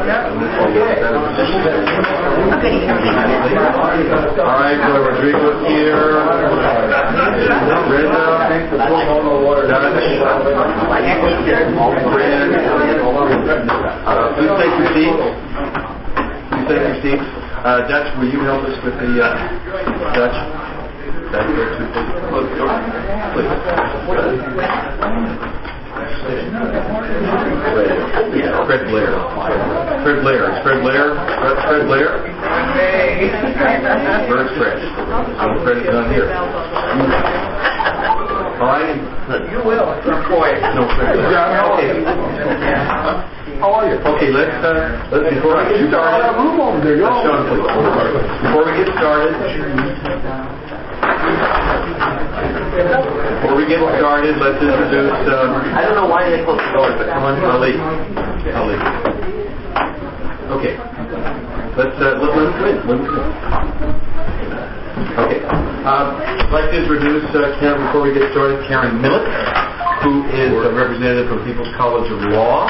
All right, so Rodrigo's here. Brenda. Please take your seats. Dutch, will you help us with the Dutch? Fred Blair. Where's Fred? Fred is not here. All right. You will. No, Fred. Okay. How are you? Okay, let's before we get started. Before we get started, let's introduce. I don't know why they closed the door, but come on. I'll leave. Okay. Let's win. Okay. I'd like to introduce Karen before we get started. Karen Millett, who is a representative from People's College of Law.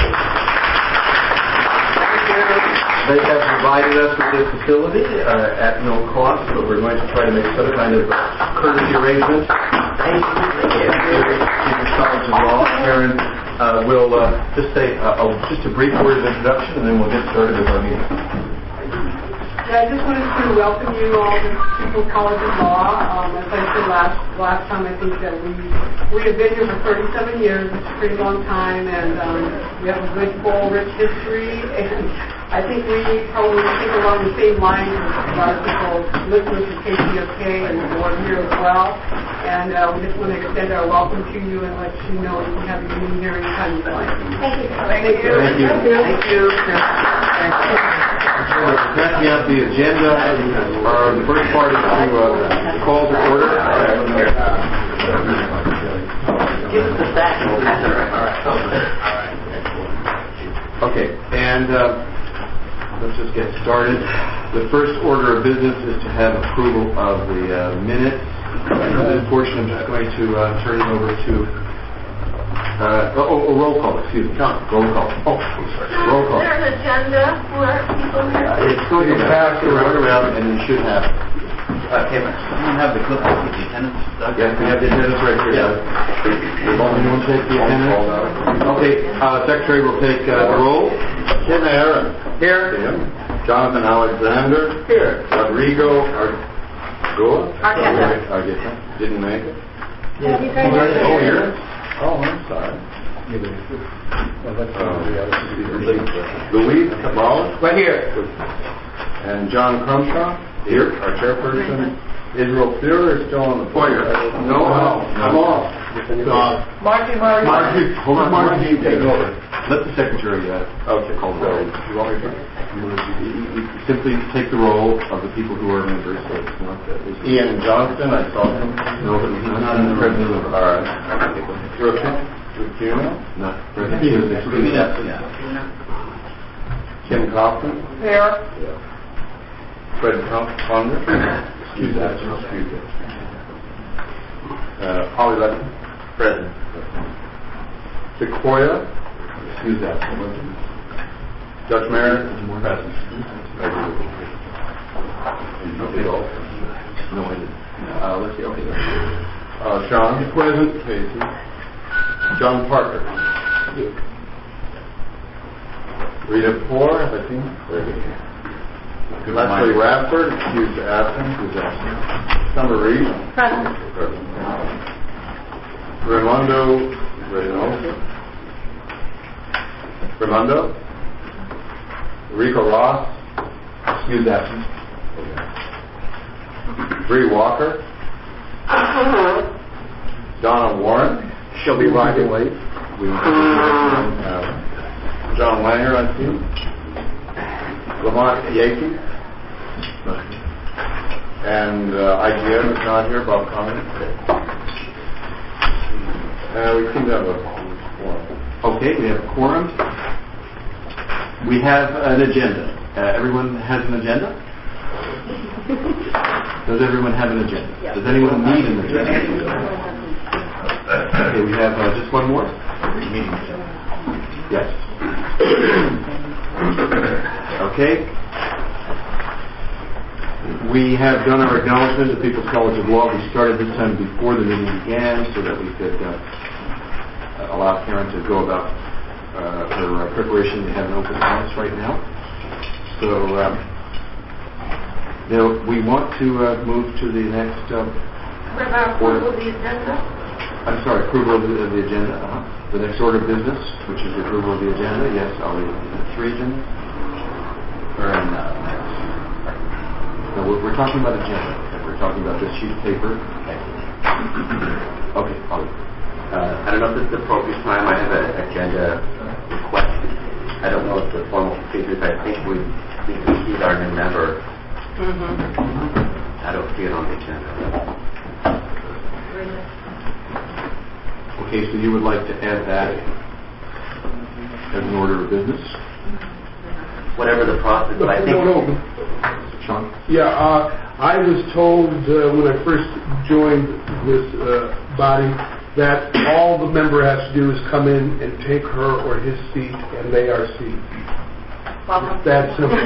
They have provided us with this facility at no cost, but we're going to try to make some kind of courtesy arrangement. People's College of Law. Karen will just say just a brief word of introduction, and then we'll get started with our meeting. Yeah, I just wanted to welcome you all to People's College of Law. As I said last time, I think that we have been here for 37 years. It's a pretty long time, and we have a good, full, rich history. And I think we probably think along the same lines as a lot of people listening to KPFK and the board here as well. And we just want to extend our welcome to you and let you know that we have you in here anytime you like. Thank you. Passing out the agenda. The first part is to call to order. Give us the stack and we'll pass it around. Okay, and let's just get started. The first order of business is to have approval of the minutes. For this portion, I'm just going to turn it over to roll call. Excuse me, John. Roll call. Roll call. Is there an agenda for people here? It's going to pass around, and you should have. Someone have the clipboard with the attendance? Yes, we have the attendance right here. Yeah. Anyone take the attendance? Okay, Secretary will take the roll. Tim Aaron. Here. Jonathan Alexander. Here. Rodrigo Argueta. Didn't make it. Oh, here. Oh, I'm sorry. Louise Cabral. Right here. And John Crumshaw. Here. Our chairperson. Israel Fuhrer is still on the point. No, I'm off. Margie. Hold on, Margie. Take over. Let the secretary call the roll. You want me to? You simply take the roll of the people who are members. So it's not that. Ian Johnston, I saw him. No, but he's not in the president. All right. Rufino? Not president. Kim Kaufman? Here. Fred Conger? Excuse that. Holly Letton? Present. Sequoia? Excuse that. Judge Merritt? Present. No, I didn't. Let's see. Okay. Sean? Present. Casey? John Parker? Rita Poor? I think. Leslie Radford? Excused absent. Summer Reed? Present. Raimondo? Rico Ross? Excuse absent. Bree Walker? Donna Warren? She'll be arriving late. John Langer, I see. Lamont Yankee. And IGM is not here, Bob Conley. We seem to have a quorum. Okay, we have a quorum. We have an agenda. Everyone has an agenda? Does everyone have an agenda? Yes. Does anyone need an agenda? Okay, we have just one more. Yes. Okay. We have done our acknowledgement of People's College of Law. We started this time before the meeting began so that we could allow Karen to go about her preparation. We have an open house right now. So now we want to move to the next What about approval of the agenda? I'm sorry, approval of the agenda. The next order of business, which is the approval of the agenda. Yes, I'll read it. 3 agenda. No, we're talking about agenda. We're talking about this sheet of paper. Okay, I'll read. I don't know if this is the appropriate time. I have an agenda request. I don't know if the formal procedures. I think we need to see our new member. I don't see it on the agenda. Okay, so you would like to add that as an order of business? Whatever the process, but I think... No. Sean? Yeah, I was told when I first joined this body that all the member has to do is come in and take her or his seat, and they are seated. Welcome. That's simple.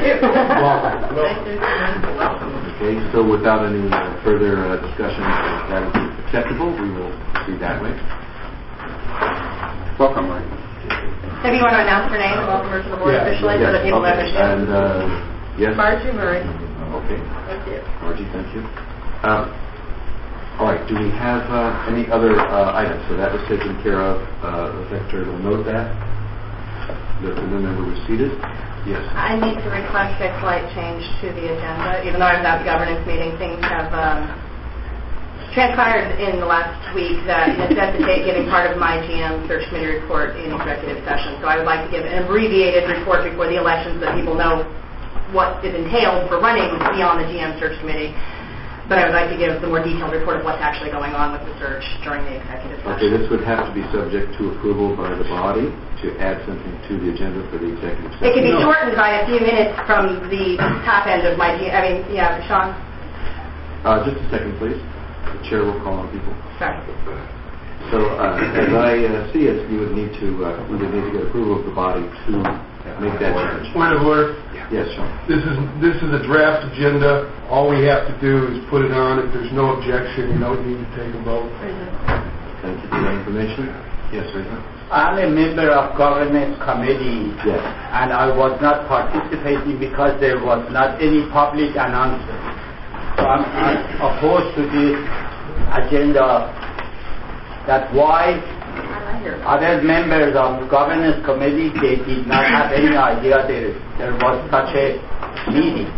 Welcome. Okay, so without any further discussion, if that is acceptable, we will proceed that way. Welcome, Marty. If you want to announce your name and welcome her to the board officially so that people understand. And, yes? Margie Murray. Okay. Thank you. Margie, thank you. All right, do we have any other items? So that was taken care of. The secretary will note that the new member was seated. Yes. I need to request a slight change to the agenda. Even though I was at the governance meeting, things have transpired in the last week that necessitate giving part of my GM search committee report in executive session. So I would like to give an abbreviated report before the elections so that people know what is entailed for running beyond the GM search committee. But I would like to give the more detailed report of what's actually going on with the search during the executive session. Okay, this would have to be subject to approval by the body to add something to the agenda for the executive session. It can be shortened by a few minutes from the top end of my GM. I mean, yeah, Sean? Just a second, please. The chair will call on people. Sorry. So, as I see it, you would need to get approval of the body to make that change. Point of order. Yes, Sean. This is a draft agenda. All we have to do is put it on. If there's no objection, you don't need to take a vote. Thank you for that information. Yes, Reza. I'm a member of governance committee, Yes. and I was not participating because there was not any public announcement. So I'm opposed to this agenda. That's why other members of the governance committee, they did not have any idea there was such a meeting.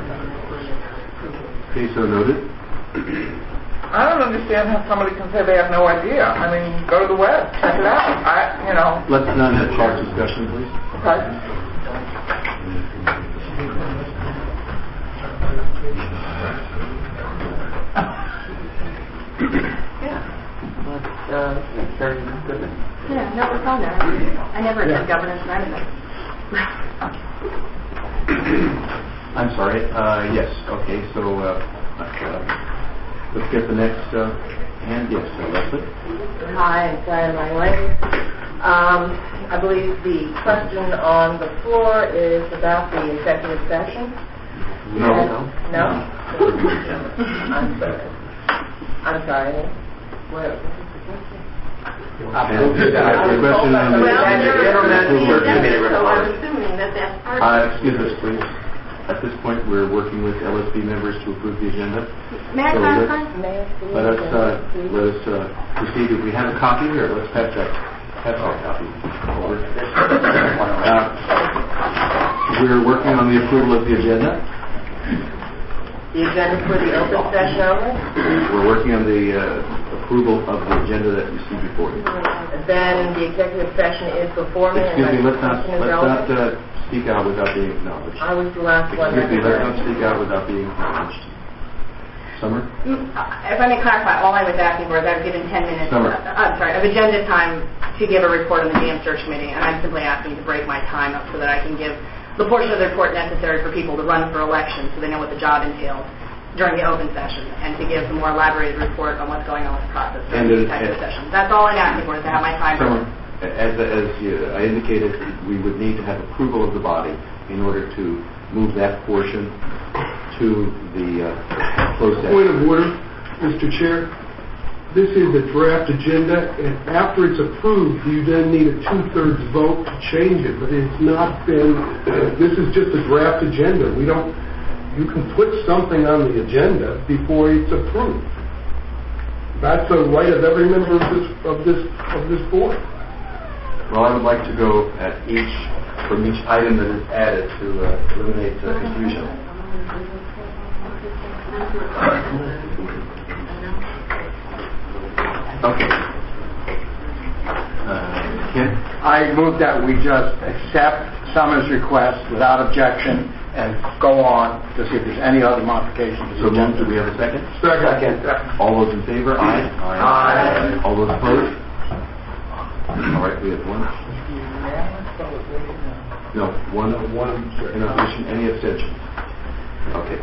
Okay, so noted. I don't understand how somebody can say they have no idea. I mean, go to the web, check it out. Let's not have cross discussion, please. Okay. Very good. Yeah, no, it's on there. I never attend governance or anything. I'm sorry. Yes. Okay. So let's get the next hand. Yes, Leslie. Hi, Diane Langley. I believe the question on the floor is about the executive session. No. No? I'm sorry. What? And the question on the Well, approval of the so report. I'm assuming that that's part of Excuse us, please. At this point, we're working with LSB members to approve the agenda. May I So clarify? let us proceed. If we have a copy here, let's pass that copy forward. We're working on the approval of the agenda. The agenda for the open session only? We're working on the approval of the agenda that you see before you. Then the executive session is before me. Excuse me, and let's not speak out without being acknowledged. I was the last one. Excuse me, let's not speak out without being acknowledged. Summer? If I may clarify, all I was asking for is I was given 10 minutes of agenda time to give a report on the GM Search Committee, and I'm simply asking to break my time up so that I can give the portion of the report necessary for people to run for election so they know what the job entails during the open session, and to give the more elaborated report on what's going on with the process during the executive session. That's all I'm asking for, is to have my time. as I indicated, we would need to have approval of the body in order to move that portion to the closed session. Point of order, Mr. Chair. This is the draft agenda, and after it's approved, you then need a 2/3 vote to change it. But it's not been. This is just a draft agenda. We don't. You can put something on the agenda before it's approved. That's a right of every member of this board. Well, I would like to go at from each item that is added to eliminate confusion. Okay. Ken? I move that we just accept Summer's request without objection and go on to see if there's any other modifications. So moved. Do we have a second? Second. All those in favor? Aye. Aye. All those opposed? All right, we have one. No, one in opposition. Any abstentions? Okay.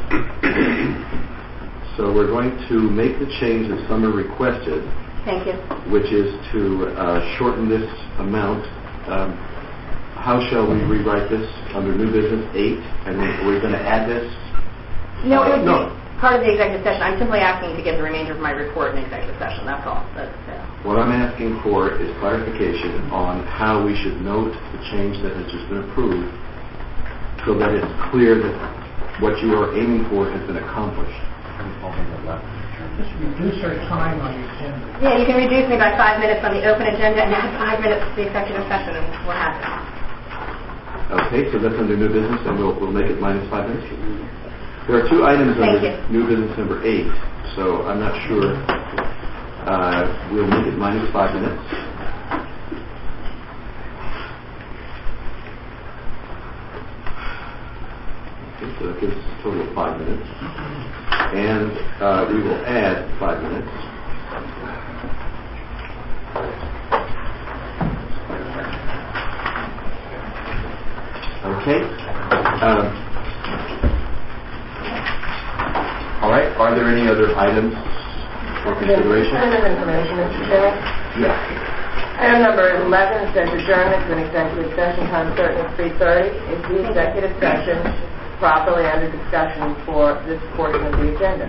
So we're going to make the change that Summer requested. Thank you. Which is to shorten this amount. How shall we rewrite this under new business 8? And then are we going to add this? No, it would be part of the executive session. I'm simply asking to get the remainder of my report in executive session. That's all. What I'm asking for is clarification on how we should note the change that has just been approved so that it's clear that what you are aiming for has been accomplished. Just reduce our time on the agenda. Yeah, you can reduce me by 5 minutes on the open agenda and add 5 minutes to the executive session, and we'll have it. Okay, so that's under new business, and we'll make it minus 5 minutes. There are 2 items under new business number 8, so I'm not sure. We'll make it minus 5 minutes. Okay, so that gives us a total of 5 minutes. And we will add 5 minutes. Okay. All right. Are there any other items for consideration? Item of information, Mr. Chair. Yes. Item number 11 says adjournment to an executive session, time certain at 3:30. Is the executive session properly under discussion for this portion of the agenda?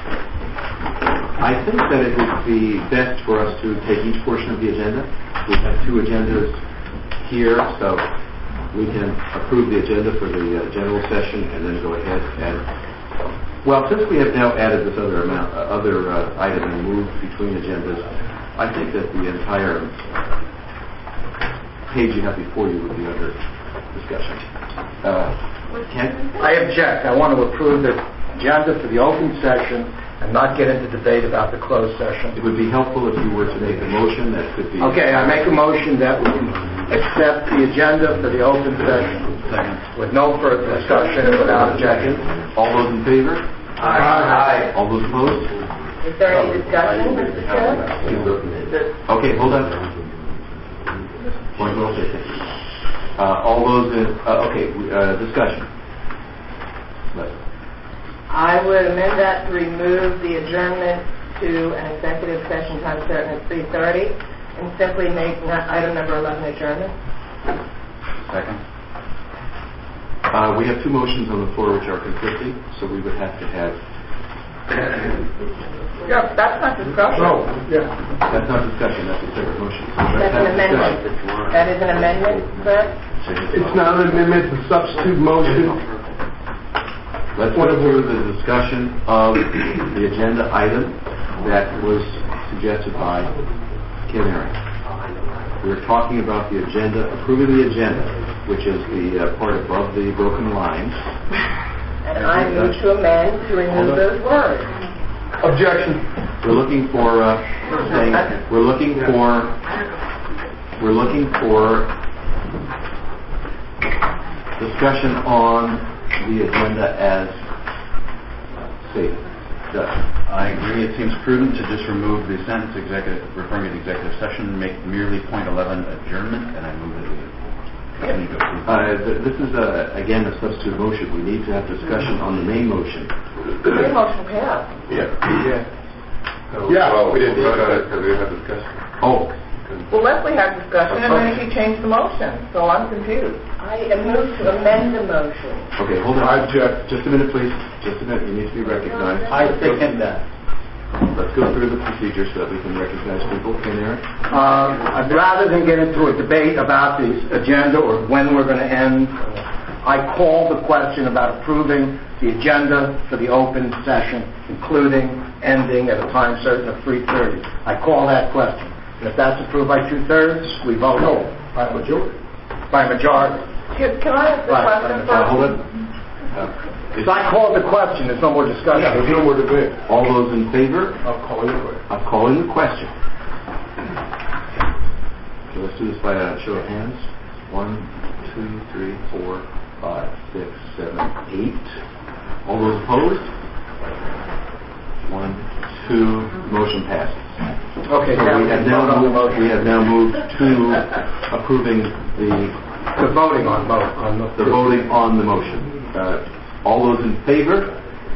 I think that it would be best for us to take each portion of the agenda. We have 2 agendas here, so we can approve the agenda for the general session and then go ahead and, well, since we have now added this other item and moved between agendas, I think that the entire page you have before you would be under discussion. Ken? I object. I want to approve the agenda for the open session and not get into debate about the closed session. It would be helpful if you were to make a motion that could be... Okay, I make a motion that we accept the agenda for the open session. Second. With no further discussion and without objection. All those in favor? Aye. All those opposed? Is there any discussion, Mr. Chair? Okay, hold on. One more second. All those in... discussion. I would amend that to remove the adjournment to an executive session, time certain at 3:30, and simply make item number 11 adjournment. Second. We have 2 motions on the floor which are conflicting, so we would have to have... Yeah, that's not discussion. No, yeah. That's not discussion, that's a separate motion. That's an amendment. That is an amendment, correct? It's not an amendment, it's a substitute motion. Let's go through the discussion of the agenda item that was suggested by Kim Aaron. We're talking about the agenda, approving the agenda, which is the part above the broken lines. And I move to amend to remove those words. Objection. We're looking for discussion on the agenda as stated. I agree. It seems prudent to just remove the sentence referring to the executive session, make merely point 11 adjournment, and I move that we continue to approve. This is, again, a substitute motion. We need to have discussion on the main motion. The main motion passed. Yeah. Well, we didn't vote on it because we didn't have discussion. Oh, Well, Leslie had discussion, and then she changed the motion, so I'm confused. I moved to amend the motion. Okay, hold on. I object. Just a minute, please. Just a minute. You need to be recognized. I second that. Let's go through the procedure so that we can recognize people. Ken, Eric? Rather than get into a debate about the agenda or when we're going to end, I call the question about approving the agenda for the open session, including ending at a time certain of 3:30. I call that question. And if that's approved by 2/3, we vote no. By majority. By majority. Can I ask the question first? Hold it. If I call the question, there's no more discussion. Yeah, there's no more debate. All those in favor Of calling the question. of calling the question? Okay, let's do this by a show of hands. 1, 2, 3, 4, 5, 6, 7, 8. All those opposed? 1, 2. Motion passes. Okay, So we have now moved to approving the voting on the voting on the motion. All those in favor,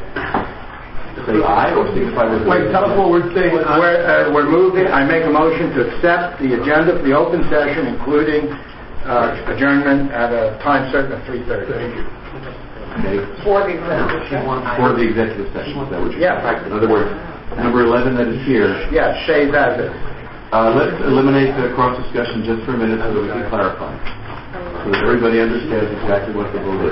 say aye or signify with... Wait, tell us what we're saying. We're moving. I make a motion to accept the agenda for the open session, including adjournment at a time certain of 3:30. Thank you. Okay. For the executive session. For the executive session. Is that what you're saying? Yeah. In other words, number 11 that is here. Yeah, stays as is. Let's eliminate the cross-discussion just for a minute so that we can clarify. So that everybody understands exactly what the vote is.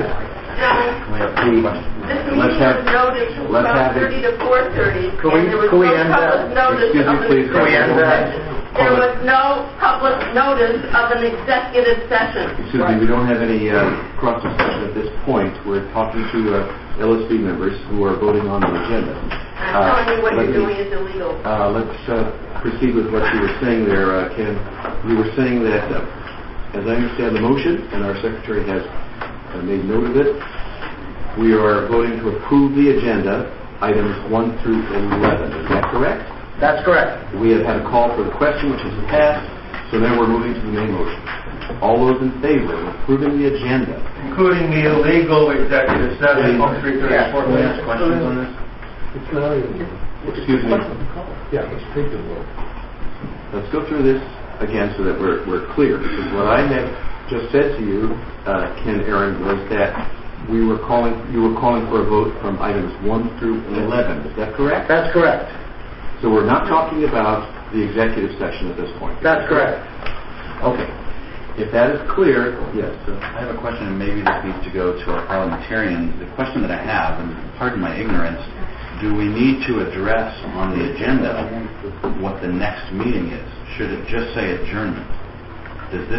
This meeting was noticed from 12:30 to 4:30, and there was no public notice Excuse me, of please. Can we end that? There was no public notice of an executive session. Excuse me, we don't have any cross-discussion at this point. We're talking to LSB members who are voting on the agenda. I'm telling you what you're doing is illegal. Let's proceed with what you were saying there, Ken. You were saying that, as I understand the motion, and our secretary has made note of it, we are voting to approve the agenda, items 1 through 11. Is that correct? That's correct. We have had a call for the question, which has passed, so now we're moving to the main motion. All those in favor of approving the agenda, Including the illegal executive session on 3:30. Can we ask questions on this? It's not even... Excuse me. Yeah, let's take the vote. Let's go through this again so that we're clear. Because what I had just said to you, Ken Aaron, was that you were calling for a vote from items 1 through 11. Is that correct? That's correct. So we're not talking about the executive session at this point. That's correct. Okay. If that is clear, yes. I have a question, and maybe this needs to go to our parliamentarian. The question that I have, and pardon my ignorance, do we need to address on the agenda what the next meeting is? Should it just say adjournment? This is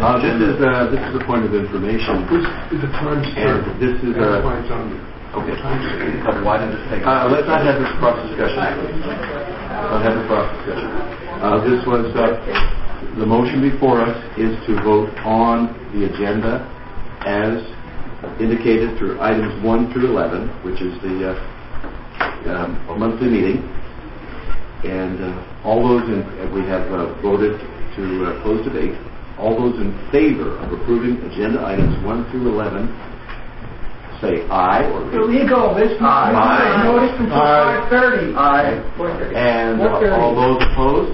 a point of information. This is a time stamp. And this is a... That's why it's on there. Okay. But why did it take... Let's not have this cross-discussion. Let's have the cross-discussion. This was... the motion before us is to vote on the agenda as indicated through items 1 through 11, which is the monthly meeting. And all those we have voted to close debate. All those in favor of approving agenda items 1 through 11, say aye or Illegal. This meeting was noticed until 5:30. Aye. And all those opposed?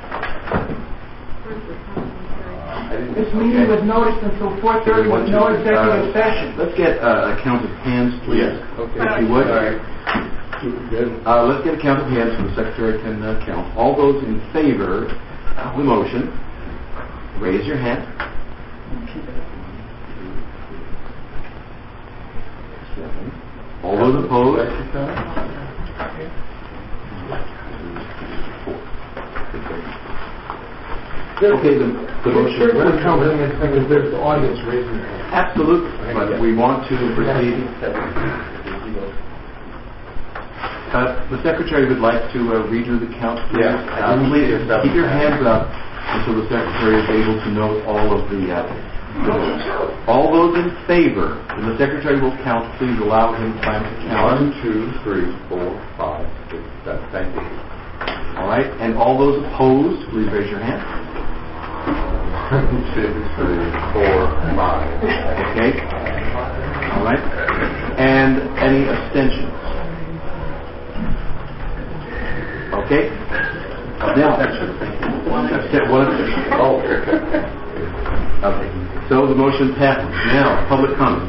This meeting was noticed until 4:30 with no executive session. Let's get a count of hands, please. Yes. Okay. If you would. Good. Let's get a count of hands so the secretary can count. All those in favor of the motion, raise your hand. 7. All those opposed? 4. Okay, the motion... Certainly counting it because there's the audience raising their hand. Absolutely, but we want to proceed. The secretary would like to redo the count. Yes. Please keep your hands up until the secretary is able to note all of the votes. All those in favor, and the secretary will count, please allow him time to count. 1, 2, 3, 4, 5, 6, 7. Thank you. All right, and all those opposed, please raise your hand. 1, 2, 3, 4, 5. Okay. All right. And any abstentions? Okay. Now, One abstention. Oh, okay. So the motion passes. Now, public comment.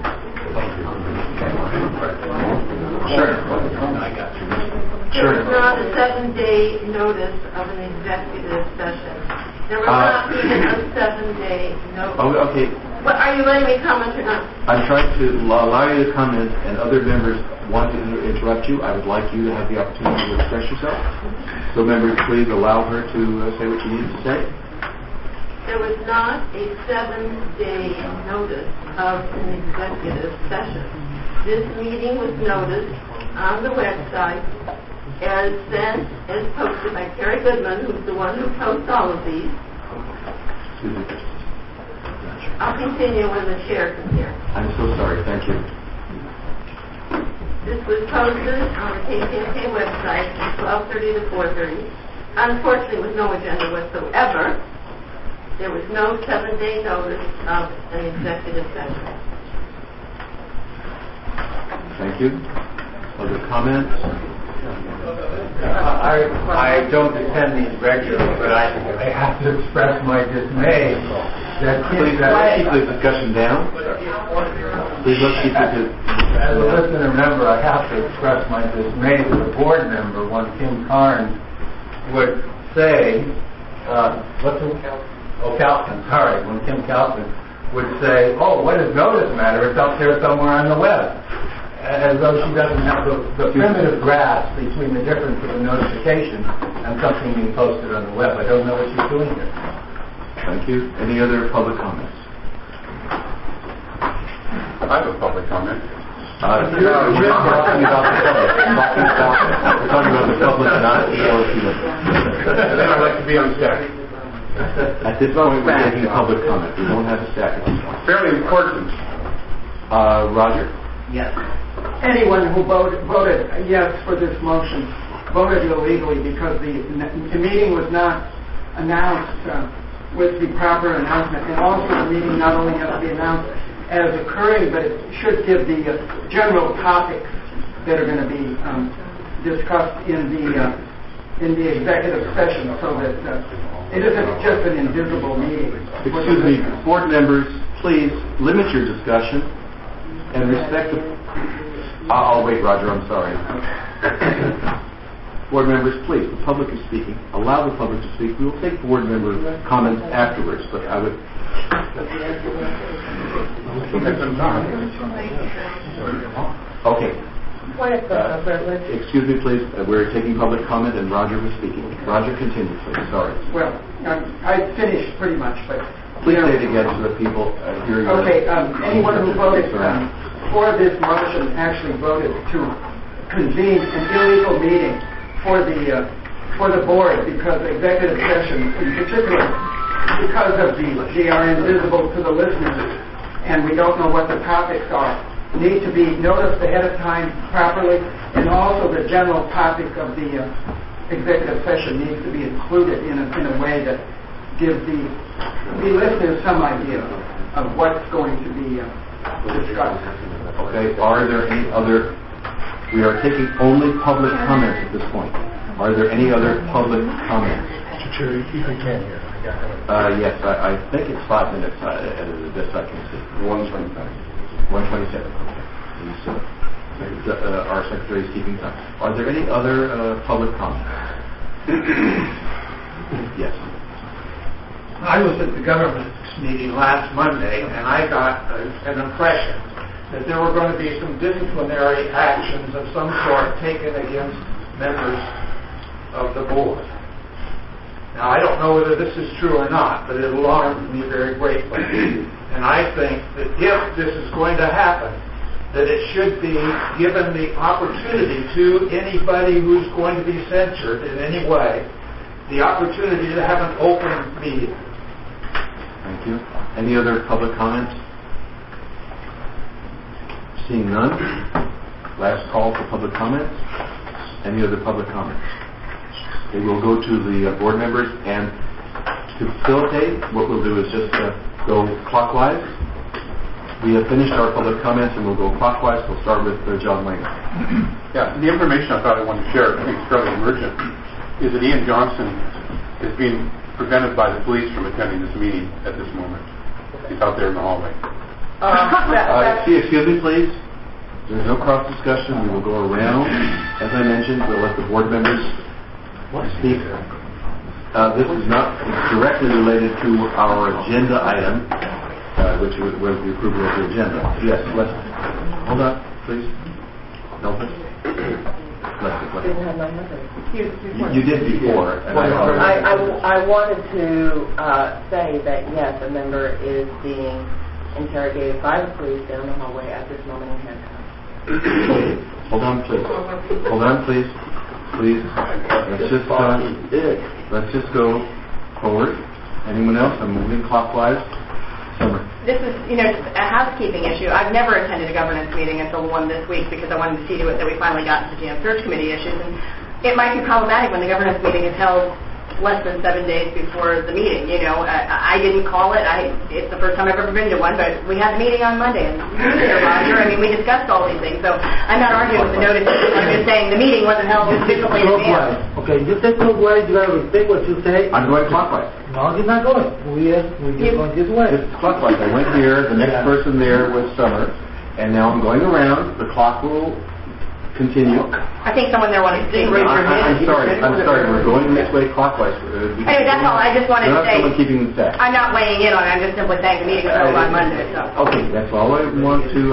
Sure. There was not a 7-day notice of an executive session. There was not even a 7-day notice. Oh, okay. What, are you letting me comment or not? I'm trying to allow you to comment, and other members want to interrupt you. I would like you to have the opportunity to express yourself. So members, please allow her to say what she needs to say. There was not a 7-day notice of an executive session. This meeting was noticed on the website as sent, as posted by Terry Goodman, who's the one who posts all of these. I'll continue when the chair can hear. I'm so sorry. Thank you. This was posted on the KCMK website from 12:30 to 4:30. Unfortunately, with no agenda whatsoever. There was no 7-day notice of an executive session. Thank you. Other comments? I don't attend these regularly, but I have to express my dismay that Please keep the discussion down. Please let's keep the as a listener member, I have to express my dismay to the board member when Kim Carnes would say, when Kim Calkin would say, oh, what does notice matter? It's up there somewhere on the web. As though she doesn't have the primitive grasp between the difference of a notification and something being posted on the web. I don't know what she's doing here. Thank you. Any other public comments? I have a public comment. We're talking about the public. We're talking about the public, not the LSU. And then I'd like to be on stack. At this point, we're taking public comment. We don't have a stack at this point. Fairly important. Roger? Yes. Anyone who voted yes for this motion voted illegally because the meeting was not announced with the proper announcement. And also the meeting not only has to be announced as occurring, but it should give the general topics that are going to be discussed in the executive session, so that it isn't just an invisible meeting. Excuse me, board members, please limit your discussion and respect the... I'll wait, Roger, I'm sorry. Board members, please, the public is speaking. Allow the public to speak. We will take board member comments afterwards, but I would... Okay. Excuse me, please. We're taking public comment, and Roger was speaking. Roger, continue, please. Sorry. Well, I finished pretty much, but... Please say it again so that people hear you. Okay, anyone who voted for this motion actually voted to convene an illegal meeting for the board, because the executive session, in particular, because they are invisible to the listeners, and we don't know what the topics are, need to be noticed ahead of time properly, and also the general topic of the executive session needs to be included in a way that gives the listeners some idea of what's going to be discussed. Okay, are there any other... We are taking only public comments at this point. Are there any other public comments? Mr. Chair, you can hear. Yes, I think it's 5 minutes, the best I can see. 1:27. 1:27. Our secretary is keeping time. Are there any other public comments? Yes. I was at the government meeting last Monday, and I got an impression that there were going to be some disciplinary actions of some sort taken against members of the board. Now, I don't know whether this is true or not, but it alarmed me very greatly. And I think that if this is going to happen, that it should be given the opportunity to anybody who's going to be censured in any way, the opportunity to have an open meeting. Thank you. Any other public comments? Seeing none. Last call for public comments. Any other public comments? Okay, we'll go to the board members, and to facilitate, what we'll do is just go clockwise. We have finished our public comments, and we'll go clockwise. We'll start with John Lang. Yeah, the information I thought I wanted to share, I think it's fairly emergent, is that Ian Johnson is being prevented by the police from attending this meeting at this moment. He's out there in the hallway. Excuse me, please. There's no cross discussion. We will go around. As I mentioned, we'll let the board members speak. This is not directly related to our agenda item, which was the approval of the agenda. Yes, Leslie. Hold on, please. Nelson. Leslie. You did before. And I wanted to say that yes, a member is being interrogated by the police down the hallway at this moment in handcuffs. Hold on, please. Hold on, please. Please. Let's just go forward. Anyone else? I'm moving clockwise. Summer. This is, just a housekeeping issue. I've never attended a governance meeting until the one this week because I wanted to see to it that we finally got to the GM search committee issues. And it might be problematic when the governance meeting is held less than 7 days before the meeting. I didn't call it. It's the first time I've ever been to one, but we had the meeting on Monday. And Roger, we discussed all these things. So I'm not arguing with the notice. I'm just saying the meeting wasn't held sufficiently in advance. Okay, you say clockwise, you gotta respect what you say. I'm going clockwise. No, you're not going. We're just going this way. It's clockwise. I went here. The next person there was Summer. And now I'm going around. The clock will continue. I think someone there wanted to say. I'm sorry. We're going this way clockwise. Anyway, that's all. I just wanted to say. Not someone keeping the set. I'm not weighing in on it. I'm just simply saying the meeting was held on Monday. So. Okay, that's all I want to.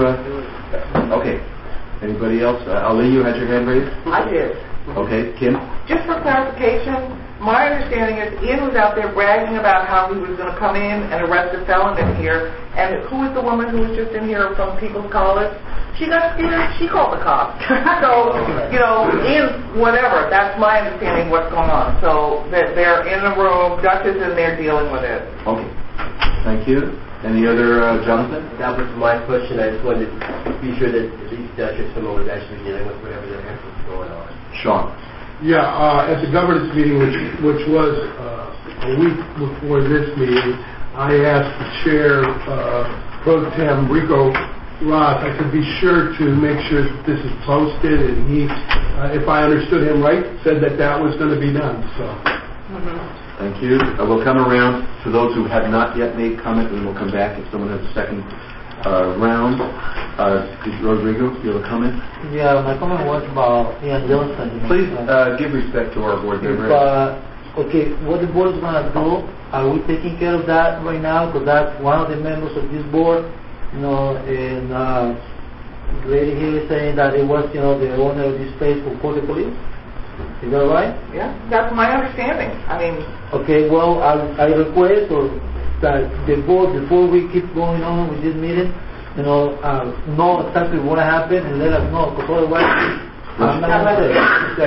Okay. Anybody else? Ali, you had your hand raised? I did. Okay, Kim? Just for clarification, my understanding is Ian was out there bragging about how he was going to come in and arrest a felon in here. And who was the woman who was just in here from People's College? She got scared. She called the cops. So, Ian, whatever. That's my understanding of what's going on. So they're in the room. Dutch is in there dealing with it. Okay. Thank you. Any other, Jonathan? That was my question. I just wanted to be sure that at least Dutch or someone was actually dealing with whatever the heck was going on. Sean. Yeah, at the governance meeting, which was a week before this meeting, I asked the chair, Pro Tem Rico Ross, I said, be sure to make sure that this is posted, and he, if I understood him right, said that was going to be done. So. Thank you. We'll come around to those who have not yet made comment, and we'll come back if someone has a second round. Rodrigo, you have a comment? Yeah, my comment was about Ian Johnson. Please give respect to our board member. Okay, what the board is going to do, are we taking care of that right now? Because that's one of the members of this board, and the lady here is saying that it was, the owner of this place who called the police. Is that right? Yeah, that's my understanding. Okay, well, I request that the board, before we keep going on with this meeting, know exactly what happened and let us know, because otherwise, I'm not going to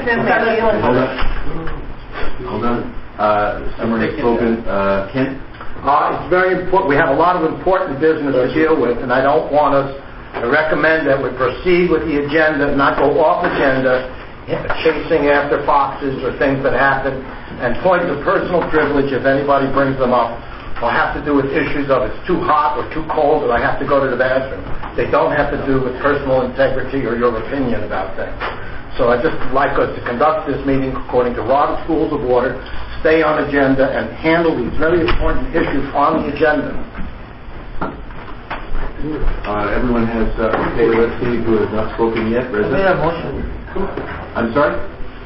say. Hold on. Someone has spoken. Ken? It's very important. We have a lot of important business to deal with, and I don't want us to recommend that we proceed with the agenda, not go off agenda, chasing after foxes or things that happen, and points of personal privilege, if anybody brings them up, will have to do with issues of it's too hot or too cold or I have to go to the bathroom. They don't have to do with personal integrity or your opinion about things. So I'd just like us to conduct this meeting according to Robert's Rules of Order, stay on agenda, and handle these very important issues on the agenda. Everyone has, okay, let's see who has not spoken yet. Reza? I'm sorry?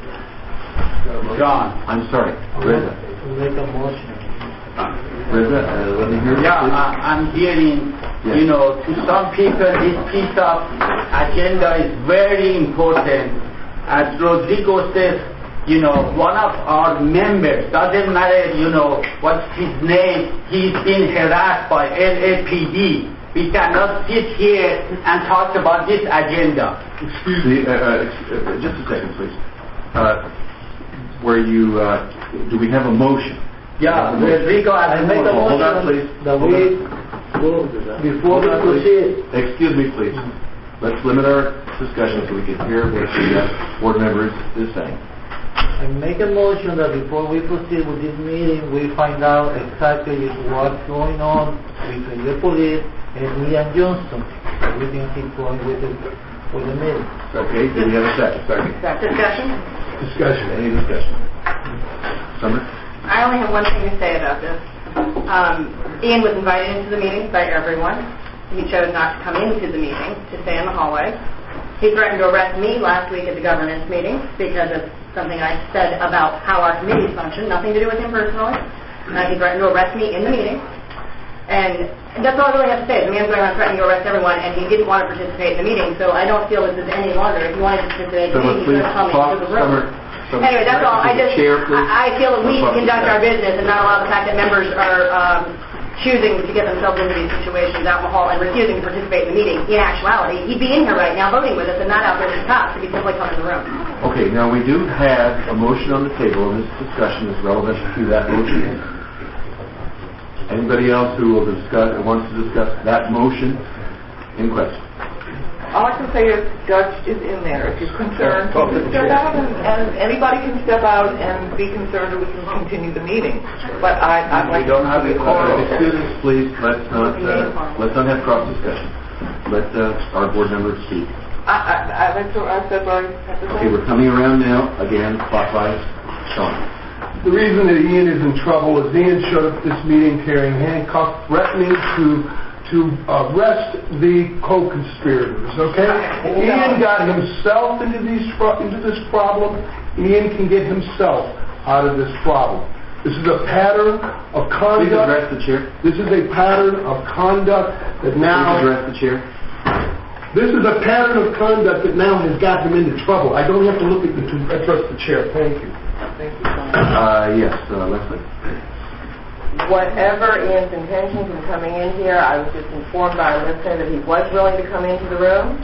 John. I'm sorry. Reza. Make a motion. Reza, let me hear you. I'm hearing, to some people this piece of agenda is very important. As Rodrigo says, one of our members, doesn't matter, what's his name, he's been harassed by LAPD. We cannot sit here and talk about this agenda. Excuse me, just a second, please. Do we have a motion? Yeah, Rodrigo, I make a motion. Hold on, please. Before we proceed. Excuse me, please. Let's limit our discussion so we can hear what the board members is saying. I make a motion that before we proceed with this meeting, we find out exactly what's going on between the police and Ian Johnson. So we can keep going with the meeting. Okay, do we have a second? Discussion? Discussion. Any discussion? Summer? I only have one thing to say about this. Ian was invited into the meeting by everyone. He chose not to come into the meeting, to stay in the hallway. He threatened to arrest me last week at the governance meeting because of something I said about how our committees function, nothing to do with him personally. He threatened to arrest me in the meeting. And that's all I really have to say. The man's going around threatening to arrest everyone, and he didn't want to participate in the meeting, so I don't feel this is any longer. If he wanted to participate in the meeting, he's going to come into the room. Anyway, that's all. I feel that we conduct our business and not allow the fact that members are choosing to get themselves into these situations out in the hall and refusing to participate in the meeting. In actuality, he'd be in here right now voting with us and not out there at the top, so he'd simply come in the room. Okay, now we do have a motion on the table, and this discussion is relevant to that motion. Anybody else who will discuss or wants to discuss that motion in question? All I can say is Judge is in there. If you're concerned, you can step out, and anybody can step out and be concerned, or we can continue the meeting. But I'd like to have the call. Students, please, let's not have cross discussion. Let our board members speak. I said what I have to say. Okay, we're coming around now. Again, clockwise. Sean. The reason that Ian is in trouble is Ian showed up at this meeting carrying handcuffs, threatening to arrest the co-conspirators, okay? Ian got himself into this problem. Ian can get himself out of this problem. This is a pattern of conduct. Please address the chair. This is a pattern of conduct that now... Please address the chair. This is a pattern of conduct that now has got him into trouble. I don't have to look at to address the chair. Thank you. Thank you, yes, Leslie. Whatever Ian's intentions in coming in here, I was just informed by a listener that he was willing to come into the room.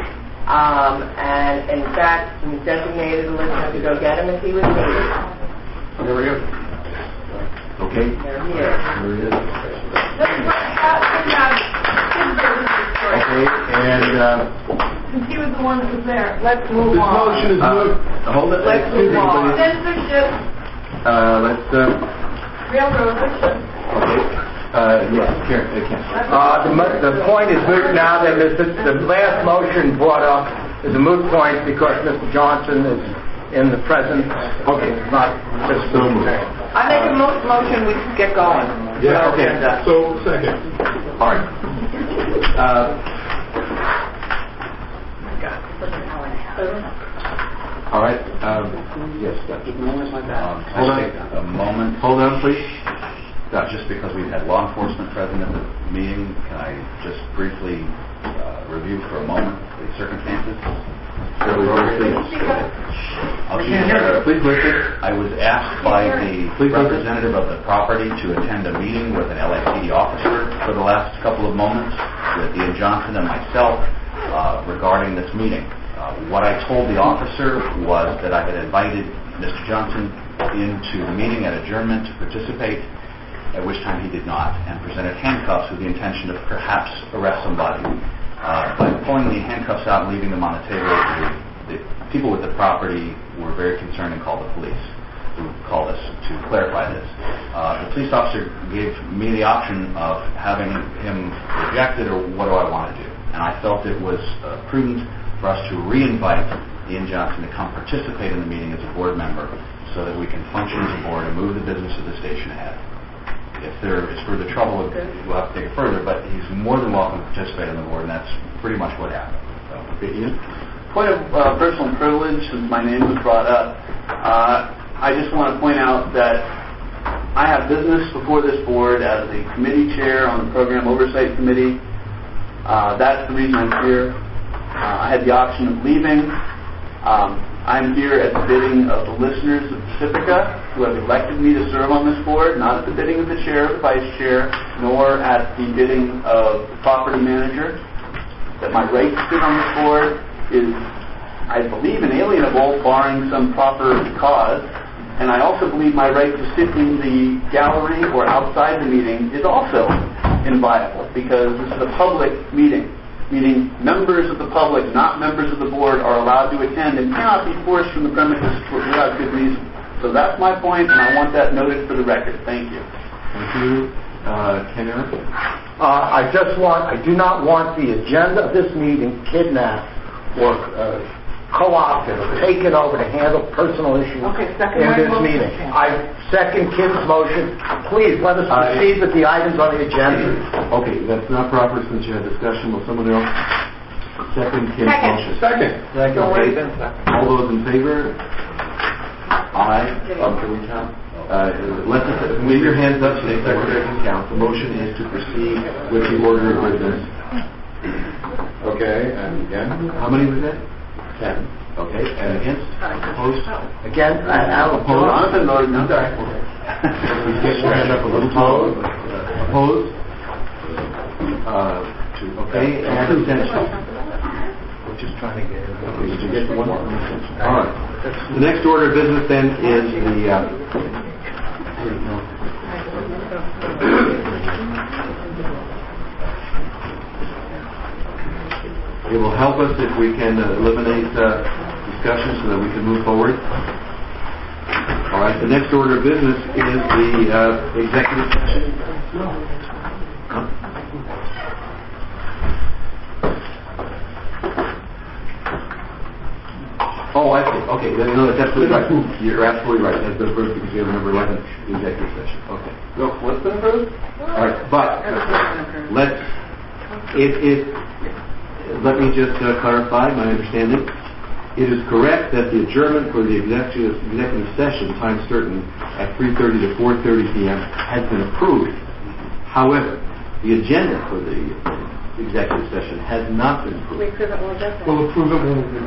And in fact, we designated a listener to go get him if he was needed. There we go. Okay. There he is. There he is. Okay, and since he was the one that was there, let's move on. This motion is moved. Hold it. Let's move on. Censorship. Let's. Railroad. Okay. Yes, Karen. The point is moot now that the last motion brought up is a moot point because Mr. Johnson is in the present. Okay, not just so moved. I make a motion we get going. Yeah, okay. So, second. All right. All right. Yes. Hold on a moment. Hold on, please. Just because we've had law enforcement present at the meeting, can I just briefly review for a moment the circumstances? Please listen. I was asked by the representative of the property to attend a meeting with an LAPD officer for the last couple of moments with Ian Johnson and myself regarding this meeting. What I told the officer was that I had invited Mr. Johnson into the meeting at adjournment to participate, at which time he did not, and presented handcuffs with the intention to perhaps arrest somebody. By pulling the handcuffs out and leaving them on the table, the people with the property were very concerned and called the police, who called us to clarify this. The police officer gave me the option of having him rejected or what do I want to do. And I felt it was prudent for us to re-invite Ian Johnson to come participate in the meeting as a board member so that we can function as a board and move the business of the station ahead. If there is further trouble, we'll have to take it further, but he's more than welcome to participate on the board, and that's pretty much what happened. So, Ian? Point of personal privilege, since my name was brought up, I just want to point out that I have business before this board as a committee chair on the Program Oversight Committee. That's the reason I'm here. I had the option of leaving. I'm here at the bidding of the listeners of Pacifica, who have elected me to serve on this board, not at the bidding of the chair or the vice chair, nor at the bidding of the property manager. That my right to sit on this board is, I believe, inalienable, barring some proper cause. And I also believe my right to sit in the gallery or outside the meeting is also inviolable, because this is a public meeting, meaning members of the public, not members of the board, are allowed to attend and cannot be forced from the premises without good reason. So that's my point, and I want that noted for the record. Thank you. Thank you. Ken? I do not want the agenda of this meeting kidnapped or co-opted or taken over to handle personal issues second in my this motion, meeting. Ken. I second Kim's motion. Please let us proceed with the items on the agenda. Okay, that's not proper since you had discussion. Will someone else second Kim's Second. motion? Second. Okay. All those in favor? Aye. Okay, we count. Let's leave your hands up so the secretary can count. The motion is to proceed with the order of business. Okay, and again? How many was that? 10. Okay, and against? Opposed? Again, I'll Opposed? Jonathan voted no. Sorry. Get your hand up a little taller. Opposed? Two. Okay, and abstention. We're just trying to get it. Okay, did you get the one? All right. The next order of business then is the... It will help us if we can eliminate discussion so that we can move forward. All right, the next order of business is the executive session. Oh, I see. Okay, no, that's absolutely right. You're absolutely right. That's been approved because you have number 11, the executive session. Okay. No, what's been approved? All right, but let me just clarify my understanding. It is correct that the adjournment for the executive session, time certain, at 3:30 to 4:30 p.m. has been approved. However, the agenda for the executive session has not been approved. We'll approve it when we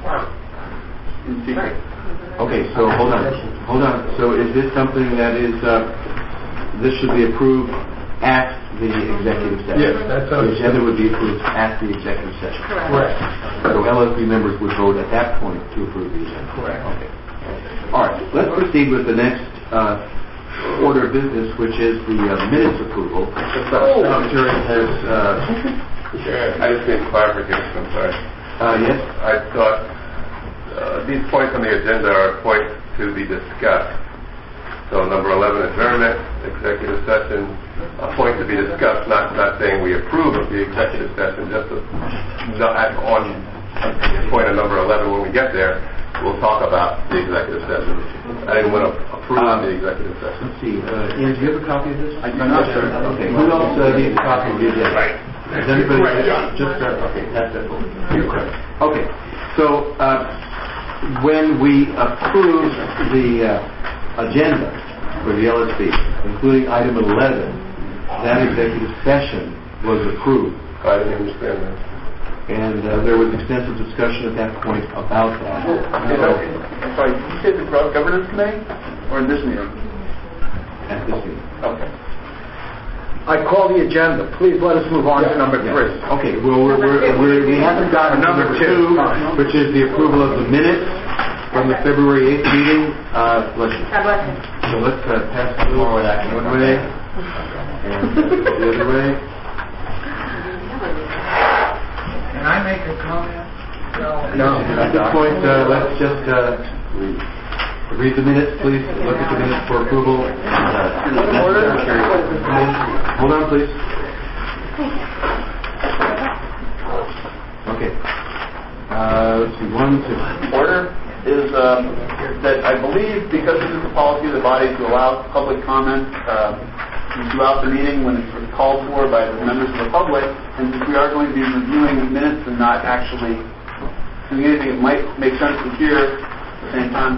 In secret. Okay, so hold on. So is this something that is, this should be approved at the executive session? Yes, that's how the agenda would be approved at the executive session. Correct. So LSB members would vote at that point to approve the agenda. Correct. Okay. All right, let's proceed with the next order of business, which is the minutes approval. Secretary has... I just need clarification, I'm sorry. Yes? I thought these points on the agenda are points to be discussed. So number 11, adjournment, executive session, a point to be discussed, not saying we approve of the executive session, just on point of number 11 when we get there, we'll talk about the executive session. I didn't want to approve the executive session. Let's see. Ian, do you have a copy of this? I do not, sir. Okay. Who else needs a copy of the agenda? Right. Does anybody? Just okay. That's it. Okay. So when we approve the agenda for the LSB, including item 11, that executive session was approved. I didn't understand that. And there was extensive discussion at that point about that. Sorry, did you say the governance committee or in this meeting? At this meeting. Okay. I call the agenda. Please let us move on to number 3. Okay, well, we haven't gotten to number 2, which is the approval of the minutes from the February 8th meeting. Bless you. So let's pass the forward action one way and the other way. Can I make a comment? No. At this point, let's just read the minutes, please. Look at the minutes for approval. Hold on, please. Okay. Let's see. 1, 2. Order is that I believe because this is the policy of the body to allow public comment throughout the meeting when it's called for by the members of the public, and since we are going to be reviewing minutes and not actually doing anything that might make sense to hear at the same time.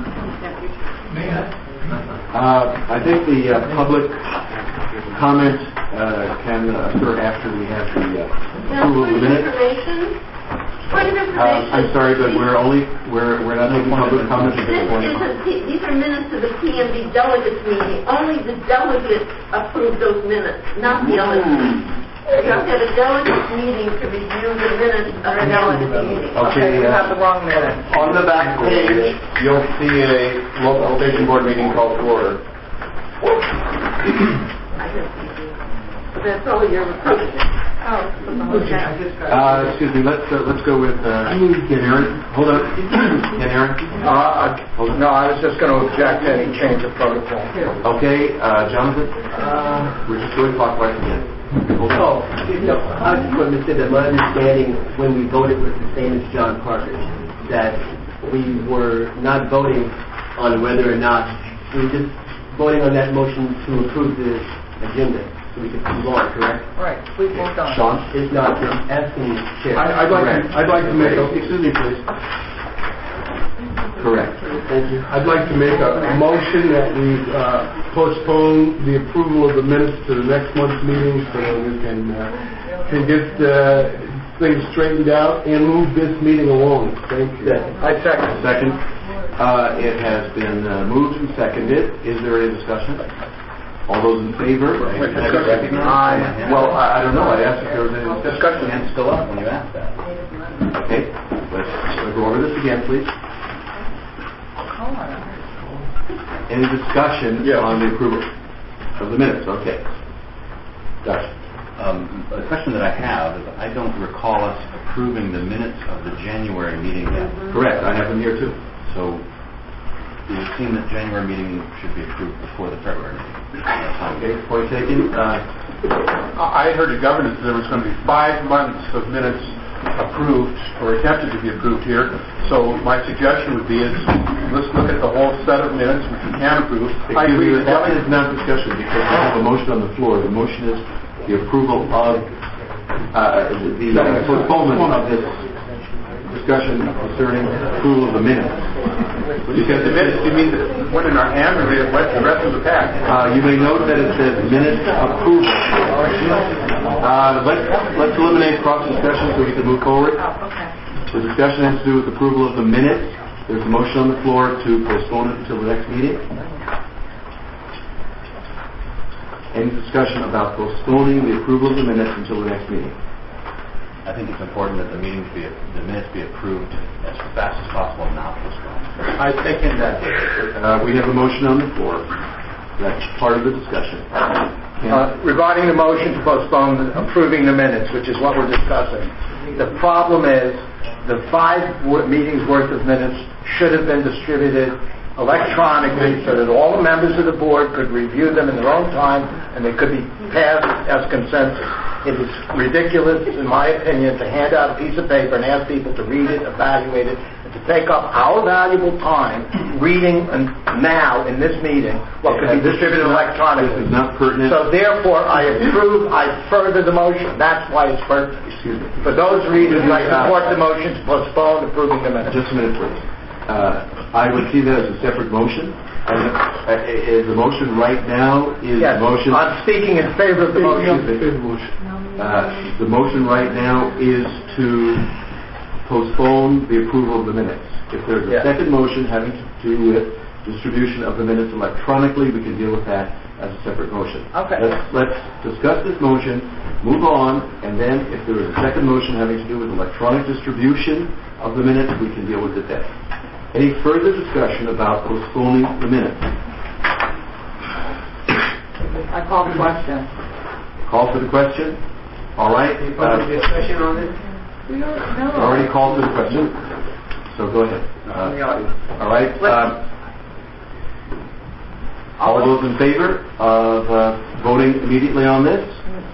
I think the public comment can occur after we have the approval of the minutes. Point of information. I'm sorry, but we're not taking public comment at this point. These are minutes of the PMB delegates meeting. Only the delegates approve those minutes, not the LSB. You have to have a delegates meeting to review the minutes of a delegate meeting. Okay, You have the wrong minute. On the back page, you'll see a local station board meeting called to order. That's all you're approving. Excuse me. Let's go with Ken Aaron. Hold on, Ken Aaron. No, I was just going to object to any change of protocol. Okay, Jonathan. We're just doing clockwise again. I just want to say that my understanding when we voted was the same as John Parker's. that we were not voting on whether or not, we were just voting on that motion to approve the agenda, so we could move on, correct? Right, we moved on. Sean? If not, I'm asking the chair. I'd like to make a... Excuse me, please. Correct. Thank you. I'd like to make a motion that we postpone the approval of the minutes to the next month's meeting so that we can get things straightened out and move this meeting along. Thank you. I second. Second. It has been moved and seconded. Is there any discussion? All those in favor? Aye. Well, I don't know. I asked if there was any discussion. Hands still up when you ask that. Okay. Let's go over this again, please. Any discussion on the approval of the minutes? Okay. Gotcha. A question that I have is I don't recall us approving the minutes of the January meeting yet. Correct. I have them here too. So it would seem that January meeting should be approved before the February meeting. Okay. Point taken. I heard at governance there was going to be 5 months of minutes approved or attempted to be approved here. So my suggestion would be is let's look at the whole set of minutes which we can approve. I agree with that is not discussion because we have a motion on the floor. The motion is the approval of the postponement of this discussion concerning approval of the minutes. Because the minutes, you mean the one in our hand or the rest of the pack? You may note that it says minutes approval. Let's eliminate cross discussion so we can move forward. The discussion has to do with approval of the minutes. There's a motion on the floor to postpone it until the next meeting. Any discussion about postponing the approval of the minutes until the next meeting? I think it's important that the minutes be approved as fast as possible, not postponed. I second that. We have a motion on the floor. That's part of the discussion. Regarding the motion to postpone approving the minutes, which is what we're discussing, the problem is the 5 meetings worth of minutes should have been distributed electronically so that all the members of the board could review them in their own time and they could be passed as consensus. It is ridiculous, in my opinion, to hand out a piece of paper and ask people to read it, evaluate it, and to take up our valuable time reading now in this meeting what could be distributed electronically. This is not pertinent. So therefore, I further the motion. That's why it's pertinent. Excuse me. For those reasons, I support the motion to postpone approving the minutes. Just a minute, please. I would see that as a separate motion. And the motion right now is yes, the motion... I'm speaking in favor of the motion. The motion right now is to postpone the approval of the minutes. If there's a second motion having to do with distribution of the minutes electronically, we can deal with that as a separate motion. Okay. Let's discuss this motion, move on, and then if there is a second motion having to do with electronic distribution of the minutes, we can deal with it then. Any further discussion about postponing the minutes? I call the question. Call for the question? All right. Discussion on this? No. Already called for the question. So go ahead. All right. All those in favor of voting immediately on this?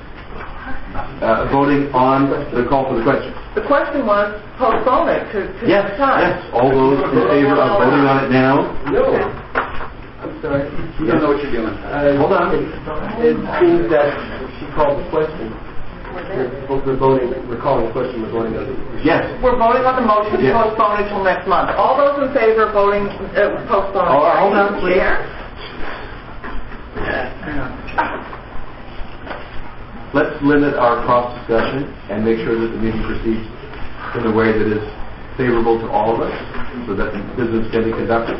Voting on the call for the question. The question was postpone it to next time. Yes. All those in favor of voting on it now? No. I'm sorry. You don't know what you're doing. Hold on. It seems that she called the question. We're calling the question. We're voting on it. Yes. We're voting on the motion to postpone it until next month. All those in favor of voting postpone it. Hold on, please. Let's limit our cross discussion and make sure that the meeting proceeds in a way that is favorable to all of us so that the business can be conducted.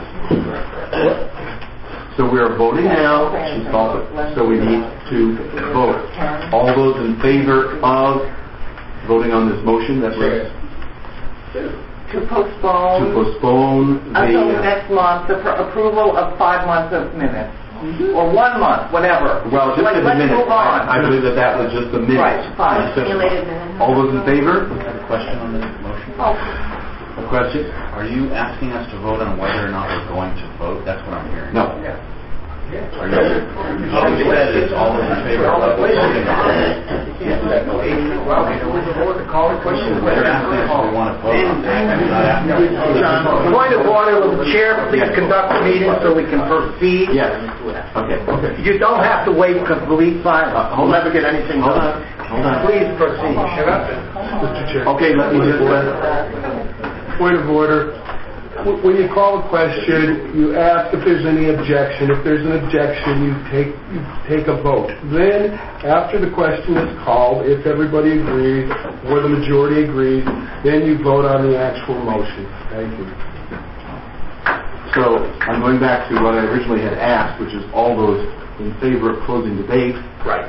So we are voting now. She's called it. So we need to vote. All those in favor of voting on this motion that was to postpone until next month the approval of 5 months of minutes. Or 1 month, whatever. Well, just in the minutes. I believe that was just the minutes. Right, fine. All those in favor? I have a question on the motion. A question? Are you asking us to vote on whether or not we're going to vote? That's what I'm hearing. No. Are you said it's all those in favor of voting on it? Well, we know the board to call the question. They're asking us if we want to vote on that. John, point of order, will the chair please conduct the meeting so we can proceed? Yes. Okay. You don't have to wait complete silence. We'll never get anything done. Hold on. Please proceed. Mr. Chair. Okay, let me just... Point of order. When you call a question, you ask if there's any objection. If there's an objection, you take a vote. Then, after the question is called, if everybody agrees or the majority agrees, then you vote on the actual motion. Thank you. So, I'm going back to what I originally had asked, which is all those in favor of closing debate. Right.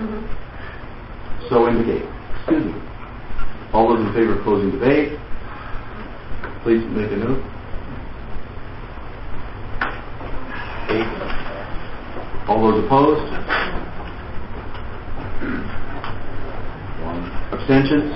So indicate. Excuse me. All those in favor of closing debate, please make a note. 8. All those opposed? 1. Abstentions?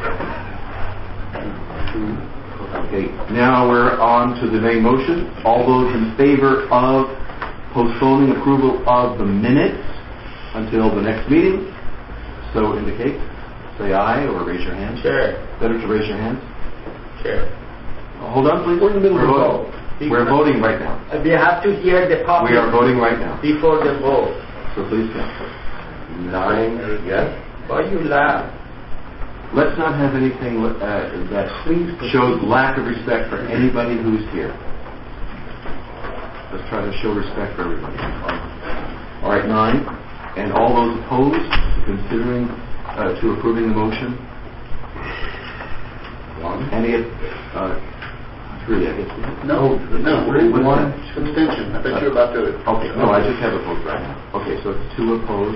2. Okay, now we're on to the main motion. All those in favor of postponing approval of the minutes until the next meeting, so indicate. Say aye or raise your hand. Chair. Better to raise your hand. Chair. Hold on, please. We're in the middle of the vote. We're voting right now. We have to hear the public. We are voting right now. Before the vote. So please count. 9. Yes. Why you laugh? Let's not have anything that shows lack of respect for anybody who's here. Let's try to show respect for everybody. All right, 9. And all those opposed to approving the motion? 1. Any 3, I guess. No. 1 abstention. I bet you're about to... Okay, no, I just have a vote right now. Okay, so it's 2 opposed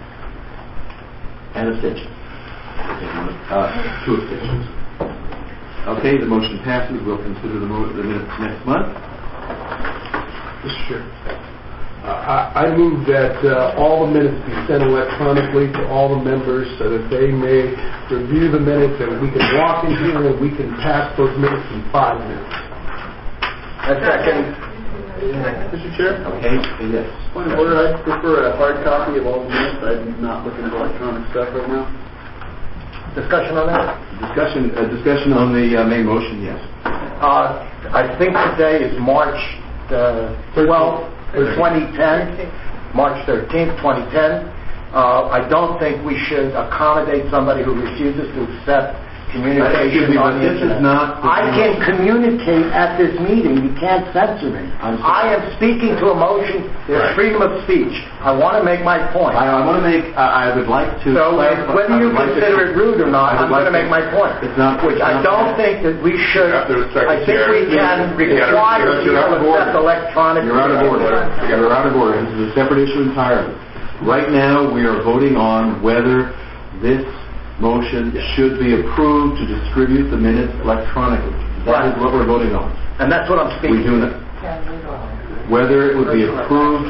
and abstention. Okay, 2 abstentions. Okay, the motion passes. We'll consider the minutes next month. Mr. Chair. I move that all the minutes be sent electronically to all the members so that they may review the minutes and we can walk in here and we can pass those minutes in 5 minutes. Second. Mr. Chair? Okay, yes. Point of order, I'd prefer a hard copy of all the minutes. I'm not looking at electronic stuff right now. Discussion on that? Discussion on the main motion, yes. I think today is March 12th, 2010, March 13th, 2010. I don't think we should accommodate somebody who refuses to accept communication on the internet. I can communicate at this meeting. You can't censor me. I am speaking to a motion. There's freedom of speech. I want to make my point. I would like to... So whether you consider it rude or not, I'm going to make my point. Which I don't think that we should... I think we can require people to accept electronic... You're out of order. You're out of order. This is a separate issue entirely. Right now, we are voting on whether this motion should be approved to distribute the minutes electronically. That is what we're voting on. And that's what I'm speaking We do that. Whether it would be approved,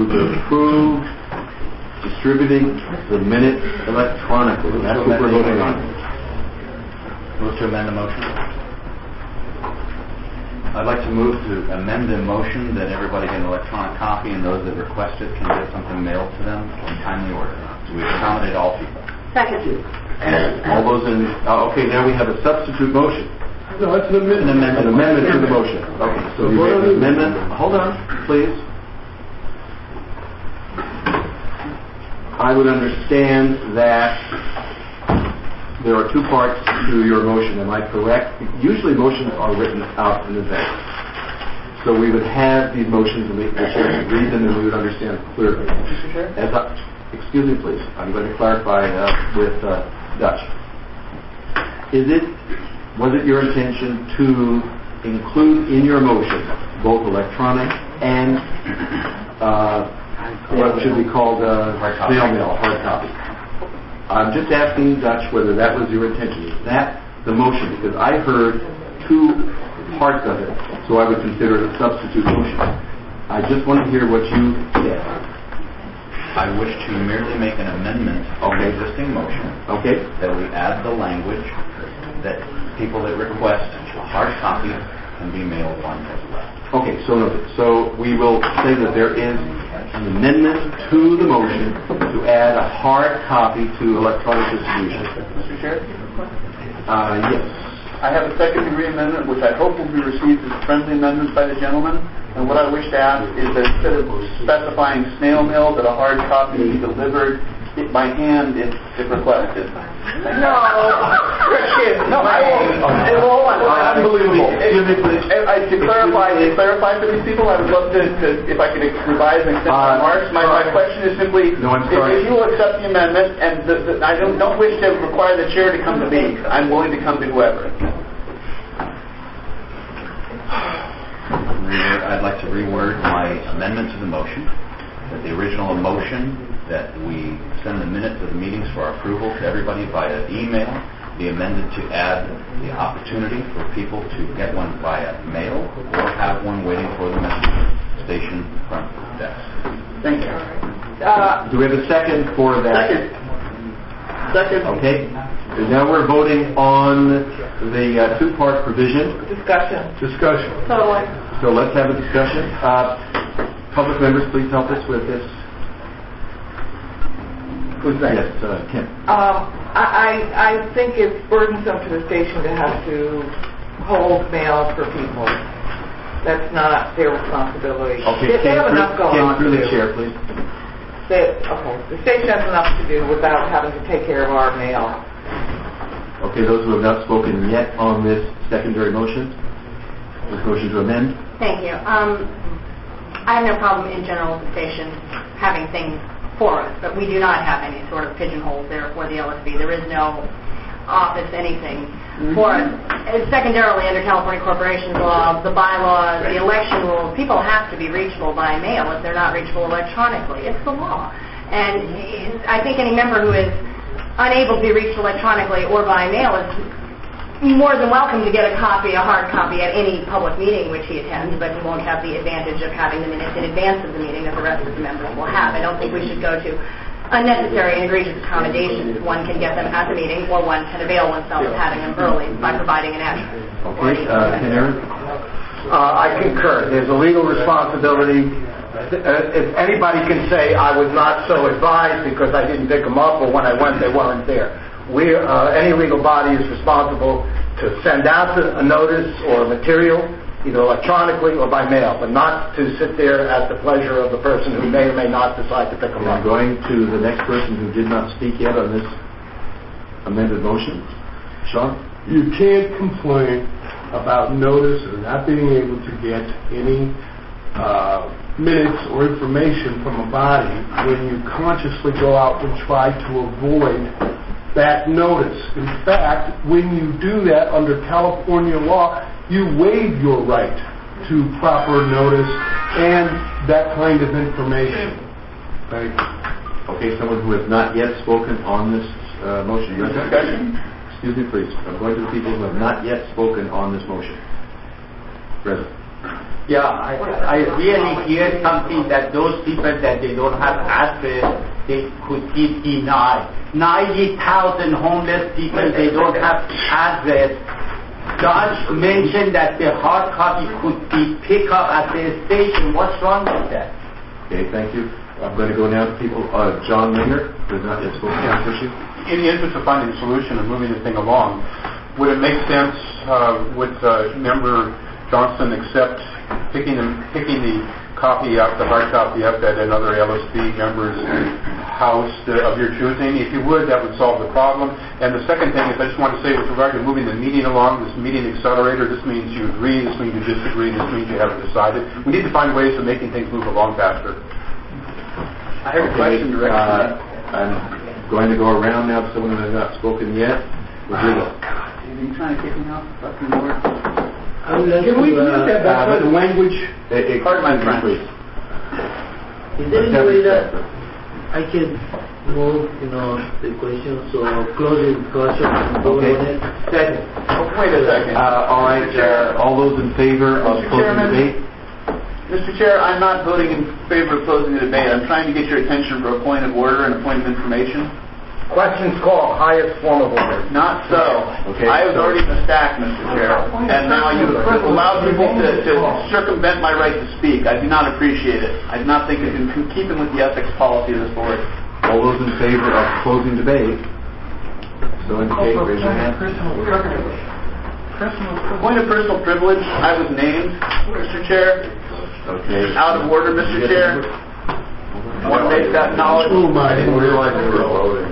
distributing the minutes electronically. That's what we're voting on. Move to amend the motion. I'd like to move to amend the motion that everybody get an electronic copy and those that request it can get something mailed to them in timely order. So we accommodate all people. Second. All those in... okay, now we have a substitute motion. No, it's an amendment. An amendment to the motion. Okay, so we have an amendment. Hold on, please. I would understand that there are 2 parts to your motion. Am I correct? Usually motions are written out in advance. So we would have these motions and the chair would read them and we would understand clearly. Excuse me, please. I'm going to clarify with Dutch. Was it your intention to include in your motion both electronic and what should be called snail mail, hard copy? I'm just asking Dutch whether that was your intention. Is that the motion? Because I heard 2 parts of it, so I would consider it a substitute motion. I just want to hear what you said. I wish to merely make an amendment to the existing motion. Okay. That we add the language that people that request a hard copy can be mailed one as well. Okay, so we will say that there is an amendment to the motion to add a hard copy to electronic distribution. Mr. Chair? Yes. I have a second-degree amendment, which I hope will be received as a friendly amendment by the gentleman. And what I wish to ask is that instead of specifying snail mail, that a hard copy be delivered by hand if requested. No, Christian. No, I won't. Unbelievable. To clarify for these people, I would love to if I could revise and extend my remarks. My question is simply, if you will accept the amendment, and I don't wish to require the chair to come to me. I'm willing to come to whoever. I'd like to reword my amendment to the motion. That the original motion that we send the minutes of the meetings for approval to everybody via email be amended to add the opportunity for people to get one via mail or have one waiting for them at the station front desk. Thank you. Do we have a second for that? Second. Okay. And now we're voting on the two-part provision. Discussion. Totally. So let's have a discussion. Public members, please help us with this. Who's that? Yes, Kim. I think it's burdensome to the station to have to hold mail for people. That's not their responsibility. Okay, they have enough going on through to the do. chair, please. The station has enough to do without having to take care of our mail. Okay, those who have not spoken yet on this secondary motion, this motion to amend. Thank you. I have no problem in general with the station having things for us, but we do not have any sort of pigeonholes there for the LSB. There is no office anything for us. And secondarily, under California Corporation Law, the bylaws, the election rules, people have to be reachable by mail if they're not reachable electronically. It's the law. And I think any member who is unable to be reached electronically or by mail is more than welcome to get a hard copy at any public meeting which he attends, but he won't have the advantage of having the minutes in advance of the meeting that the rest of the members will have. I don't think we should go to unnecessary and egregious accommodations. One can get them at the meeting, or one can avail oneself of having them early by providing an address. Okay, Aaron? I concur. There's a legal responsibility. If anybody can say I was not so advised because I didn't pick them up, or when I went they weren't there. Any legal body is responsible to send out a notice or material, either electronically or by mail, but not to sit there at the pleasure of the person who may or may not decide to pick them up. Going to the next person who did not speak yet on this amended motion. Sean? You can't complain about notice or not being able to get any minutes or information from a body when you consciously go out and try to avoid that notice. In fact, when you do that under California law, you waive your right to proper notice and that kind of information. Thank you. Okay, someone who has not yet spoken on this motion. Discussion? Excuse me, please. I'm going to the people who have not yet spoken on this motion. President. Yeah, I really hear something that those people that they don't have address, they could give denied. 90,000 homeless people, they don't have address. Judge mentioned that the hard copy could be picked up at the station. What's wrong with that? Okay, thank you. I'm going to go now to people. John Linger, who has not yet spoken on this issue. In the interest of finding a solution and moving the thing along, would it make sense, would Member Johnson accept picking the copy up, the hard copy up at another LSB member's house of your choosing? If you would, that would solve the problem. And the second thing is, I just want to say with regard to moving the meeting along, this meeting accelerator, this means you agree, this means you disagree, this means you haven't decided. We need to find ways of making things move along faster. I have a question directly. I'm going to go around now to someone who has not spoken yet. Rodrigo. Are you trying to kick me off the fucking board? Can we use that kind of language? Pardon my French. Is there any way that I can move, the question, so close the discussion and vote on it? Second. Wait a second. All right, all those in favor of closing the debate? Mr. Chair, I'm not voting in favor of closing the debate. I'm trying to get your attention for a point of order and a point of information. Questions called, highest form of order. Not so. Okay. I was already in the stack, Mr. Chair, and now you allow people to circumvent my right to speak. I do not appreciate it. I do not think it's in keeping with the ethics policy of this board. All those in favor of closing debate, so indicate, raise your hand. Point of personal privilege. I was named, Mr. Chair. Okay. Out of order, Mr. Chair. I want to make that knowledge. I didn't realize we were voting.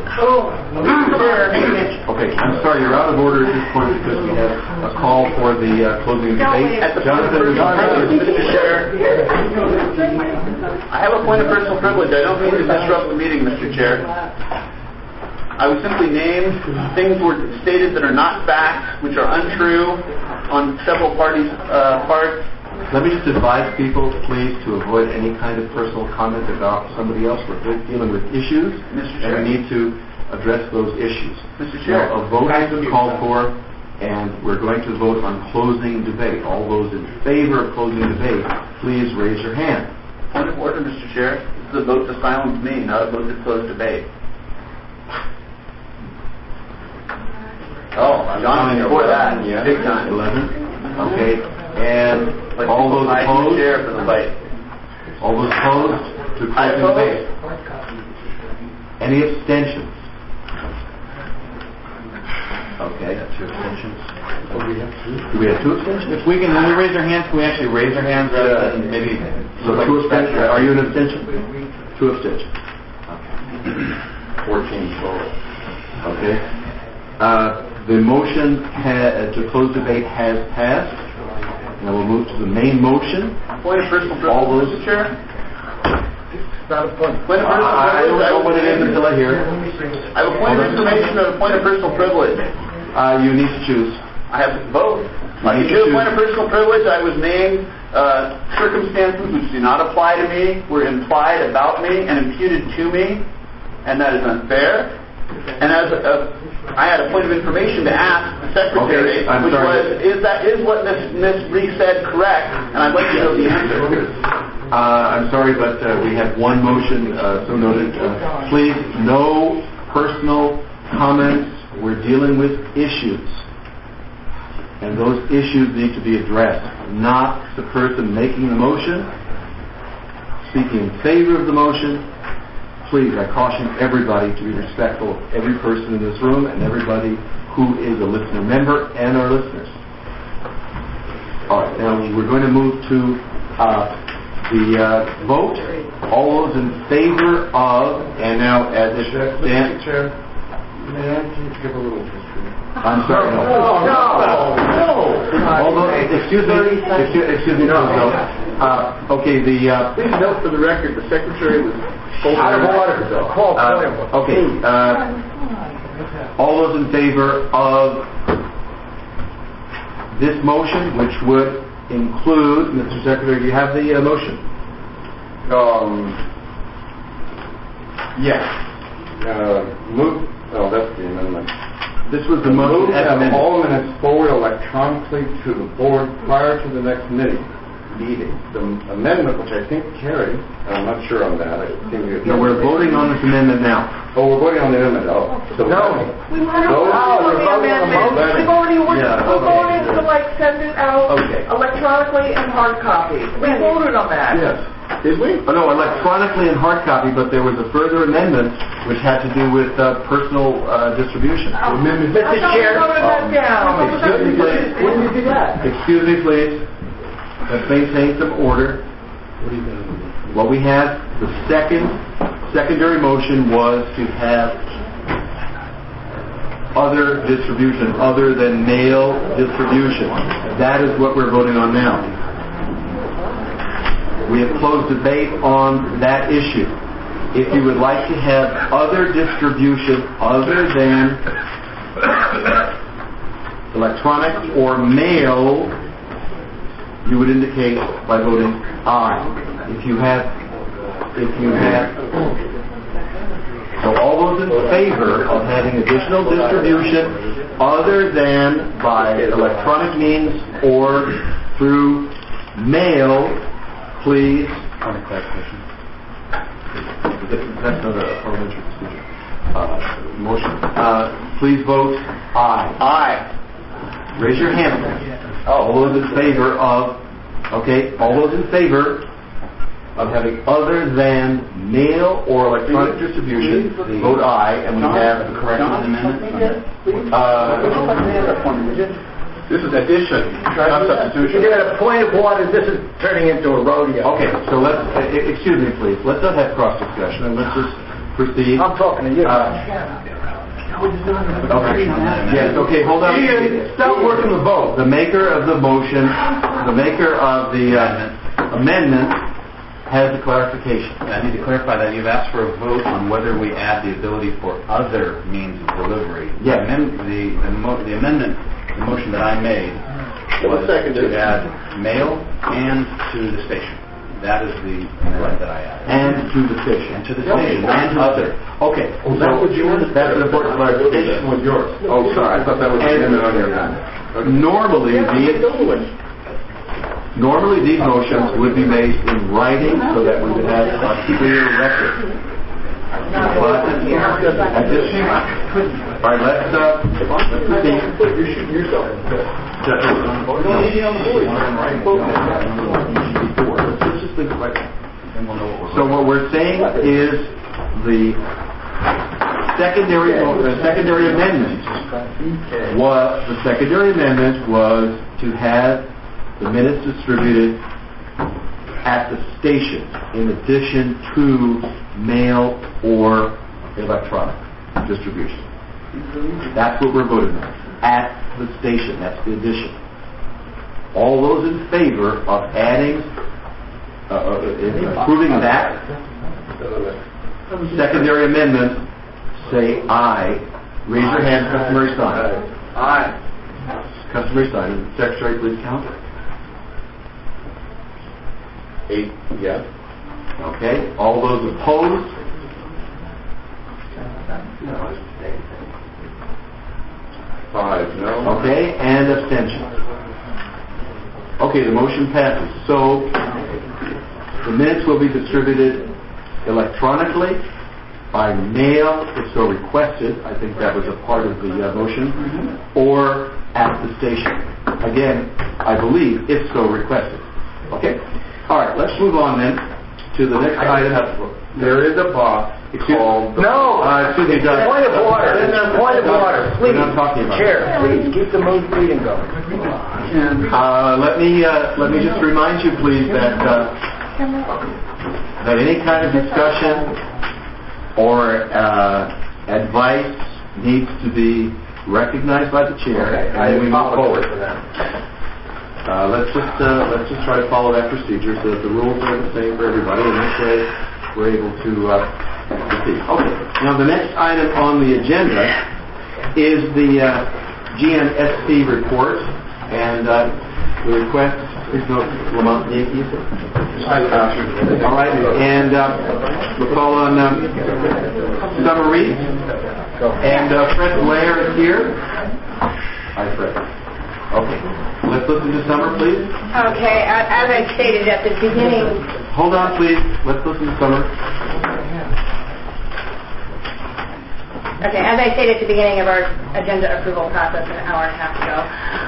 Okay, I'm sorry, you're out of order at this point because we have a call for the closing debate. Mr. Chair, I have a point of personal privilege. I don't mean to disrupt the meeting, Mr. Chair. I was simply named. Things were stated that are not facts, which are untrue on several parties' parts. Let me just advise people, please, to avoid any kind of personal comment about somebody else. We're dealing with issues, and we need to address those issues. Mr. Chair. Now, a vote has been called for, and we're going to vote on closing debate. All those in favor of closing debate, please raise your hand. Point of order, Mr. Chair. This is a vote to silence me, not a vote to close debate. Oh, John, before that, big time. 11. Okay. And all those opposed? For the fight. All those opposed to closing debate? Any abstentions? Okay. Two abstentions. Do we have two abstentions? If we can, when we raise our hands, can we actually raise our hands rather than maybe... So two abstentions. Are you an abstention? Two abstentions. Okay. 14 total. Okay. The motion to close debate has passed. Now we'll move to the main motion. Point of personal privilege, Mr. Chair. Not a point. Point of personal privilege. I don't know what it is until I hear it. I have a point of information and a point of personal privilege. You need to choose. I have both. I can do a point of personal privilege. I was named circumstances which do not apply to me were implied about me and imputed to me, and that is unfair. And as I had a point of information to ask the secretary, which was, is what Ms. Reese said correct? And I'd like to know the answer. I'm sorry, but we have one motion, so noted. Please, no personal comments. We're dealing with issues. And those issues need to be addressed, not the person making the motion, speaking in favor of the motion. Please, I caution everybody to be respectful of every person in this room and everybody who is a listener member and our listeners. All right, now we're going to move to the vote. All those in favor of, and now as it stands... Chair, may I just give a little history? I'm sorry, no. Although, excuse me, no. Okay, please note for the record, the secretary was out of order. Okay. All those in favor of this motion, which would include, Mr. Secretary, do you have the motion? Yes. Move. Oh, that's the amendment. This was the motion as amended. All minutes forward electronically to the board prior to the next meeting. The amendment, which I think carried, I'm not sure on that. No, we're voting on this amendment now. Oh, we're voting on the amendment. Oh, so no. We want to vote on the amendment. We've already voted to send it out electronically and hard copy. We voted on that. Yes. Did we? Oh, no, electronically and hard copy, but there was a further amendment which had to do with personal distribution. Mr. Chair. Excuse me, please. When did you do that? Excuse me, please. Let's maintain some order. What we had, the secondary motion was to have other distribution, other than mail distribution. That is what we're voting on now. We have closed debate on that issue. If you would like to have other distribution other than electronic or mail, you would indicate by voting aye. If you have, so all those in favor of having additional distribution other than by electronic means or through mail, please. That's not a parliamentary procedure. Motion. Please vote aye. Aye. Raise your hand. All those in favor of, all those in favor of having other than mail or electronic distribution, vote aye, and we have the correct amendment. This is addition, not substitution. You get a point of order. This is turning into a rodeo. Okay, so let's, excuse me, please. Let's not have cross discussion and let's just proceed. I'm talking to you. Okay. Yes, okay, hold on. Ian, stop working the vote. The maker of the motion, the maker of the amendment has a clarification. I need to clarify that you've asked for a vote on whether we add the ability for other means of delivery. Yes. The amendment, the motion that I made was to add mail and to the station. That is the amendment that I added. And to the station. And to the station. And to other. Okay. Oh, that was yours? That's an important clarification. Was yours. Oh, sorry. I thought that was the amendment on your amendment. Normally these motions would be made in writing so that we would have a clear record. But at this all right, let's proceed. You're shooting yourself in the Let's just think about it. So what we're saying is the secondary amendment was to have the minutes distributed at the station in addition to mail or electronic distribution. That's what we're voting on. At the station. That's the addition. All those in favor of adding, approving that secondary amendment, say aye. Raise your hand, customary sign. Aye. Customary sign. Secretary, please count. 8, yes. Okay. All those opposed? Five, no. Okay. And abstentions. Okay, the motion passes. So the minutes will be distributed electronically, by mail, if so requested. I think that was a part of the motion. Or at the station. Again, I believe, if so requested. Okay? All right, let's move on then to the next item. There is a box called... No! Excuse me, Judge. Point of order. Point of order. We're not talking about Chair, please, keep the meeting going. Let me just remind you, please, that any kind of discussion or advice needs to be recognized by the chair, and then we move forward. Let's just try to follow that procedure so that the rules are the same for everybody, and this way we're able to proceed. Okay. Now the next item on the agenda is the GNSC report, and the request. Please note Lamont Yankees. All right, and we'll call on Summer Reed, and Fred Blair is here. Hi, Fred. Okay. Let's listen to Summer, please. Okay, as I stated at the beginning... Hold on, please. Let's listen to Summer. Okay, as I stated at the beginning of our agenda approval process an hour and a half ago,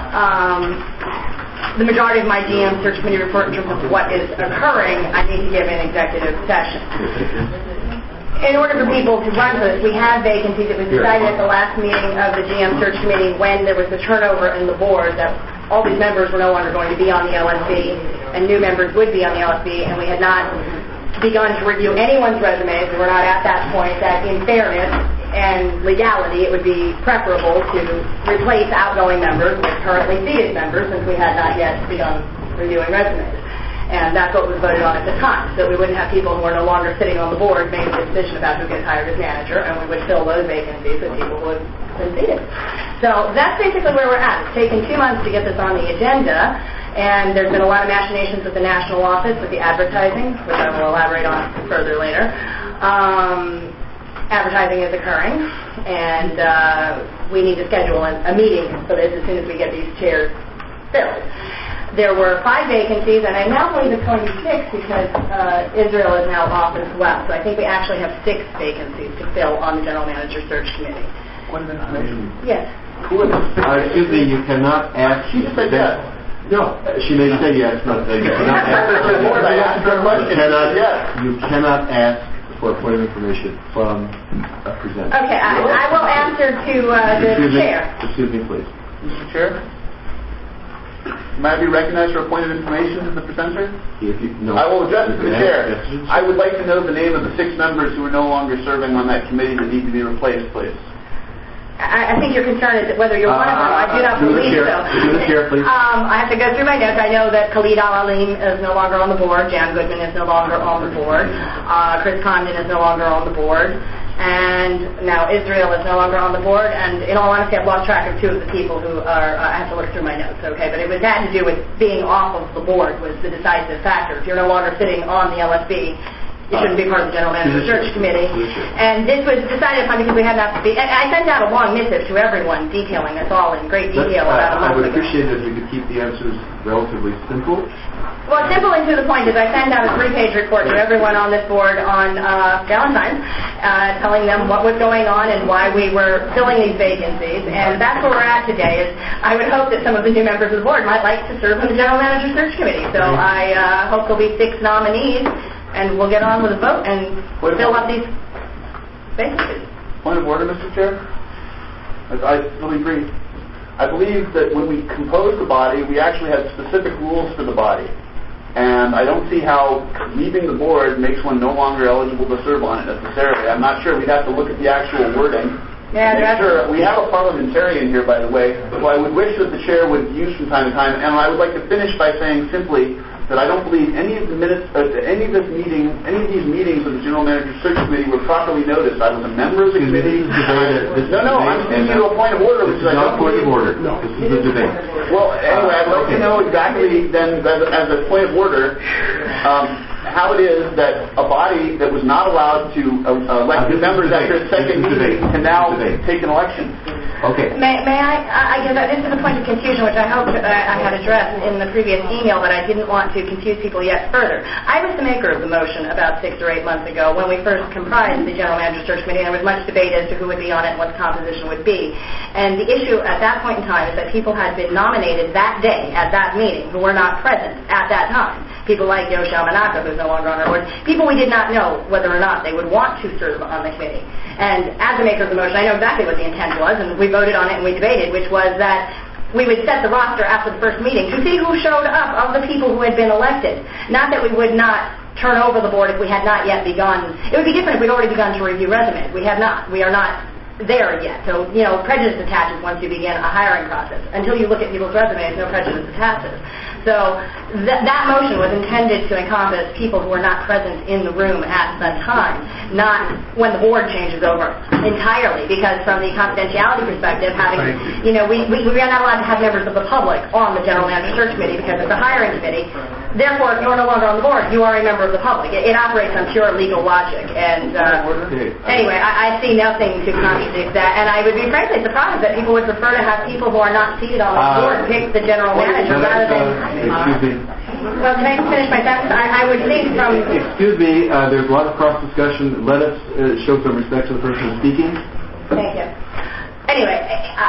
the majority of my GM search committee report in terms of what is occurring, I need to give an executive session. In order for people to run for this, we have vacancies. It was decided at the last meeting of the GM search committee when there was the turnover in the board that all these members were no longer going to be on the LSB and new members would be on the LSB, and we had not begun to review anyone's resumes. We were not at that point that, in fairness and legality, it would be preferable to replace outgoing members with currently seated members since we had not yet begun reviewing resumes. And that's what was voted on at the time, so we wouldn't have people who are no longer sitting on the board making a decision about who gets hired as manager, and we would fill those vacancies with people who have been seated. So that's basically where we're at. It's taken 2 months to get this on the agenda, and there's been a lot of machinations with the national office with the advertising, which I will elaborate on further later. Advertising is occurring, and we need to schedule a meeting for this as soon as we get these chairs filled. There were 5 vacancies, and I now believe it's going to be 6 because Israel is now off as well. So I think we actually have 6 vacancies to fill on the General Manager Search Committee. Yes. Excuse me, you cannot ask... She just said yes. No, she may say yes, but you cannot ask... You cannot ask for a point of information from a presenter. Okay, I will answer to the chair. Excuse me, please. Mr. Chair? May I be recognized for a point of information, Mr. Presenter? No. I will address it to the chair. Yes. I would like to know the name of the 6 members who are no longer serving on that committee that need to be replaced, please. I think your concern is whether you're one of them. I do not believe so. Do the chair, please. I have to go through my notes. I know that Khalid Al-Alim is no longer on the board. Jan Goodman is no longer on the board. Chris Condon is no longer on the board. And now Israel is no longer on the board. And in all honesty, I've lost track of 2 of the people who are, I have to look through my notes, okay? But it had to do with being off of the board was the decisive factor. If you're no longer sitting on the LSB, you shouldn't be part of the General Manager Search Committee. And this was decided upon because we had not to be... I sent out a long missive to everyone detailing us all in great detail about a month ago. I would appreciate it if you could keep the answers relatively simple. Well, simple and to the point is I sent out a 3-page report to everyone on this board on Valentine's, telling them what was going on and why we were filling these vacancies. And that's where we're at today. Is I would hope that some of the new members of the board might like to serve on the General Manager Search Committee. So I hope there'll be 6 nominees, and we'll get on with the vote and fill up these vacancies. Point of order, Mr. Chair? Let me brief. I believe that when we composed the body, we actually had specific rules for the body. And I don't see how leaving the board makes one no longer eligible to serve on it necessarily. I'm not sure. We'd have to look at the actual wording. Yeah, make sure. We have a parliamentarian here, by the way, who I would wish that the chair would use from time to time. And I would like to finish by saying simply that I don't believe any of the minutes, any of these meetings of the General Manager Search Committee were properly noticed. I was a member of the committee. No, I'm speaking to a point of order, which is I don't believe. No, this is a debate. Well, anyway, I'd like to know exactly then, as a point of order, how it is that a body that was not allowed to elect new members after its second meeting can now take an election. Okay. May I guess this is a point of confusion, which I hope I had addressed in the previous email, but I didn't want to confuse people yet further. I was the maker of the motion about 6 or 8 months ago when we first comprised the General Manager Search Committee, and there was much debate as to who would be on it and what the composition would be. And the issue at that point in time is that people had been nominated that day at that meeting who were not present at that time. People like Yoshio Manaka, who's no longer on our board, people we did not know whether or not they would want to serve on the committee. And as a maker of the motion, I know exactly what the intent was, and we voted on it and we debated, which was that we would set the roster after the first meeting to see who showed up of the people who had been elected. Not that we would not turn over the board if we had not yet begun. It would be different if we'd already begun to review resumes. We have not. We are not there yet. So, prejudice attaches once you begin a hiring process. Until you look at people's resumes, no prejudice attaches. So that motion was intended to encompass people who were not present in the room at the time, not when the board changes over entirely, because from the confidentiality perspective, we are not allowed to have members of the public on the General Manager Search Committee because it's a hiring committee. Therefore, if you're no longer on the board, you are a member of the public. It operates on pure legal logic. And anyway, I see nothing to contradict that. And I would be frankly surprised that people would prefer to have people who are not seated on the board pick the general manager rather than... Excuse me. Well, can I finish my sentence? I would think from... Excuse me, there's a lot of cross-discussion. Let us show some respect to the person speaking. Thank you. Anyway,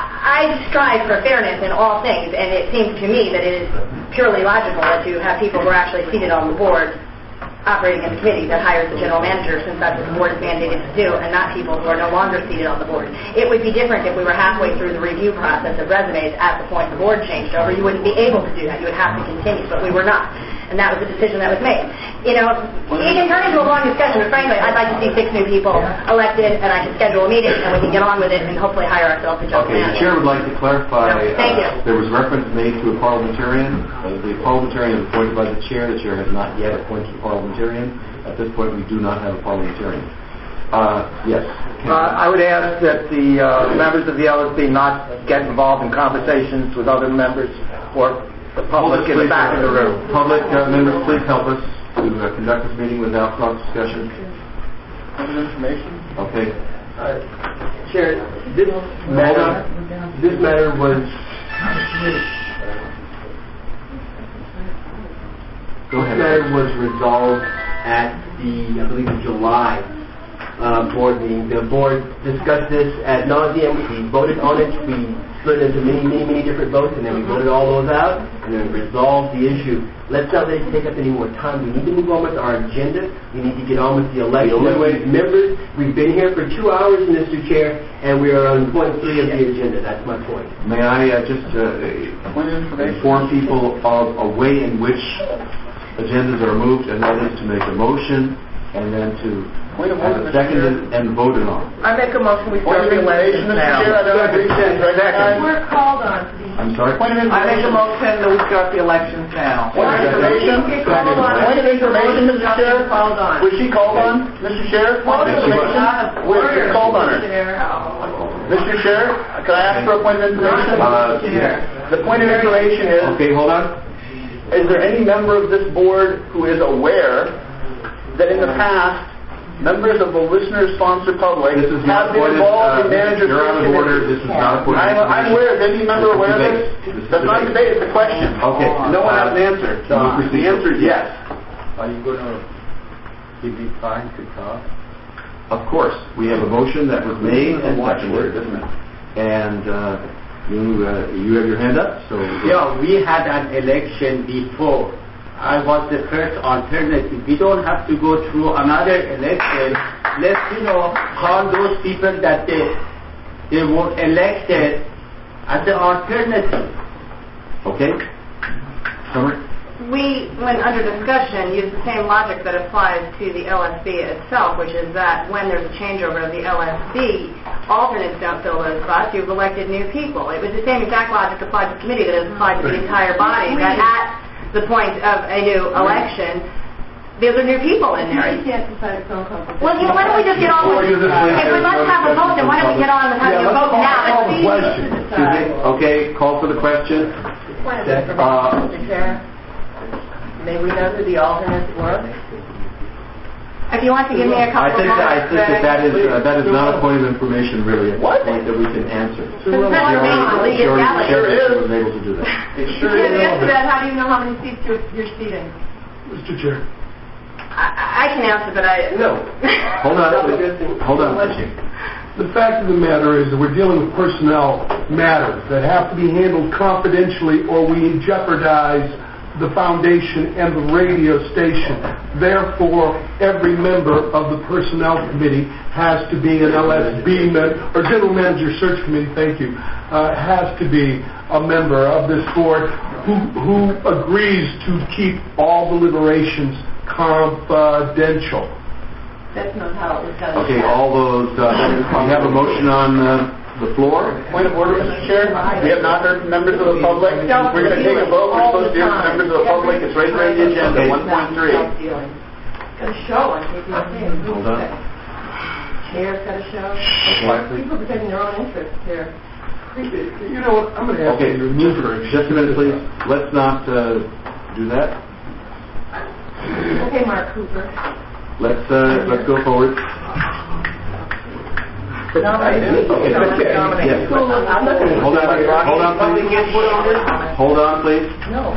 I strive for fairness in all things, and it seems to me that it is purely logical that you have people who are actually seated on the board operating in the committee that hires the general manager, since that's what the board is mandated to do, and not people who are no longer seated on the board. It would be different if we were halfway through the review process of resumes at the point the board changed over. You wouldn't be able to do that. You would have to continue, but we were not. And that was the decision that was made. It can turn into a long discussion, but frankly, I'd like to see 6 new people elected, and I can schedule a meeting, and we can get on with it, and hopefully hire ourselves a general manager. The chair would like to clarify. Thank you. There was reference made to a parliamentarian. The parliamentarian is appointed by the chair. The chair has not yet appointed a parliamentarian. At this point, we do not have a parliamentarian. Yes. I would ask that the members of the LSB not get involved in conversations with other members or the public in the back of the room. Public members, please help us to conduct this meeting without cross-discussion. Information? Okay. Chair, this matter was... Go ahead. This matter was resolved at the, I believe, the July board meeting. The board discussed this ad nauseum. We voted on it. We split into many different votes, and then we voted all those out, and then resolved the issue. Let's not let it take up any more time. We need to move on with our agenda. We need to get on with the election of members. We've been here for 2 hours, Mr. Chair, and we are on point 3 of the agenda. That's my point. May I just inform people of a way in which agendas are moved, and that is to make a motion and then to have it seconded and voted on. I make a motion we start the elections now. We're called on. I'm sorry? I make a motion that we start the elections now. Point of information, Mr. Chair. Was she called on, Mr. Chair? Point of information. Where she called on her? Mr. Chair, can I ask for a point of information? The point of information is... Okay, hold on. Is there any member of this board who is aware that in the past, members of the listener-sponsored public have been involved in manager search? You're out of order. This is not a point of information. I'm aware. Is any member aware of this? That's not a debate. It's a question. Okay. No one has an answer. The answer is yes. Are you going to give me time to talk? Of course. We have a motion that was made and seconded, and you have your hand up. So yeah, we had an election before. I was the first alternative. We don't have to go through another election. Let's, call those people that they were elected as the alternative. Okay. Summary? We, when under discussion, use the same logic that applies to the LSB itself, which is that when there's a changeover of the LSB, alternates don't fill those spots. You've elected new people. It was the same exact logic applied to the committee that is applied to the entire body. That at the point of a new election, there's new people in there. You can't decide its own composition. Well, why don't we just get on with it? If we'd like to have a vote, then why don't we get on with having a vote now? Okay, call for the question. Point of information, Mr. Chair. May we know who the alternates were? If you want to give me a couple of moments. I think that is not a point of information really at this point that we can answer. Sure is. Was able to do that. It sure is. Answer that. How do you know how many seats you're seating? Mr. Chair. I can answer, but No. Hold on. The fact of the matter is that we're dealing with personnel matters that have to be handled confidentially, or we jeopardize the foundation and the radio station. Therefore, every member of the personnel committee has to be an LSB or general manager search committee. Thank you. Has to be a member of this board who agrees to keep all deliberations confidential. That's not how it was done. Okay, all those. We have a motion on the floor. Point of order, Mr. Chair. We have not heard from members of the public. We're going to take a vote. We're supposed to hear from members of the public. It's right there in the agenda, 1.3. Got a show on KPFK. Hold on. Chair's got a show. Okay. People are protecting their own interests here. You know what? I'm going to ask you to move for just a minute, please. Let's not do that. Okay, Mark Cooper. Let's go forward. Okay. Yes. Hold on, please. No,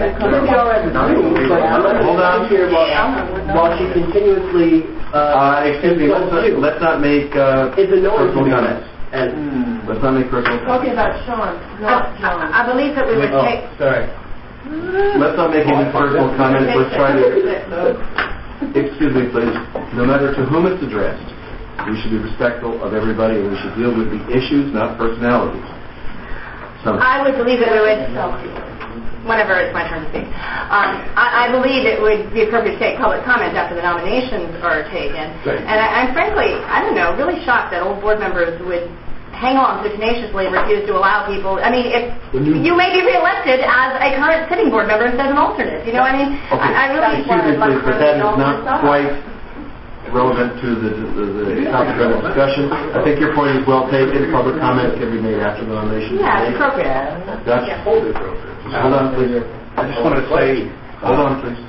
hold on. While she continuously... excuse me, let's not make personal comments. Let's not make personal comments. Talking about Sean, not John. I believe that we would take... Sorry. Let's not make any personal comments. Let's try to... Excuse me, please. No matter to whom it's addressed, we should be respectful of everybody, and we should deal with the issues, not personalities. I would believe that we would, whenever it's my turn to speak, I believe it would be appropriate to take public comment after the nominations are taken. Right. And I'm frankly, I don't know, really shocked that old board members would hang on so tenaciously and refuse to allow people. I mean, if you may be reelected as a current sitting board member instead of an alternate. You know what I mean? Okay. I really Excuse me, please, but that is not quite relevant to the topic of the discussion. I think your point is well taken. Public comment can be made after the nomination. Yeah, it's appropriate. That's wholly appropriate. Hold on, please. I just wanted to say... Hold on, please.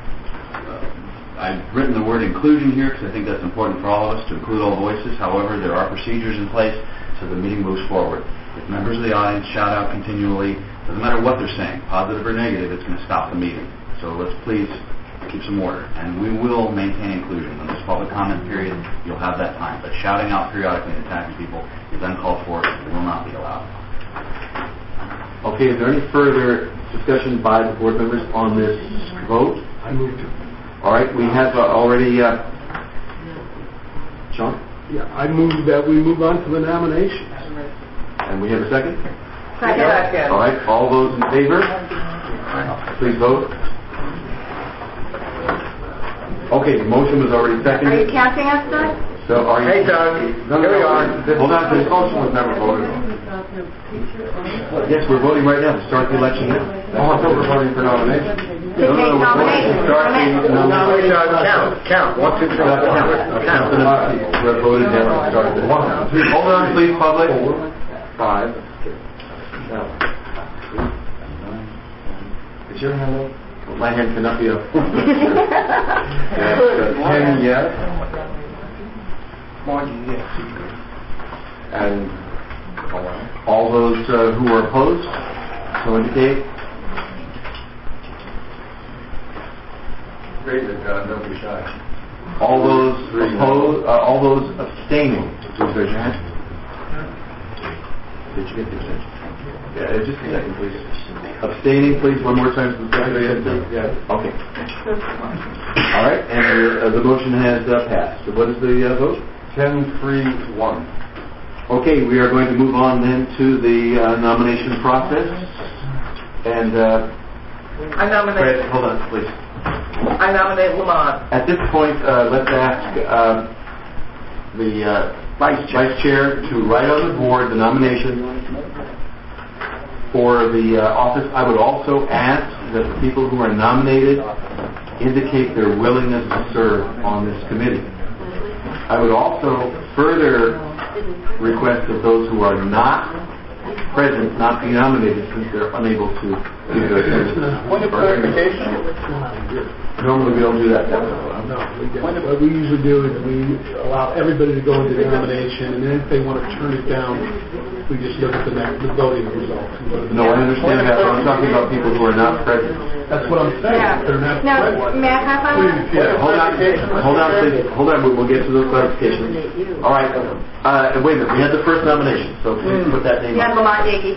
I've written the word inclusion here because I think that's important for all of us to include all voices. However, there are procedures in place so the meeting moves forward. If members of the audience shout out continually, doesn't matter what they're saying, positive or negative, it's going to stop the meeting. So let's please keep some order. And we will maintain inclusion. In this public comment period, you'll have that time. But shouting out periodically and attacking people is uncalled for and will not be allowed. Okay, is there any further discussion by the board members on this vote? I move to. All right, we have already... Sean? Yeah, I move that we move on to the nominations. And we have a second? Second. All right, all those in favor, please vote. Okay, the motion was already seconded. Are you counting us, Doug? So are you... Hey, Doug, here we are. Hold on, please. motion was never voted on. Yes, we're voting right now to start the election now. Oh, I thought we were voting for nomination. To take nominations. Count. 1, 2, 3, 4. Count. We're voting now to start the... Hold on, please, public. 5. Is your hand up? Well, my hand cannot be up. 10 yes. And all those who are opposed, so indicate. Raise it, John. Don't be shy. All those opposed, all those abstaining, please raise your hand. Did you get the extension? Yeah, just a second, please. Abstaining, please, one more time. Yeah. Okay. All right, and the motion has passed. So what is the vote? 10-3-1. Okay, we are going to move on then to the nomination process. And I nominate. Hold on, please. I nominate Lamont. At this point, let's ask the Vice Chair to write on the board the nomination for the office. I would also ask that the people who are nominated indicate their willingness to serve on this committee. I would also further request that those who are not present not be nominated since they're unable to give their attendance. Point of clarification. Normally we don't do that. No, what we usually do is we allow everybody to go into the nomination, and then if they want to turn it down, we just look at the voting results. No, I understand that, but I'm talking about people who are not present. That's what I'm saying. Yeah. They're not No, present. may I clarify that? Yeah, hold on, please. Hold on, we'll get to those clarifications. All right, wait a minute, we had the first nomination, so please put that name Yeah, on. Lamont Yakey.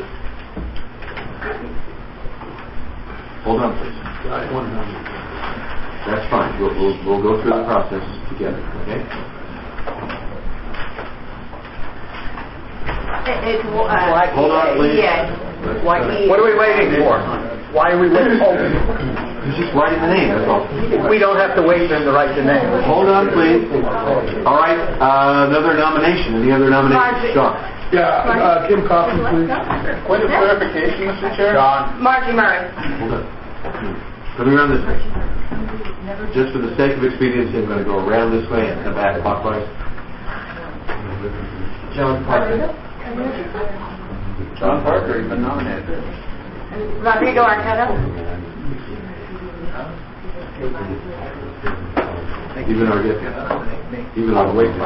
Hold on, please. That's fine. We'll go through the process together, okay? Hold on, please. Yes. What are we waiting for? Why are we waiting? He's just writing the name, that's all. We don't have to wait for him to write the name. Hold on, please. All right, another nomination. Any other nominations? Sean. Yeah, Kim Coffey, please. Point of clarification, Mr. Chair. John. Margie Murray. Hold on. Coming around this way. Just for the sake of expediency, I'm going to go around this way and come back clockwise. John Parker. John Parker, you've been nominated. Rodrigo Arqueta. Even Argueta. Even Argueta.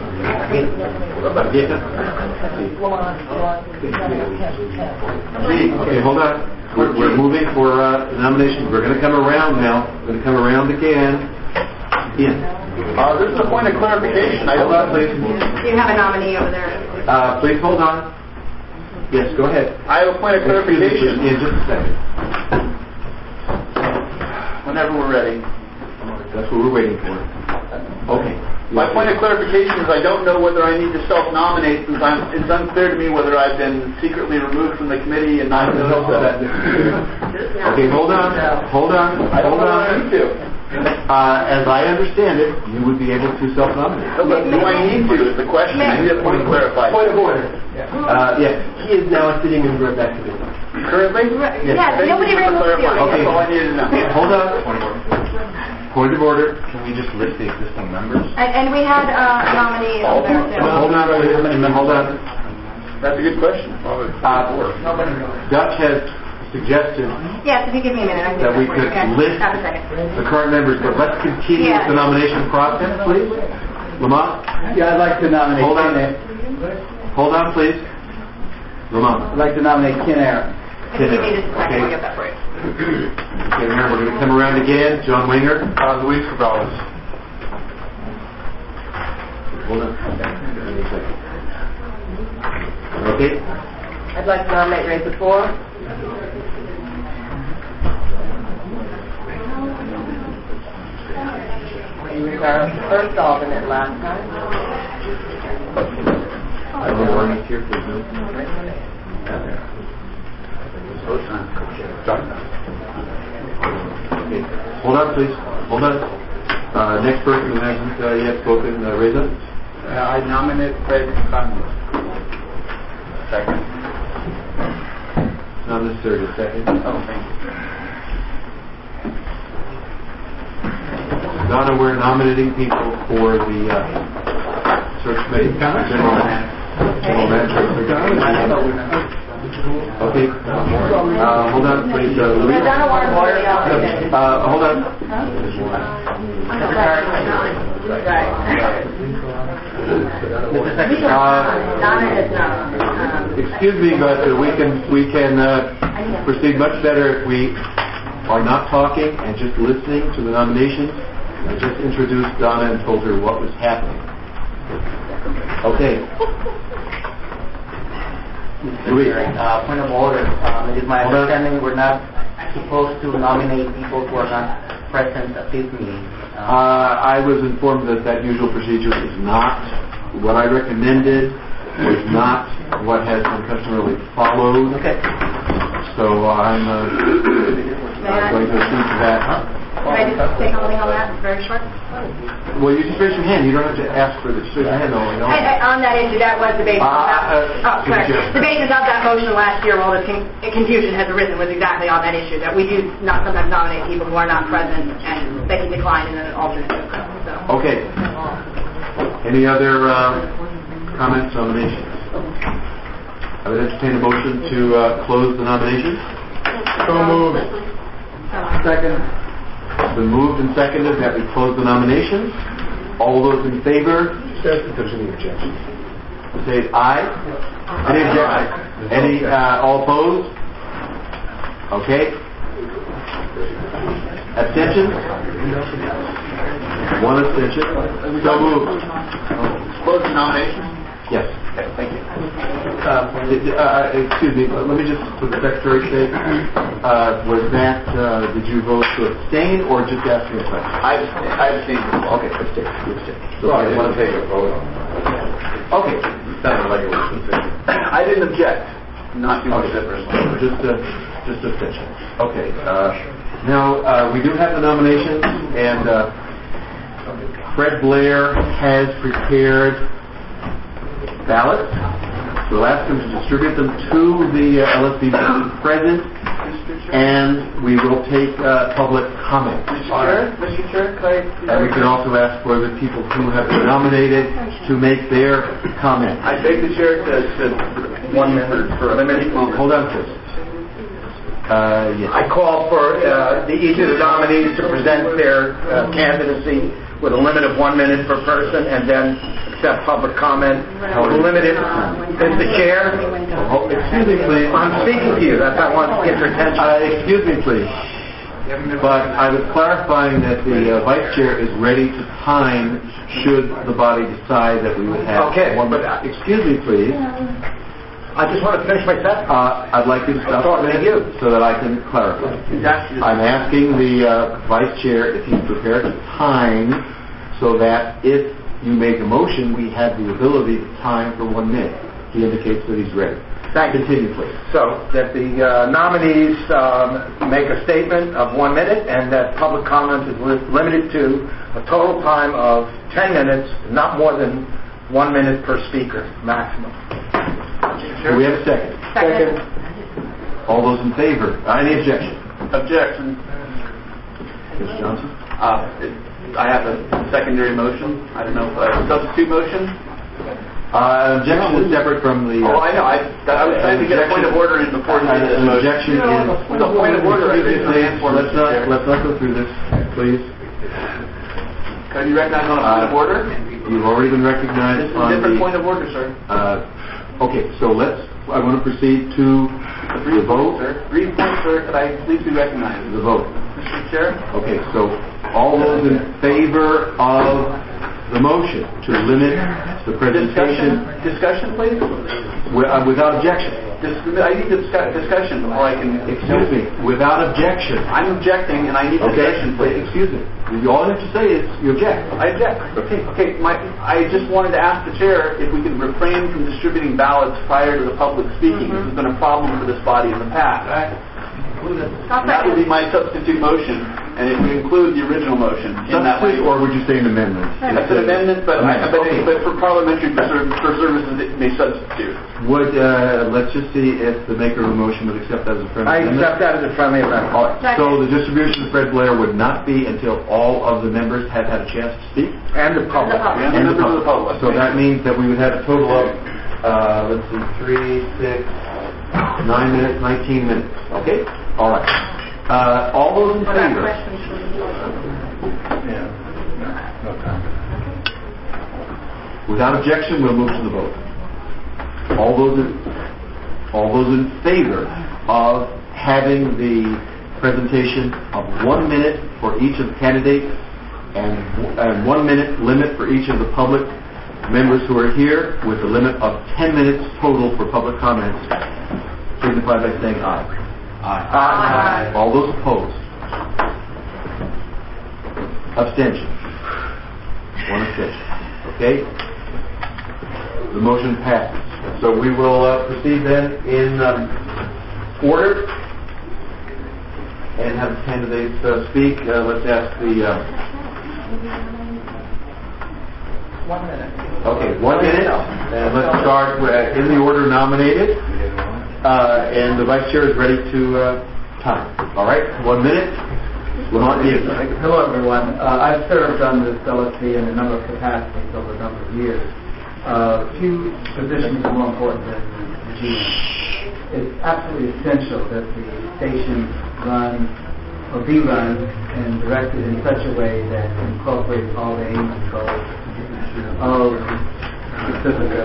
Okay, hold on. We're moving for nominations. We're going to come around now. We're going to come around again. Ian. This is a point of clarification. Hold on, please. You have a nominee over there. Please hold on. Yes, go ahead. I have a point of clarification. In just a second. Whenever we're ready. That's what we're waiting for. Okay. My point of clarification is I don't know whether I need to self-nominate since it's unclear to me whether I've been secretly removed from the committee and not noticed that. Okay, hold on. Hold on. I don't know what I need to. As I understand it, you would be able to self-nominate. Do I need to is the question. I need a point clarified. Point of order. Yes. He is now a sitting member of that committee. Currently? Yes, nobody removed you. Okay. That's all I needed to know. Hold on. Point of order. Can we just list the existing members? And we had a nominee over there too. Hold on, please. Hold on. That's a good question. Dutch has suggested Yes, if you give me a minute. I can that we get that for you. could Okay. list Have a second. the current members, but let's continue with the nomination process, please. Lamont? Yeah, I'd like to nominate Hold on. Hold on, please. Lamont. I'd like to nominate Ken Aaron. If you give me just a second, I'll get that for you. Okay, now we're going to come around again. John Winger. Luis Cabrales. Hold on. Okay. I'd like to nominate Ray Before. He was our first alternate last time. I don't know why he's here, please. No. Okay. Hold on, please. Hold on. Next person who hasn't yet spoken, Reza. I nominate Fred Conley. Second. Not necessarily a second. Oh, thank you. Donna, we're nominating people for the search committee. General manager. Okay. Hold on, please. Louise. Hold on. Excuse me, but we can proceed much better if we are not talking and just listening to the nominations. I just introduced Donna and told her what was happening. Okay. Point of order. It is my understanding we're not supposed to nominate people who are not present at this meeting. I was informed that usual procedure is not what I recommended, was not what has been customarily followed. Okay. So I'm going to accede to that. Can I just say something on that, very short? Well, you just raise your hand. You don't have to ask for this. Raise your hand, though. On that issue, that was the basis of that. The basis of that motion last year, while the confusion has arisen, was exactly on that issue, that we do not sometimes nominate people who are not present, and they can decline, and then an alternate is present. So. Okay. Any other comments on nominations? I would entertain a motion to close the nominations. So moved. Second. It's been moved and seconded that we close the nominations. All those in favor? If there's any objections. Say aye. Any objections? Any all opposed? Okay. Abstentions? One abstention. So moved. Close the nominations? Yes. Okay, thank you. Excuse me, let me just, for the secretary say, was that, did you vote to abstain or just asking a question? I abstained. Okay, abstain. You abstain. So I want to take a vote on Okay. sounded like it was consent. I didn't object. Not too much difference. Just abstention. Okay. Now, we do have the nominations, and Fred Blair has prepared ballots. We'll ask them to distribute them to the LSB present, and we will take public comment. Mr. Chair, And we can also ask for the people who have been nominated to make their comment. I beg the chair to 1 minute for a limited moment. Hold on, please. Yes. I call for each of the nominees to present their candidacy with a limit of 1 minute per person, and then accept public comment. Limited. Mr. Chair, excuse me, please. I'm speaking to you. That's why I want to get your attention. Excuse me, please. But I was clarifying that the vice chair is ready to time should the body decide that we would have one. But excuse me, please. I just want to finish my sentence. I'd like you to stop for a minute so that I can clarify. I'm asking the vice chair if he's prepared to time so that if you make a motion, we have the ability to time for 1 minute. He indicates that he's ready. Thank you. Continue, please. So that the nominees make a statement of 1 minute, and that public comment is limited to a total time of 10 minutes, not more than 1 minute per speaker, maximum. Do we have a second? Second. All those in favor? Any objection? Objection. Mr. Johnson? I have a secondary motion. I don't know if a substitute motion. Objection is separate from the... I know. I was trying to get a point of order in before you did this motion. Objection is... The point of order I think stands for... Let's not go through this, please. Can you recognize on a point of order? You've already been recognized It's a different point of order, sir. Okay, so let's I want to proceed to the vote. Brief point, sir. Could I please be recognized? The vote. Mr. Chair? Okay, so all those in favor of the motion to limit the presentation... Discussion, please? Without objection. I need discussion before I can... Excuse me, without objection. I'm objecting and I need discussion, please. Excuse me. All you have to say is you object. I object. Okay. I just wanted to ask the chair if we could refrain from distributing ballots prior to the public speaking. This has been a problem for this body in the past. That would be my substitute motion, and it would include the original motion in that way. Or would you say an amendment? That's an amendment, but for parliamentary services, it may substitute. Let's just see if the maker of the motion would accept that as a friendly I amendment. accept that as a friendly amendment. All right. So the distribution of Fred Blair would not be until all of the members have had a chance to speak? And the public. And the members of the public. So that means that we would have a total of, 3, 6, 9 minutes, 19 minutes. Okay? All right. All those in favor? Without objection, we'll move to the vote. All those in favor of having the presentation of 1 minute for each of the candidates and 1 minute limit for each of the public members who are here, with a limit of 10 minutes total for public comments, signify by saying aye. Aye. All those opposed? Abstention. 1 abstention. Okay? The motion passes. So we will proceed then in order and have the candidates speak. Let's ask the... 1 minute. Okay, 1 minute. And let's start in the order nominated. And the vice chair is ready to time. All right, 1 minute. Lamont Neal. Hello, everyone. I've served on this LSC in a number of capacities over a number of years. Few positions are more important than the GM. It's absolutely essential that the station run or be run and directed in such a way that incorporates all the aims and goals of Pacifica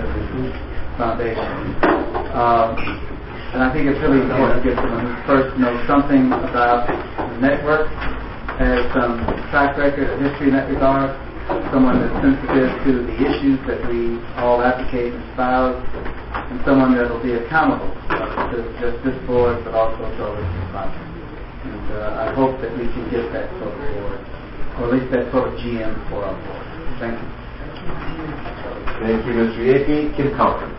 Foundation. And I think it's really important to get someone who first knows something about the network, has some track record or history in that regard, someone that's sensitive to the issues that we all advocate and espouse, and someone that will be accountable to just this board, but also to others in the project. And I hope that we can get that sort of board, or at least that sort of GM for our board. Thank you. Thank you, Mr. Yaki. Kim Cochran.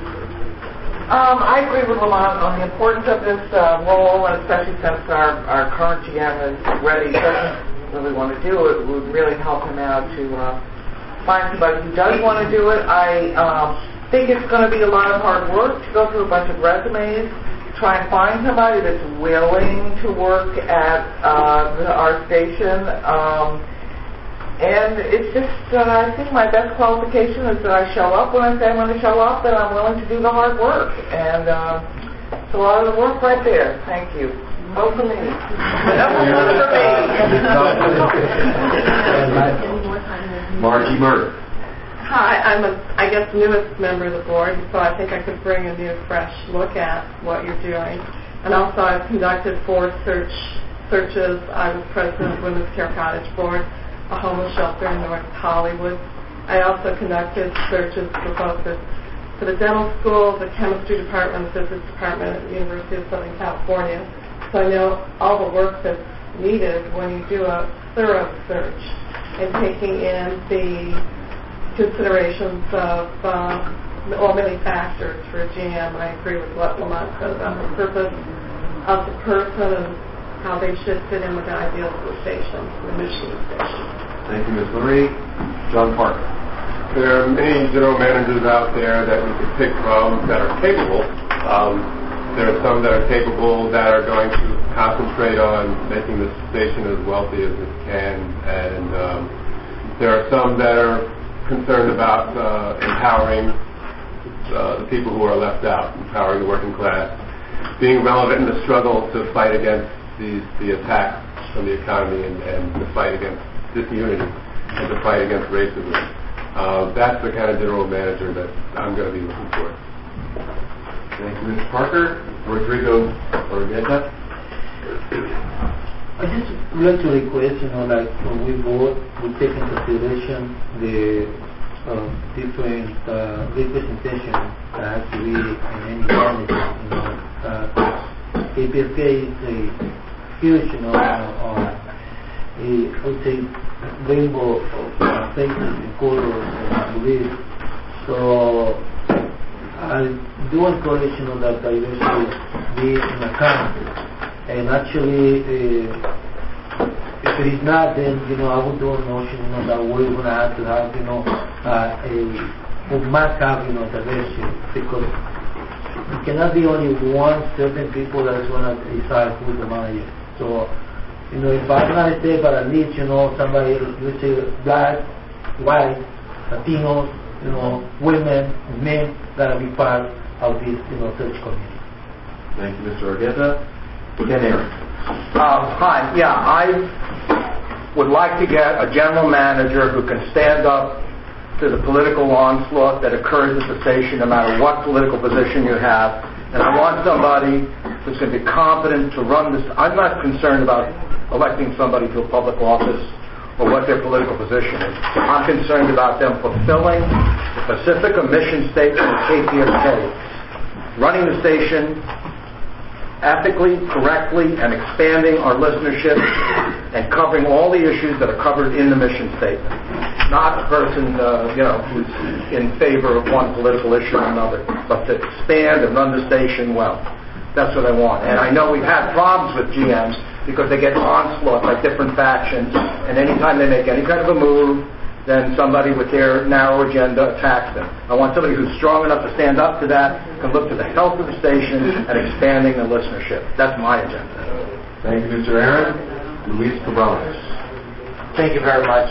I agree with Lamont on the importance of this role, and especially since our current GM is ready, doesn't really want to do it. It would really help him out to find somebody who does want to do it. I think it's going to be a lot of hard work to go through a bunch of resumes, try and find somebody that's willing to work at our station. And it's just, I think my best qualification is that I show up when I say I'm going to show up, and I'm willing to do the hard work. And it's a lot of the work right there. Thank you. Vote for me. Vote for me. Margie Murray. Hi, I'm I guess, newest member of the board, so I think I could bring a new, fresh look at what you're doing. And also, I've conducted 4 searches. I was president of Women's Care Cottage Board, a homeless shelter in North Hollywood. I also conducted searches for both for the dental school, the chemistry department, the physics department at the University of Southern California. So I know all the work that's needed when you do a thorough search and taking in the considerations of many factors for a GM. I agree with what Lamont said about the purpose of the person and how they should fit in with the ideals of the station, the mission of the station. Thank you, Ms. Marie. John Parker. There are many general managers out there that we could pick from that are capable. There are some that are capable that are going to concentrate on making the station as wealthy as it can, and there are some that are concerned about empowering the people who are left out, empowering the working class, being relevant in the struggle to fight against the attacks from the economy and the fight against disunity and the fight against racism. That's the kind of general manager that I'm going to be looking for. Thank you, Mr. Parker. Rodrigo Orgueta. I just would like to request, like when we vote, we take into consideration the different representation that has to be in any candidate. KPFK is a huge, I would say, rainbow of faces and colors and beliefs. So I do encourage, that diversity be in account. And actually, if it is not, then, I would do a motion, that we're going to have, we must have, diversity, because it cannot be only one certain people that is going to decide who is the manager. So, if I'm not there, but at least, somebody, let's say, black, white, Latinos, women, men, that will be part of this, search committee. Thank you, Mr. Orgueta. Ken Aaron. Hi. Yeah, I would like to get a general manager who can stand up to the political onslaught that occurs at the station, no matter what political position you have. And I want somebody who's going to be competent to run this. I'm not concerned about electing somebody to a public office or what their political position is. I'm concerned about them fulfilling the Pacifica mission statement of KPFK, running the station ethically, correctly, and expanding our listenership and covering all the issues that are covered in the mission statement. Not a person, who's in favor of one political issue or another, but to expand and run the station well. That's what I want. And I know we've had problems with GMs because they get onslaught by different factions, and anytime they make any kind of a move, then somebody with their narrow agenda attacks them. I want somebody who's strong enough to stand up to that, can look to the health of the station and expanding the listenership. That's my agenda. Thank you, Mr. Aaron. Luis Cabrales. Thank you very much.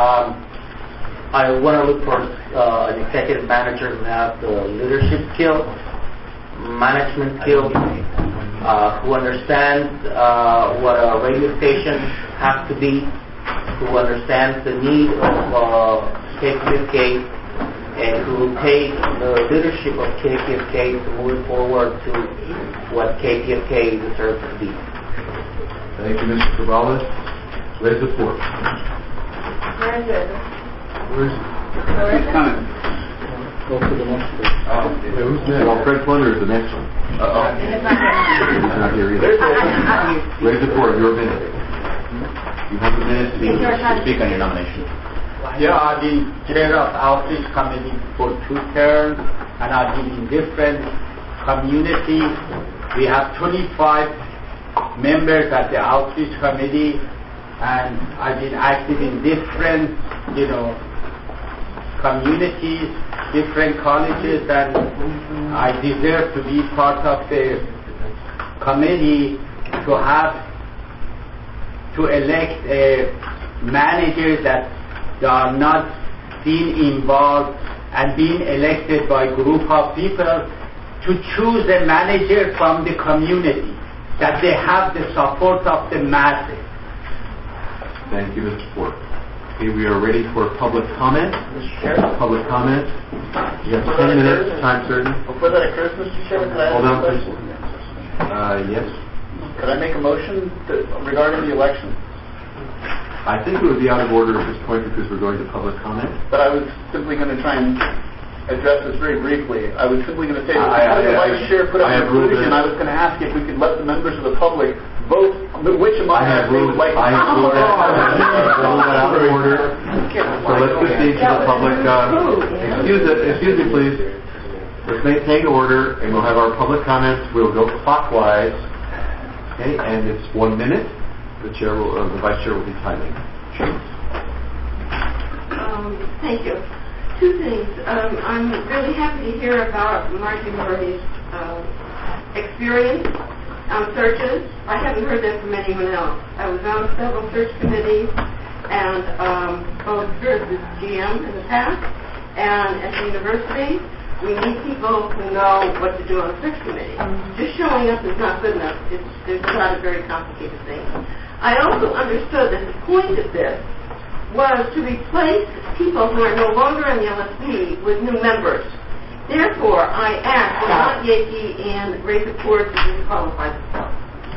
I want to look for an executive manager who has the leadership skill, management skill, who understands what a radio station has to be, who understands the need of KPFK, and who will take the leadership of KPFK to move it forward to what KPFK deserves to be. Thank you, Mr. Cabrales. Raise the floor. Very good. Where's Go to the next one. who's next? Well, Fred Plunder is the next one. He's not here either. Raise the floor. Your minute. You have a minute to speak on your nomination. Yeah, I've been chair of outreach committee for 2 terms, and I've been in different communities. We have 25 members at the outreach committee, and I've been active in different, communities, different colleges, and I deserve to be part of the committee to elect a manager that are not being involved and being elected by a group of people, to choose a manager from the community, that they have the support of the masses. Thank you, Mr. Ford. Okay, we are ready for public comment. Mr. Chair? Public comment. You have 10 minutes, time certain. Before that occurs, Mr. Chair, could I ask Hold on, a question? please. Yes. Could I make a motion regarding the election? I think it would be out of order at this point because we're going to public comment. But I was simply going to try and address this very briefly. I was simply going to say that the vice chair put up a conclusion. I was going to ask if we could let the members of the public vote which among us they would like to I have ruled that out of order. So let's proceed to the public. Excuse me, please. Let's maintain order, and we'll have our public comments. We'll go clockwise. Okay, and it's 1 minute. The vice chair will be timing. Thank you. 2 things. I'm really happy to hear about Margie Murray's experience on searches. I haven't heard that from anyone else. I was on several search committees, and both served as GM in the past, and at the university, we need people who know what to do on a search committee. Just showing up is not good enough. There's a lot of very complicated things. I also understood that the point of this was to replace people who are no longer in the LSP with new members. Therefore, I ask Lamont Yaki and Ray Kapoor to disqualify themselves.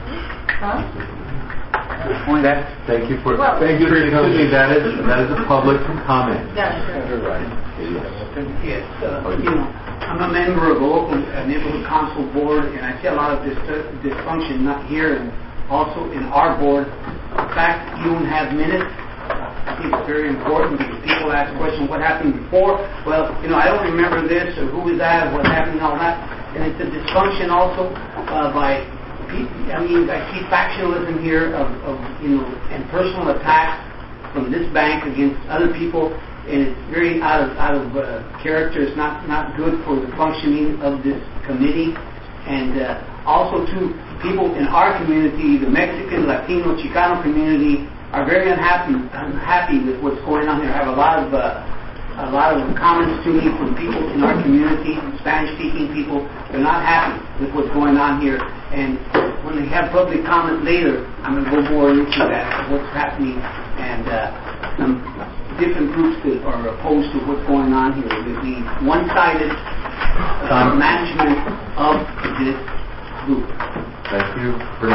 Thank you for excusing me. That is a public comment. Yes. Yes, I'm a member of the local neighborhood council board, and I see a lot of dysfunction, not here, and also in our board. In fact, you don't have minutes. I think it's very important because people ask questions, what happened before? Well, I don't remember this, or who was that, or what happened, and all that. And it's a dysfunction also by people. I see factionalism here and personal attacks from this bank against other people, and it's very out of character. It's not good for the functioning of this committee. And also, too, people in our community, the Mexican, Latino, Chicano community, are very unhappy with what's going on here. I have a lot of comments to me from people in our community, Spanish-speaking people. They're not happy with what's going on here. And when they have public comment later, I'm going to go more into that, what's happening, and some different groups that are opposed to what's going on here with the one-sided management of this group. Thank you.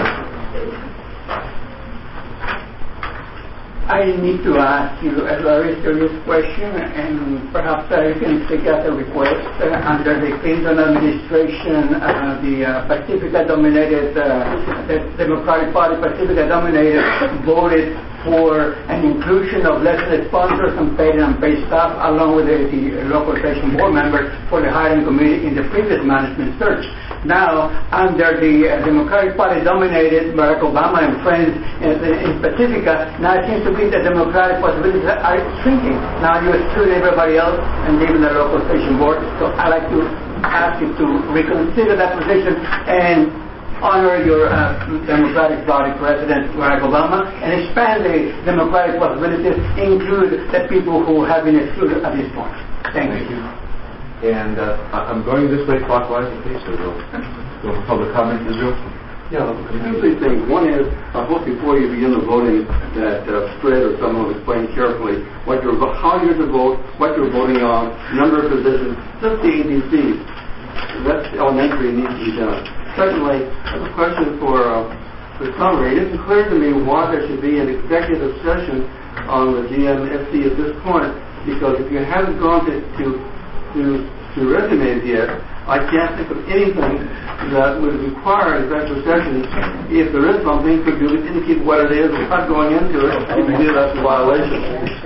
I need to ask you a very serious question, and perhaps I can take as a request. Under the Clinton administration, the Pacifica-dominated, the Democratic Party, Pacifica-dominated, voted for an inclusion of less sponsors and paid and unpaid staff, along with the local station board members for the hiring committee in the previous management search. Now, under the Democratic Party-dominated Barack Obama and friends in Pacifica, now it seems to be the Democratic possibilities are shrinking. Now you exclude everybody else and leave the local station board. So I'd like to ask you to reconsider that position and honor your Democratic Party President Barack Obama and expand the Democratic possibilities, include the people who have been excluded at this point. Thank you. And I'm going this way clockwise, okay, so we'll go for public comment, Israel. Yeah, two things. One is, I hope before you begin the voting that Fred or someone will explain carefully how you're to vote, what you're voting on, number of positions, just the ABCs. That's elementary and needs to be done. Secondly, I have a question for summary. It isn't clear to me why there should be an executive session on the GMFC at this point, because if you haven't gone to resumes yet, I can't think of anything that would require an executive session. If there is something, could you indicate what it is without going into it? If you do, that's a violation.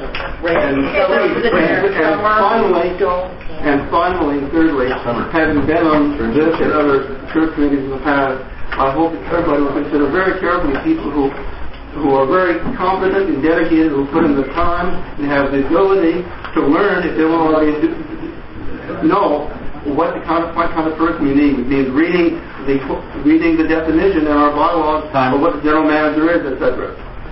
And finally, thirdly, having been on this and other church meetings in the past, I hope that everybody will consider very carefully people who are very competent and dedicated, who put in the time and have the ability to learn if they won't already know what kind of person you need. It means reading the definition in our bylaws of what the general manager is, etc.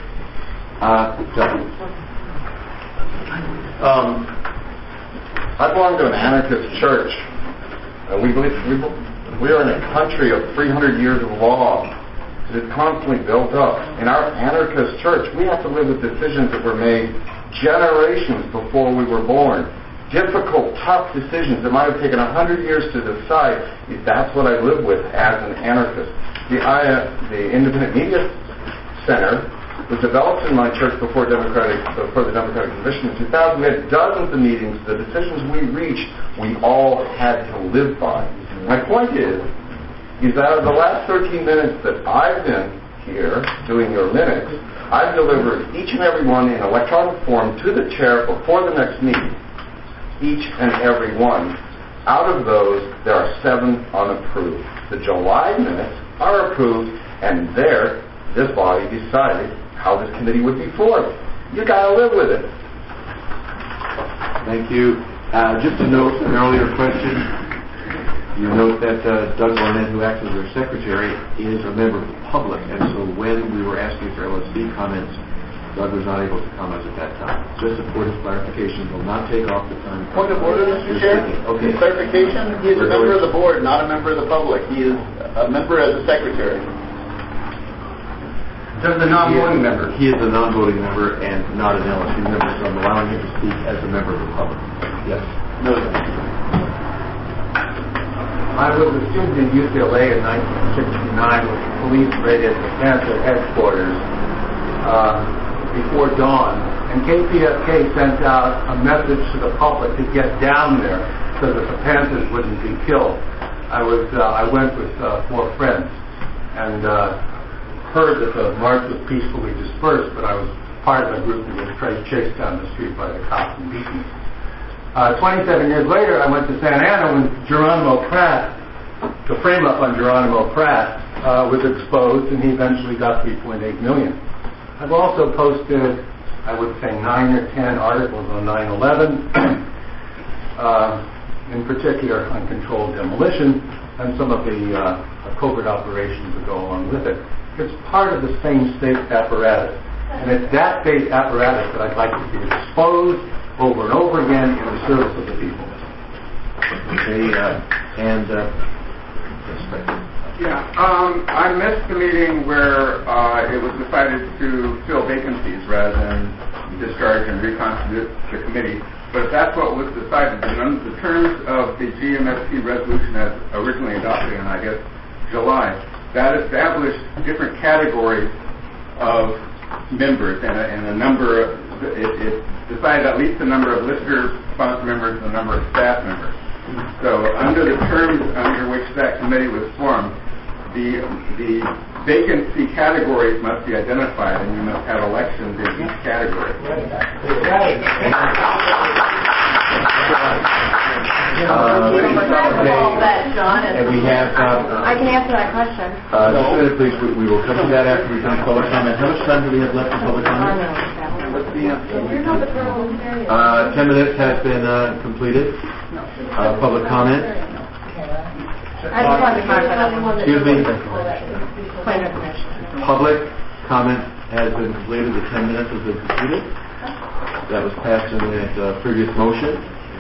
I belong to an anarchist church. We believe we are in a country of 300 years of law. It's constantly built up. In our anarchist church, we have to live with decisions that were made generations before we were born. Difficult, tough decisions that might have taken 100 years to decide. That's what I live with as an anarchist. The Independent Media Center was developed in my church before the Democratic Convention in 2000. We had dozens of meetings. The decisions we reached, we all had to live by. My point is that out of the last 13 minutes that I've been here doing your minutes, I've delivered each and every one in electronic form to the chair before the next meeting. Each and every one. Out of those, there are 7 unapproved. The July minutes are approved, and this body decided how this committee would be formed. You got to live with it. Thank you. Just to note an earlier question, you note that Doug Barnett, who acts as our secretary, is a member of the public, and so when we were asking for LSD comments, Doug was not able to comment at that time. Just a point of clarification. Will not take off the time. Point of order, Mr. Chair. Okay. Clarification. He is a member of the board, not a member of the public. He is a member as a secretary. Just a non-voting member. He is a non-voting member and not an LSD member, so I'm allowing him to speak as a member of the public. Yes. No. I was a student in UCLA in 1969 when the police raided the Panther headquarters before dawn, and KPFK sent out a message to the public to get down there so that the Panthers wouldn't be killed. I went with 4 friends and heard that the march was peacefully dispersed, but I was part of a group that was chased down the street by the cops and beaten. 27 years later, I went to Santa Ana when Geronimo Pratt, the frame-up on Geronimo Pratt, was exposed, and he eventually got $3.8 million. I've also posted, I would say, 9 or 10 articles on 9/11, in particular uncontrolled demolition, and some of the covert operations that go along with it. It's part of the same state apparatus, and it's that state apparatus that I'd like to see exposed over and over again in the service of the people. Okay, I missed the meeting where it was decided to fill vacancies rather than discharge and reconstitute the committee. But if that's what was decided, then under the terms of the GMSP resolution as originally adopted in, I guess, July, that established different categories of members and a number. It decided at least the number of listener-sponsored members and the number of staff members. So under the terms under which that committee was formed, the vacancy categories must be identified, and you must have elections in each category. And we have... I can answer that question. Just a minute, please. We will come to that after we finish public comment. How much time do we have left for public comment? 10 minutes has been completed. Public comment. Excuse me. Public comment has been completed. The 10 minutes has been completed. That was passed in the previous motion.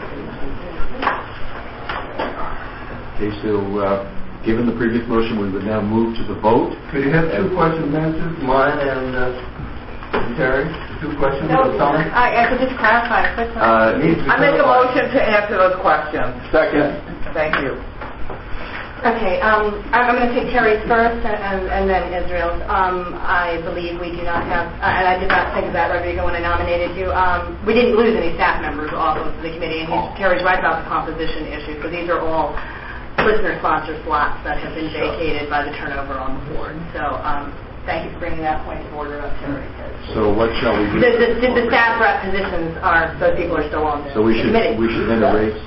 Okay, so given the previous motion, we would now move to the vote. Could you have 2 questions answered? Mine and Terry? 2 questions for Summer? I could just clarify quickly. I make a motion to answer those questions. Second. Thank you. Okay, I'm going to take Terry's first and then Israel's. I believe we do not have, and I did not think of that, Rodrigo, when I nominated you. We didn't lose any staff members off of the committee, and Terry's right about the composition issue, because these are all listener-sponsored slots that have been vacated by the turnover on the board. So thank you for bringing that point of order up, Terry. So what shall we do? The staff rep positions are, those people are still on the committee. We should then erase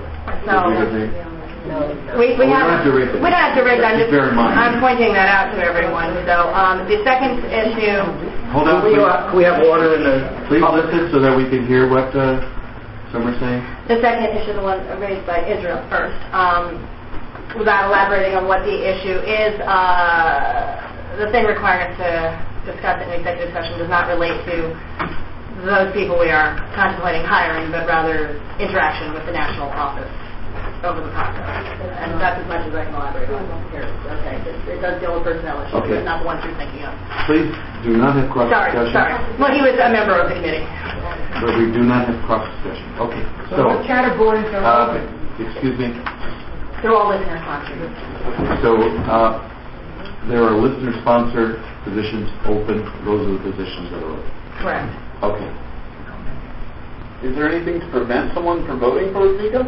We don't have to erase it. I'm pointing that out to everyone. So the second issue... Hold on, we have order in the... Please listen so that we can hear what some are saying. The second issue, the one raised by Israel first, without elaborating on what the issue is, the thing requiring us to discuss it in executive session does not relate to those people we are contemplating hiring, but rather interaction with the national office over the process. And that's as much as I can elaborate on here. Okay, it does deal with personnel issues, but not the ones you're thinking of. Please do not have cross-discussion. Sorry. Well, he was a member of the committee. But we do not have cross-discussion. Okay. So what categories are open? Excuse me? They're all listener-sponsored. So there are listener-sponsored positions open. Those are the positions that are open. Correct. Okay. Is there anything to prevent someone from voting for Rodrigo?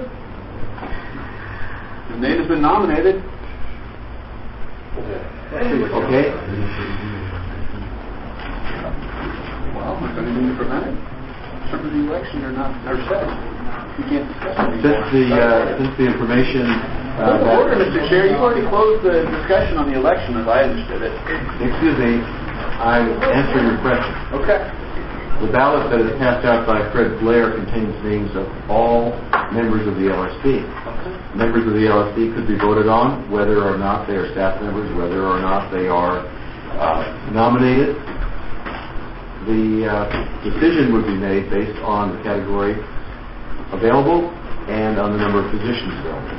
His name has been nominated. Okay. Well, is there anything to prevent it? In terms of the election, are set. You can't discuss it. Since the information... order, Mr. Chair. You've already closed the discussion on the election, as I understood it. Excuse me. I'm answering your question. Okay. The ballot that is passed out by Fred Blair contains names of all members of the LSP. Members of the LSP could be voted on, whether or not they are staff members, whether or not they are nominated. The decision would be made based on the category available and on the number of positions available.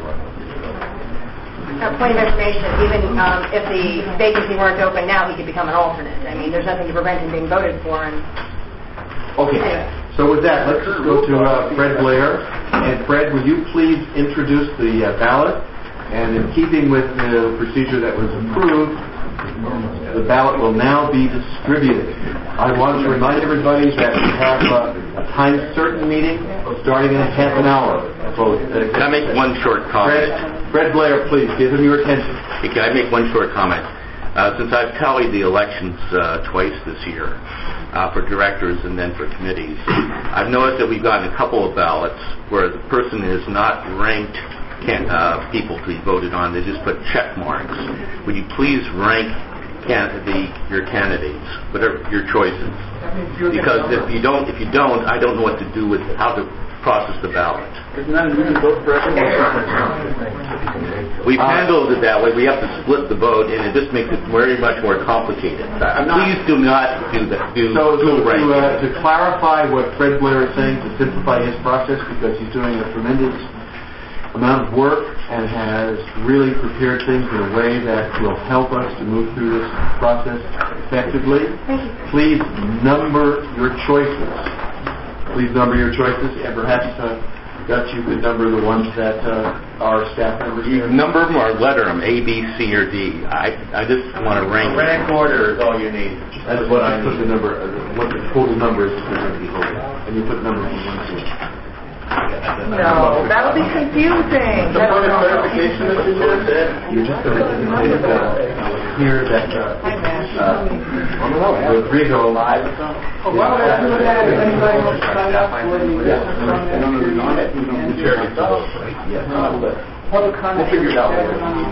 A point of information, even if the vacancy weren't open now, he could become an alternate. I mean, there's nothing to prevent him being voted for. Okay, so with that, let's just go to Fred Blair. And Fred, will you please introduce the ballot And in keeping with the procedure that was approved, the ballot will now be distributed. I want to remind everybody that we have a time certain meeting starting in half an hour. Can I make one short comment? Fred Blair, please, give him your attention. Hey, can I make one short comment? Since I've tallied the elections twice this year for directors and then for committees, I've noticed that we've gotten a couple of ballots where the person is not ranked people to be voted on. They just put check marks. Would you please rank your candidates, whatever your choices? Because if you don't, I don't know what to do with how to process the ballot. Isn't that a new vote for everyone? We've handled it that way. We have to split the vote, and it just makes it very much more complicated. Please do not do that. To clarify what Fred Blair is saying, to simplify his process, because he's doing a tremendous amount of work and has really prepared things in a way that will help us to move through this process effectively. Please number your choices. Please number your choices, and perhaps, Dutch, you could number the ones that our staff members You number them or letter them, A, B, C, or D. I just want to rank. Rank order is all you need. That's what I put the number, what the total number is going to be voted. And you put the number from 1 to 8. No, that'll be confusing. The point of clarification that you just said, you're just going to indicate here that Rodrigo live. Why would I do that if anybody wants to sign up for the public comment? We'll figure it out.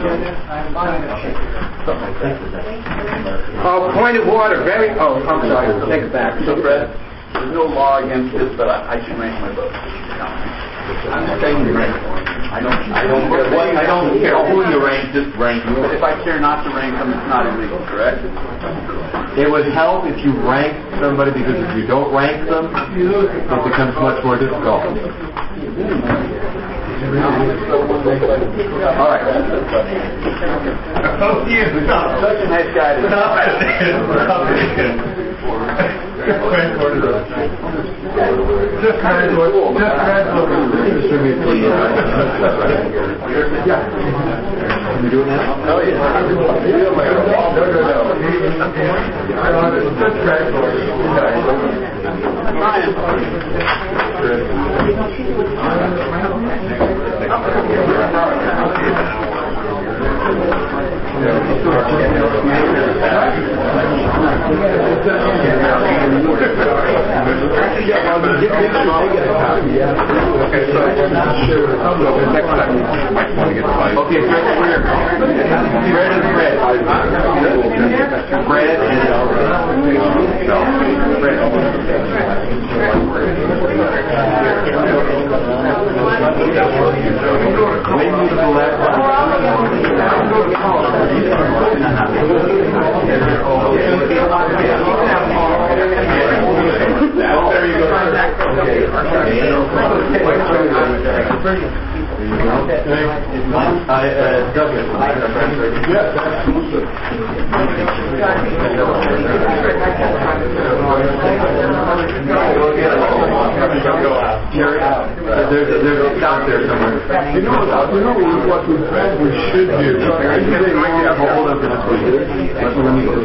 Point of order. I'm sorry. Take it back. So, Fred, there's no law against this, but I should rank my vote. I'm saying you rank. I don't care who you rank, just rank. But if I care not to rank them, it's not illegal, correct? It would help if you rank somebody, because if you don't rank them, it becomes much more difficult. All right. Such a nice guy. Can we do it now? Oh, yeah. Okay, Fred and There's a stop there somewhere. You know what we should do? Hold up, that's what it is. Let me go.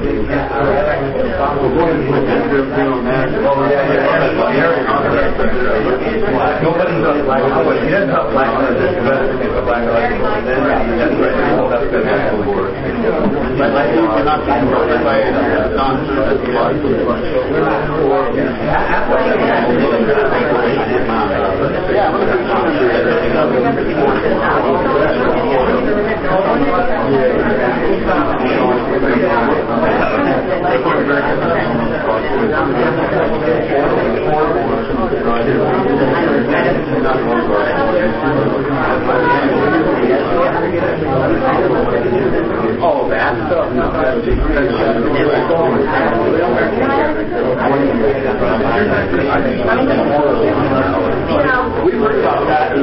Oh, that stuff. We worked about that.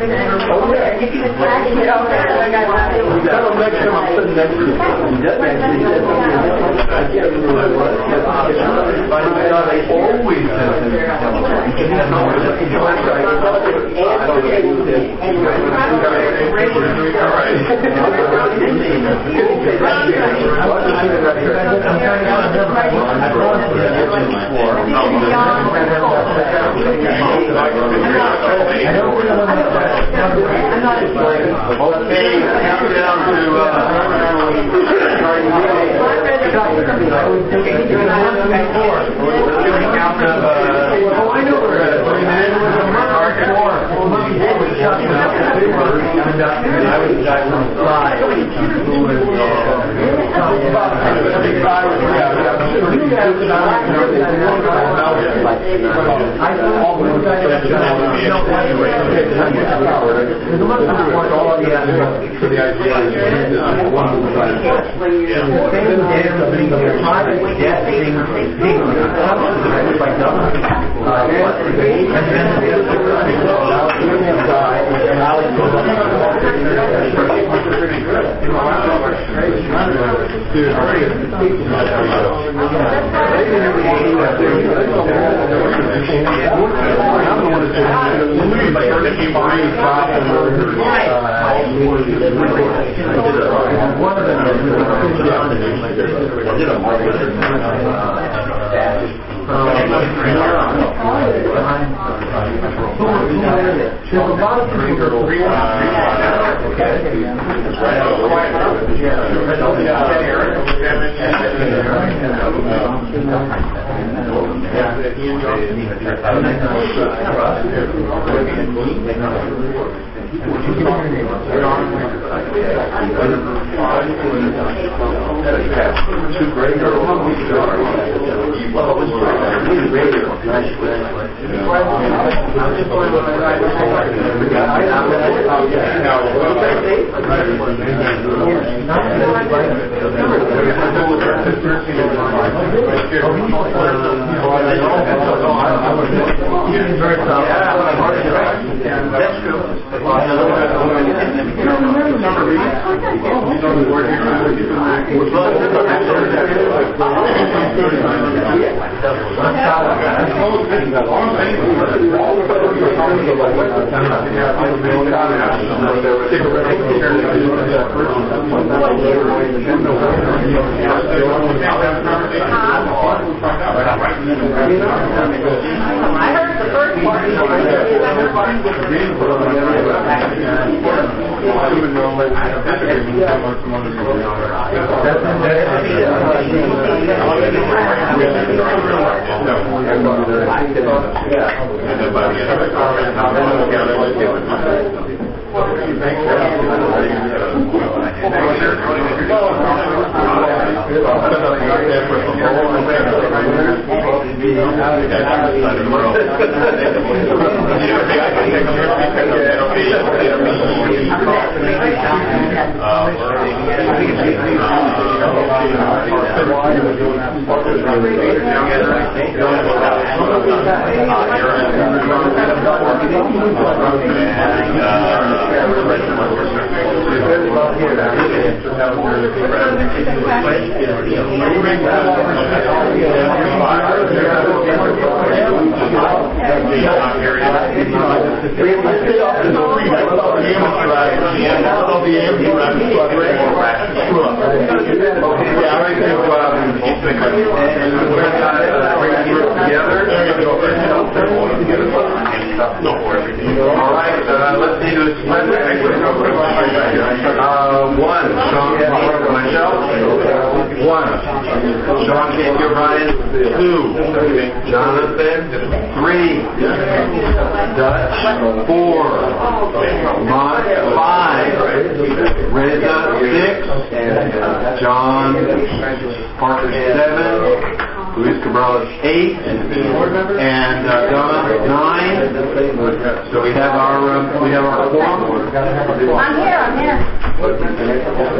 I'm here.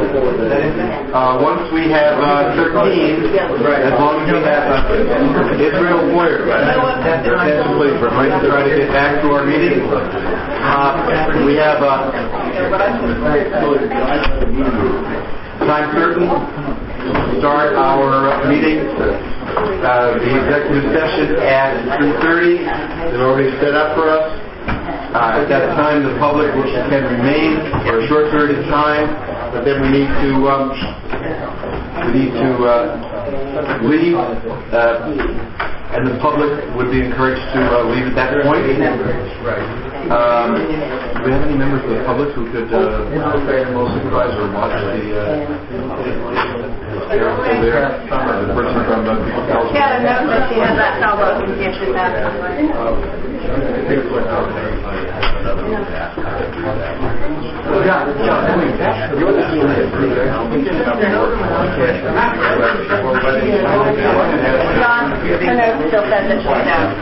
Once we have 13, as long as we have Israel Boyer, attention please, we're going to try to get back to our meeting. We have time certain to start our meeting. The executive session at 3:30 is already set up for us. At that time, the public can remain for a short period of time, but then we need to leave, and the public would be encouraged to leave at that point. Do we have any members of the public who could supervise or watch the person from People's Council? Yeah, no, but she has that elbow and get you that. Still says that she's out.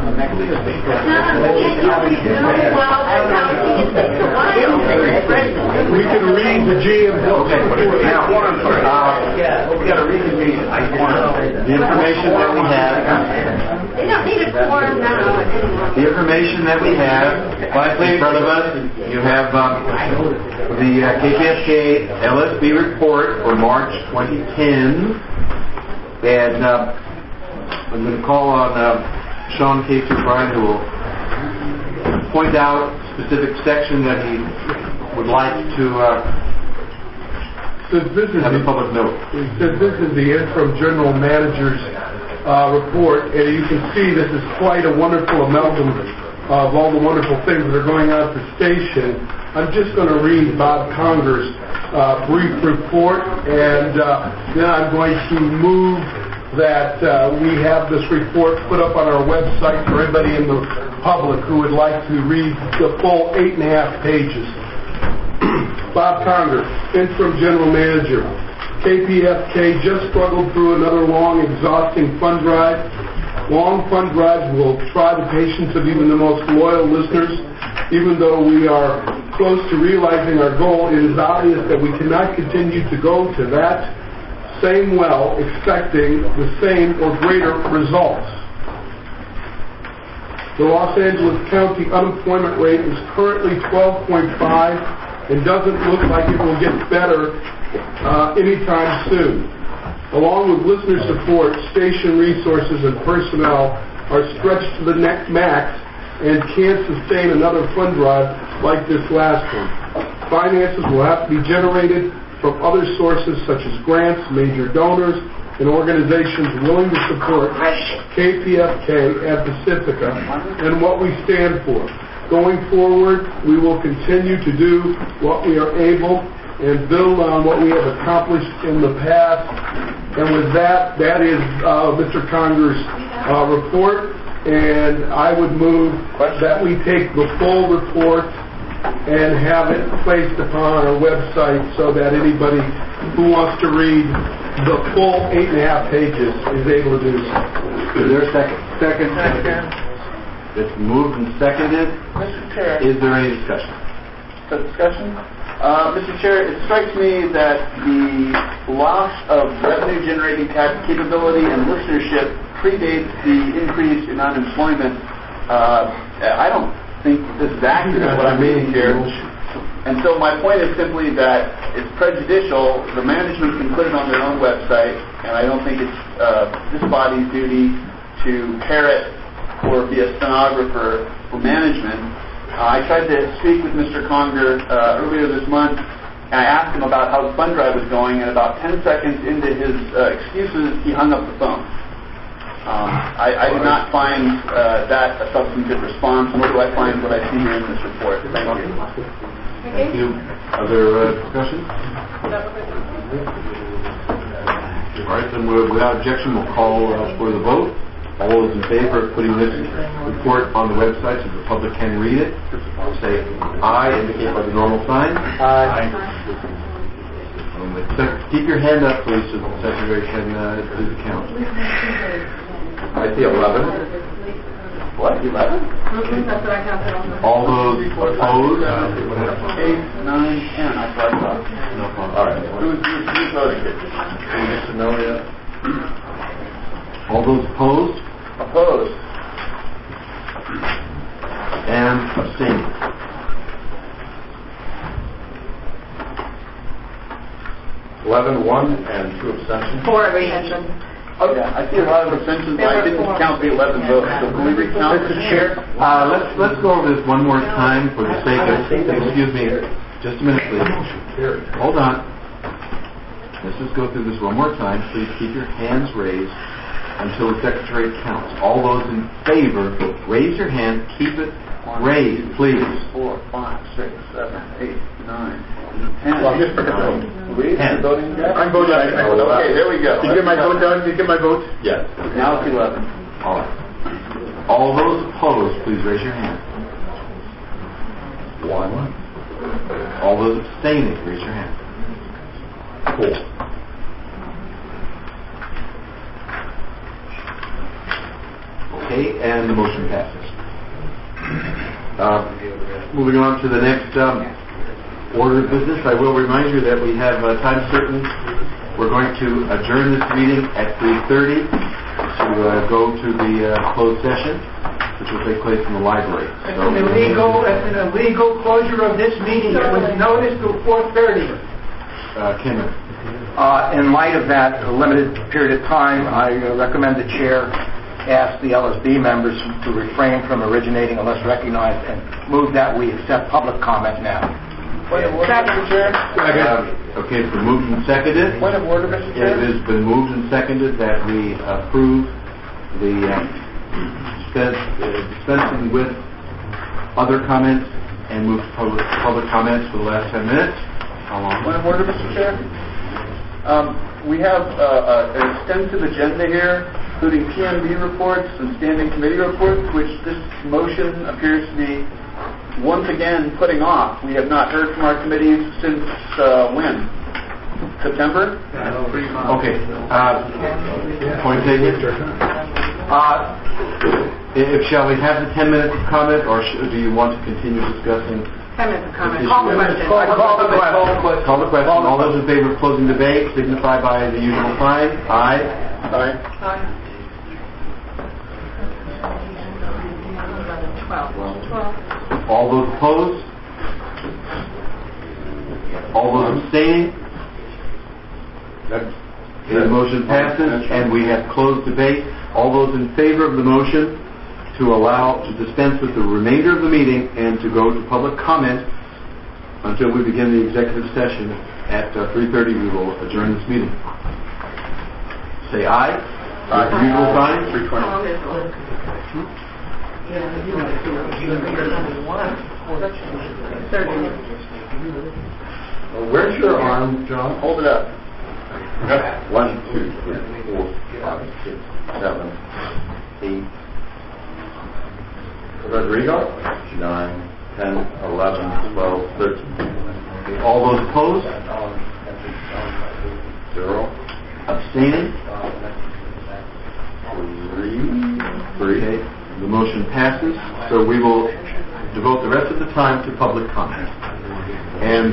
We can read the GM bill. Okay. Now, we got to read the information that we have. They don't need a quorum now. The information that we have in front of us, you have the KPFK LSB report for March 2010, and I'm going to call on Sean K. O'Brien, who will point out a specific section that he would like to have a public note. Since this is the interim general manager's report, and you can see this is quite a wonderful amalgam of all the wonderful things that are going on at the station. I'm just going to read Bob Conger's brief report, and then I'm going to move that we have this report put up on our website for anybody in the public who would like to read the full 8.5 pages. Bob Conger, interim general manager. KPFK just struggled through another long, exhausting fund drive. Long fund drives will try the patience of even the most loyal listeners. Even though we are close to realizing our goal, it is obvious that we cannot continue to go to that same well expecting the same or greater results. The Los Angeles County unemployment rate is currently 12.5 and doesn't look like it will get better anytime soon. Along with listener support, station resources and personnel are stretched to the max and can't sustain another fund drive like this last one. Finances will have to be generated from other sources such as grants, major donors, and organizations willing to support KPFK and Pacifica and what we stand for. Going forward, we will continue to do what we are able and build on what we have accomplished in the past. And with that, that is Mr. Conger's report, and I would move that we take the full report and have it placed upon our website so that anybody who wants to read the full 8.5 pages is able to do so. Is there a second? Second. It's moved and seconded. Mr. Chair. Is there any discussion? Mr. Chair, it strikes me that the loss of revenue-generating capability and listenership predates the increase in unemployment. I don't think this is accurate, what I'm reading here. And so my point is simply that it's prejudicial. The management can put it on their own website, and I don't think it's this body's duty to parrot or be a stenographer for management. I tried to speak with Mr. Conger earlier this month, and I asked him about how the fund drive was going, and about 10 seconds into his excuses, he hung up the phone. I do not find that a substantive response, nor do I find what I see here in this report. Thank you. Thank you. Other discussion? All right, then without objection, we'll call for the vote. All those in favor of putting this report on the website so the public can read it, say aye, indicate by the normal sign. Aye. Keep your hand up, please, so the secretary can do the count. I see 11. What, 11? That's what I counted. All those opposed? 8, 9, 10. I thought. No problem. All right. voting? Yes or no yet? All those opposed? Opposed? And abstaining. $11, 1, and 2 abstentions. 4 abstentions. Okay, I see a lot of abstentions, but I didn't count the 11 votes. So can we recount? Mr. Chair, let's go over this one more time for the sake of, excuse me, just a minute, please. Hold on. Let's just go through this one more time. Please keep your hands raised until the secretary counts. All those in favor, raise your hand. Keep it raised, please. 4, 5, 6, 7, 8, 9, 10. Well, Mr. Louise, you're voting yes? I'm voting yes. Okay, there we go. Did you get my vote down? Did you get my vote? Yes. Now it's 11. All right. All those opposed, please raise your hand. 1. All those abstaining, raise your hand. 4. Okay, and the motion passes. Moving on to the next order of business, I will remind you that we have time certain. We're going to adjourn this meeting at 3:30 to go to the closed session, which will take place in the library. It's an illegal closure of this meeting. It was noticed till 4:30. Kim. In light of that limited period of time, I recommend the chair ask the LSB members to refrain from originating unless recognized and move that we accept public comment now. Point of order, Mr. Chair. Okay, it's been moved and seconded. Point of order, Mr. Chair. It has been moved and seconded that we approve the dispensing with other comments and move to public comments for the last 10 minutes. How long? Point of order, Mr. Chair. We have an extensive agenda here, including PMB reports and standing committee reports, which this motion appears to be once again putting off. We have not heard from our committees since when? September? Okay. Point taken. Shall we have the 10 minutes of comment, or do you want to continue discussing? 10 minutes of comment. Call the question. Call the question. All those in favor of closing debate signify by the usual sign. Aye. Aye. 12. All those opposed? All those abstaining? The motion passes, and we have closed debate. All those in favor of the motion to dispense with the remainder of the meeting and to go to public comment until we begin the executive session at 3:30, we will adjourn this meeting. Say aye. Aye. Usual sign. Where's your arm, John? Hold it up. 1, 2, 3, 4, 5, 6, 7, 8. Rodrigo? 9, 10, 11, 12, 13. All those opposed? 0. Abstaining? 3. Okay. The motion passes, so we will devote the rest of the time to public comment. And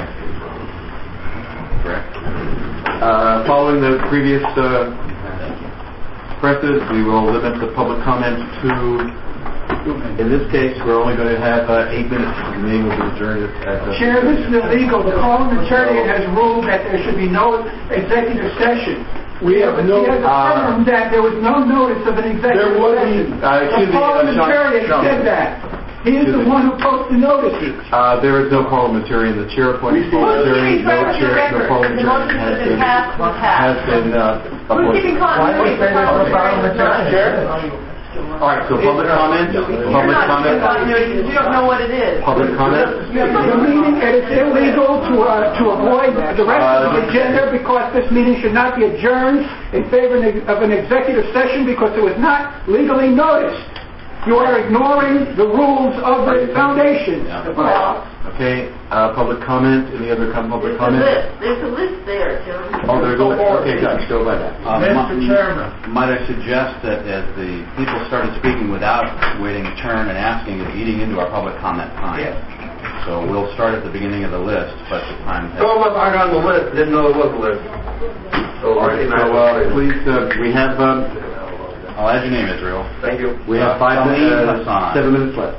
following the previous precedent, we will limit the public comment to, in this case, we're only going to have 8 minutes. The meeting will be adjourned at Chair, this is illegal. The parliamentarian has ruled that there should be no executive session. We have no... He has affirmed that there was no notice of an executive session. The parliamentarian said that. He is the one who posted the notice. There is no parliamentarian. The chair appointed parliamentarian. No parliamentarian has been appointed. Who's keeping continuity for parliamentarian? All right, so public comment. Public comment. You don't know what it is. Public comment. The meeting, it is illegal to avoid the rest of the agenda because this meeting should not be adjourned in favor of an executive session because it was not legally noticed. You are ignoring the rules of the foundation. Okay, public comment. Any other public comment? There's a list there, John. Oh, there's a list. Okay, Judge, go by that. Mr. Chairman. Might I suggest that as the people started speaking without waiting a turn and asking and eating into our public comment time, So we'll start at the beginning of the list, but the time has... Some of us aren't on the list, didn't know there was a list. So, please, we have... I'll add your name, Israel. Thank you. We have 5 minutes, 7 minutes left.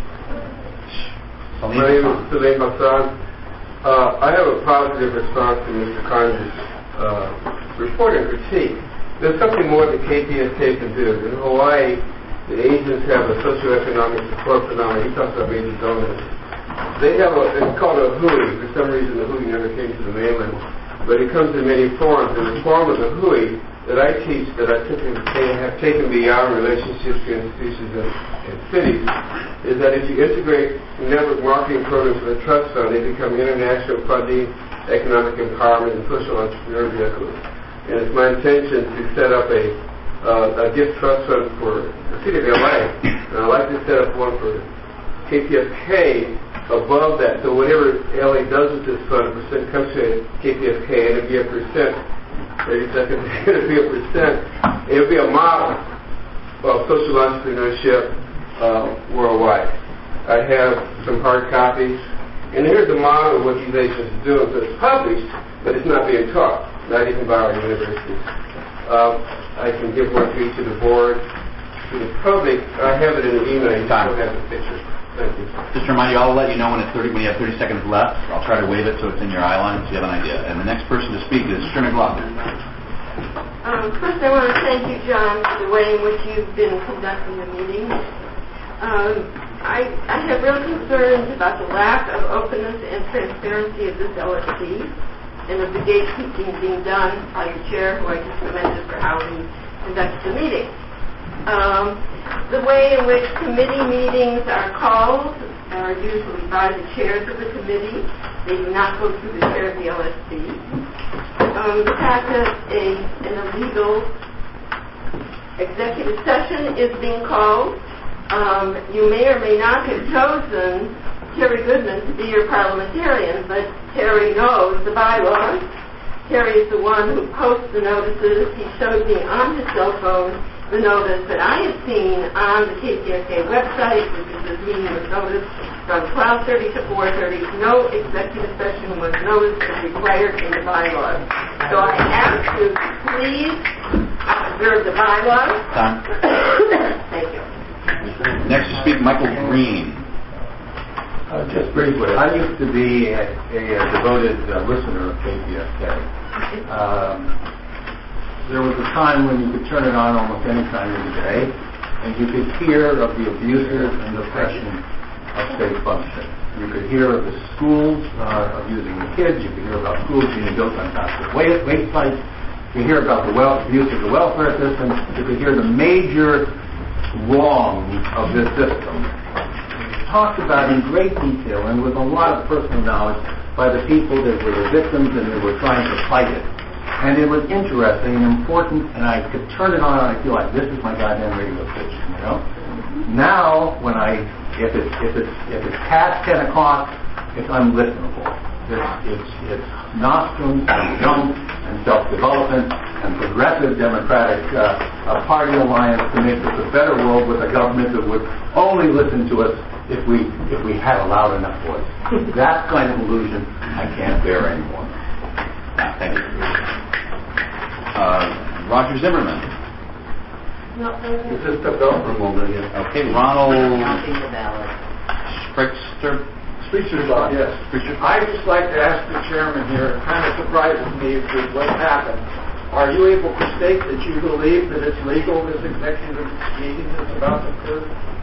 My name is Salim Hassan. I have a positive response to Mr. Carnes' report and critique. There's something more that KPSK can do. In Hawaii, the agents have a socioeconomic support phenomenon. He talks about major donors. They have it's called a HUI. For some reason, the HUI never came to the mainland, but it comes in many forms. And the form of the HUI that I teach, that I have taken beyond relationships to institutions and cities, is that if you integrate network marketing programs with a trust fund, they become international funding, economic empowerment, and social entrepreneur vehicles. And it's my intention to set up a gift trust fund for the city of LA. And I'd like to set up one for KPFK above that. So whatever LA does with this fund, a percent comes to KPFK, and it'd be a percent. 30 seconds, it'd be a percent. It'd be a model of social entrepreneurship worldwide. I have some hard copies, and here's the model of what these agents are doing. So it's published, but it's not being taught, not even by our universities. I can give one to each of the board. To the public, I have it in an email. You still have the picture. Thank you. Just to remind you, I'll let you know when you have 30 seconds left. I'll try to wave it so it's in your eye line so you have an idea. And the next person to speak is Shirley McLaughlin. First, I want to thank you, John, for the way in which you've been conducting the meeting. I have real concerns about the lack of openness and transparency of this LSC and of the gatekeeping being done by the chair, who I just commended for how he conducts the meeting. The way in which committee meetings are called are usually by the chairs of the committee. They do not go through the chair of the LSC. The fact that an illegal executive session is being called. You may or may not have chosen Terry Goodman to be your parliamentarian, but Terry knows the bylaws. Terry is the one who posts the notices. He showed me on his cell phone the notice that I have seen on the KPFK website, which is this meeting was noticed from 12:30 to 4:30. No executive session was noticed as required in the bylaws. So I ask you to please observe the bylaws. Time. Thank you. Next to speak, Michael Green. Just briefly, I used to be a devoted listener of KPFK. There was a time when you could turn it on almost any time of the day, and you could hear of the abuses and oppression of state function. You could hear of the schools abusing the kids. You could hear about schools being built on top of waste sites. You could hear about the abuse of the welfare system. You could hear the major wrongs of this system talked about in great detail and with a lot of personal knowledge by the people that were the victims and that were trying to fight it. And it was interesting and important, and I could turn it on and I feel like this is my goddamn radio station, you know? Now, if it's past 10 o'clock, it's unlistenable. It's nostrums and junk and self-development and progressive democratic party alliance to make this a better world with a government that would only listen to us if we had a loud enough voice. That kind of illusion I can't bear anymore. Thank you. Roger Zimmerman. Just stepped out for a moment again. Okay, Ronald Sprichter. Yes. I'd just like to ask the chairman here, it kind of surprises me with what happened. Are you able to state that you believe that it's legal, this executive meeting that's about to occur?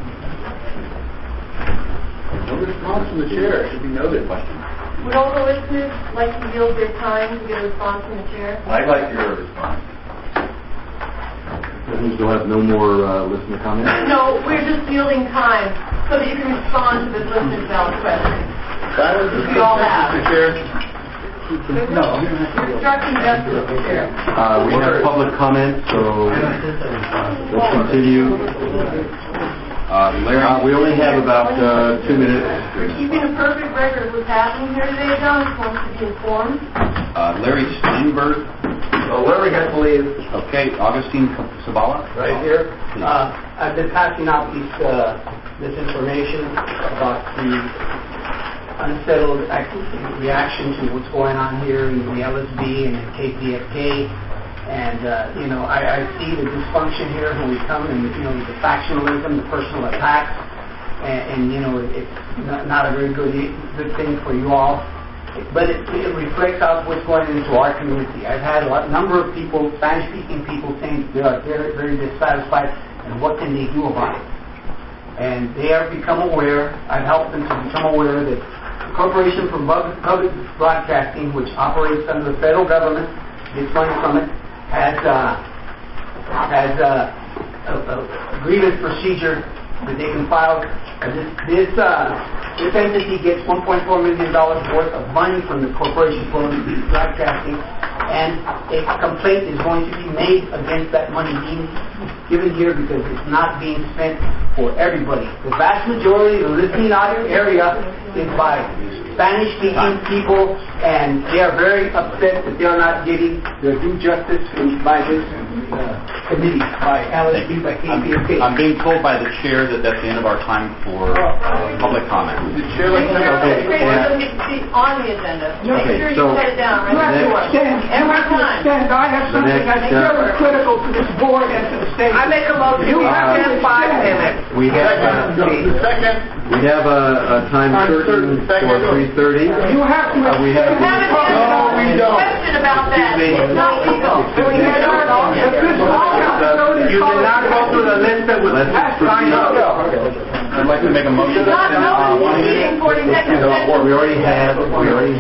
No response from the chair. It should be noted. Would all the listeners like to yield their time to get a response from the chair? I'd like your response. Listeners will have no more listener comments? No, we're just yielding time so that you can respond to the listener's valid question. We all have. Mr. Chair? No. Instructing just to the chair. We have public comment, so let's continue. Larry, we only have about 2 minutes. We're keeping a perfect record of what's happening here today, John. Just wants to be informed. Larry Steinberg. Larry has to leave. Okay, Augustine Sabala. Right here. I've been passing out this information about the unsettled reaction to what's going on here in the LSB and in KPFK. And, I see the dysfunction here when we come and, the factionalism, the personal attacks, and it's not a very good thing for you all. But it reflects out what's going into our community. I've had a number of people, Spanish-speaking people, saying they are very, very dissatisfied, and what can they do about it? And they have become aware, I've helped them to become aware that the Corporation for Public Broadcasting, which operates under the federal government, gets money from it, has a grievance procedure that they can file. This entity gets $1.4 million worth of money from the Corporation for Broadcasting, and a complaint is going to be made against that money being given here because it's not being spent for everybody. The vast majority of the listening area is by Spanish-speaking people, and they are very upset that they are not getting their due justice by this committee, by LSB, by KPFK. I'm being told by the chair that that's the end of our time for public comment. The chair on the agenda. Make sure you set it down, right? You have to extend. I have something that's very critical to this board and to the state. I make a motion. You have to 5 minutes. We have a time certain for 3:30. You have to we have no, we don't. Question about that. It's not legal. You did not go through the list that was signed up. I'd like to make a motion. We already have a motion.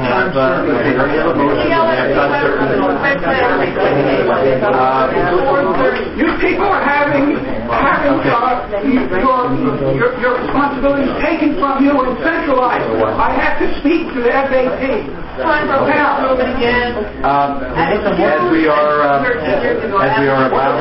You people are having your responsibilities taken from you and centralized. I have to speak to the FAP. Time for approve it again. As we are about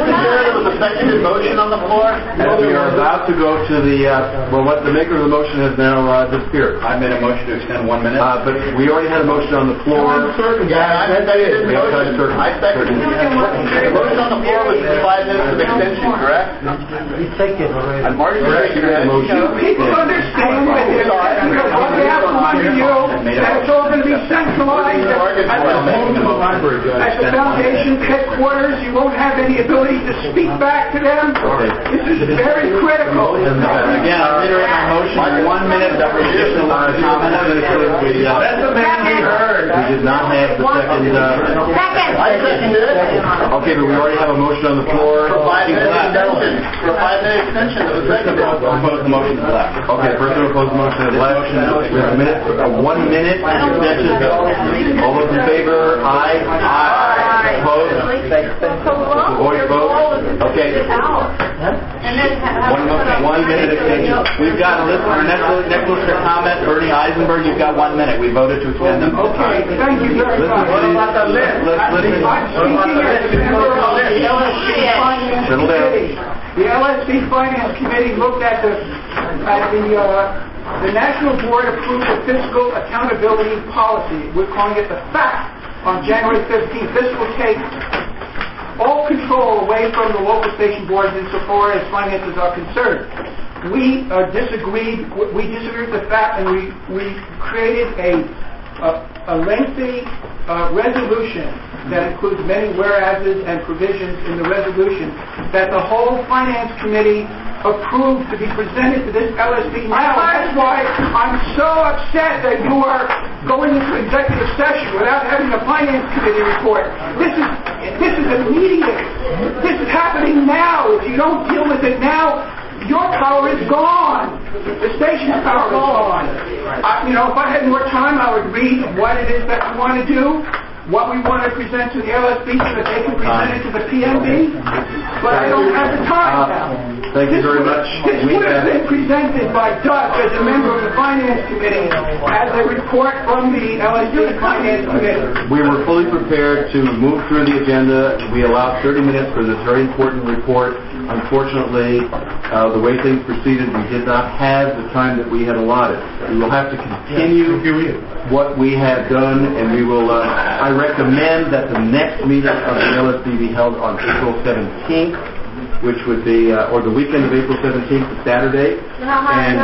to go to the what the maker of the motion has now disappeared. I made a motion to extend 1 minute. But we already had a motion on the floor. I seconded the motion. The motion on the floor was 5 minutes of extension, correct? It's taken already. And Marty seconded it. People understand that there's one half under you, that it's all going to be centralized at the foundation headquarters. You won't have any ability to speak back to them. This is very critical. Again, I reiterate my motion. 1 minute of additional comment. We did not have the second. I seconded it. Okay, but we already have a motion on the floor. For 5 minute extension. For a 5 minute extension, that was seconded. Oppose the motion to left. Okay, the person who opposed the motion is left. We have a 1 minute extension. All those in favor? Aye. Aye. Opposed? Voice vote? Okay. And then 1 minute extension. We've got a list. Our next listener comment, Ernie Eisenberg. You've got 1 minute. We voted to extend them. Okay, thank you very much. What about the list? I'm speaking as a member of the LSB Finance Committee. The LSB Finance Committee looked at the National Board approved the Fiscal Accountability Policy. We're calling it the FACT on January 15th. This will take all control away from the local station boards insofar as finances are concerned. We disagreed with the FACT, and we created a lengthy resolution that includes many whereases and provisions in the resolution that the whole Finance Committee approved to be presented to this LSB now. That's why I'm so upset that you are going into executive session without having a Finance Committee report. This is immediate. This is happening now. If you don't deal with it now, your power is gone. The station's power is gone. If I had more time, I would read what it is that we want to do, what we want to present to the LSB so that they can present it to the PMB. But I don't have the time now. Thank you very much. This would have been presented by Doug as a member of the Finance Committee as a report from the LSD Finance Committee. We were fully prepared to move through the agenda. We allowed 30 minutes for this very important report. Unfortunately, the way things proceeded, we did not have the time that we had allotted. We will have to continue what we have done, and we will. I recommend that the next meeting of the LSB be held on April 17th. which would be, or the weekend of April 17th, the Saturday. And,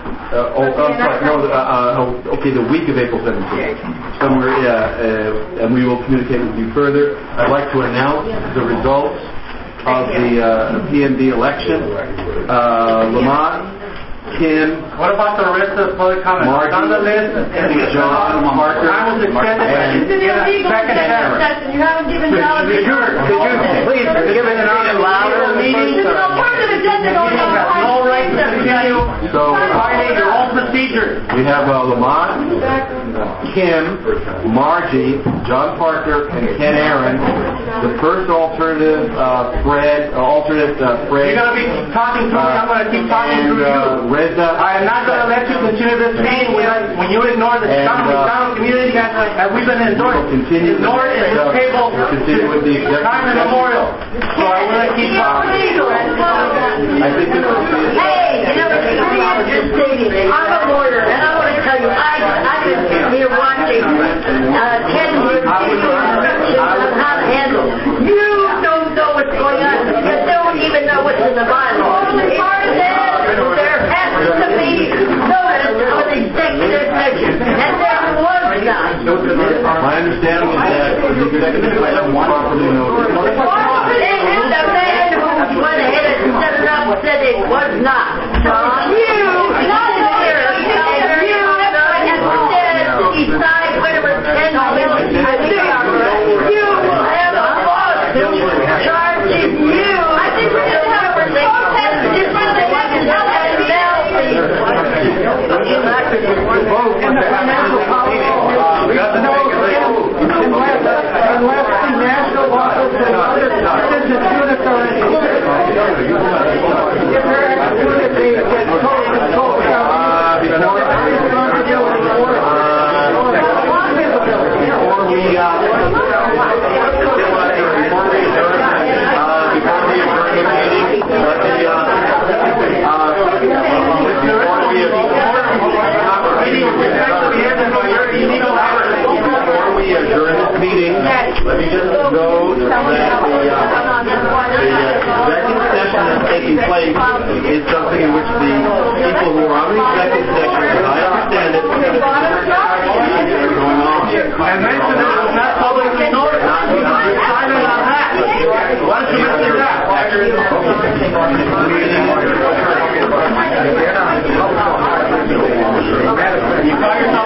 the week of April 17th. Somewhere, and we will communicate with you further. I'd like to announce the results of the PNB election. Lamont, Kim. What about the rest of the public comment? Margie, on the list. John, Parker, I was extended. and Second chance. You haven't given valid Could you please give it an louder meeting? There's an alternative agenda going on. No right to continue. So, Violate your own procedure. we have Lamont, Kim, Margie, John Parker, and Ken Aaron. The first alternative, Fred. You're going to be talking through me. I'm going to keep talking through you. Reza. I am not going to let you continue this meeting when you ignore the sound community that we've been ignored at this table time immemorial. So I want to keep talking. I think this will be... Hey, you know, just stating it. I'm a lawyer, and I want to tell you, I've been here watching 10 years on how to handle. You don't know what's going on. You don't even know what's in the bylaws. There has to be notice of an executive session, and there was none. My understanding is that the executive session was properly noticed. And the man who went ahead and set it up said it was not. You, not here, and you instead decide whether it's 10 million. You have a lawsuit charging you. I think we're going to have a protest different than what is held at Unless the national office and other citizens are included, if they're excluded, they get total Before we adjourn this meeting, let me just note that the executive session that's taking place is something in which the people who are on the executive session, as I understand it, are going on. And mention it was not publicly noticed. You're silent on that. Why don't you mention that? You call yourself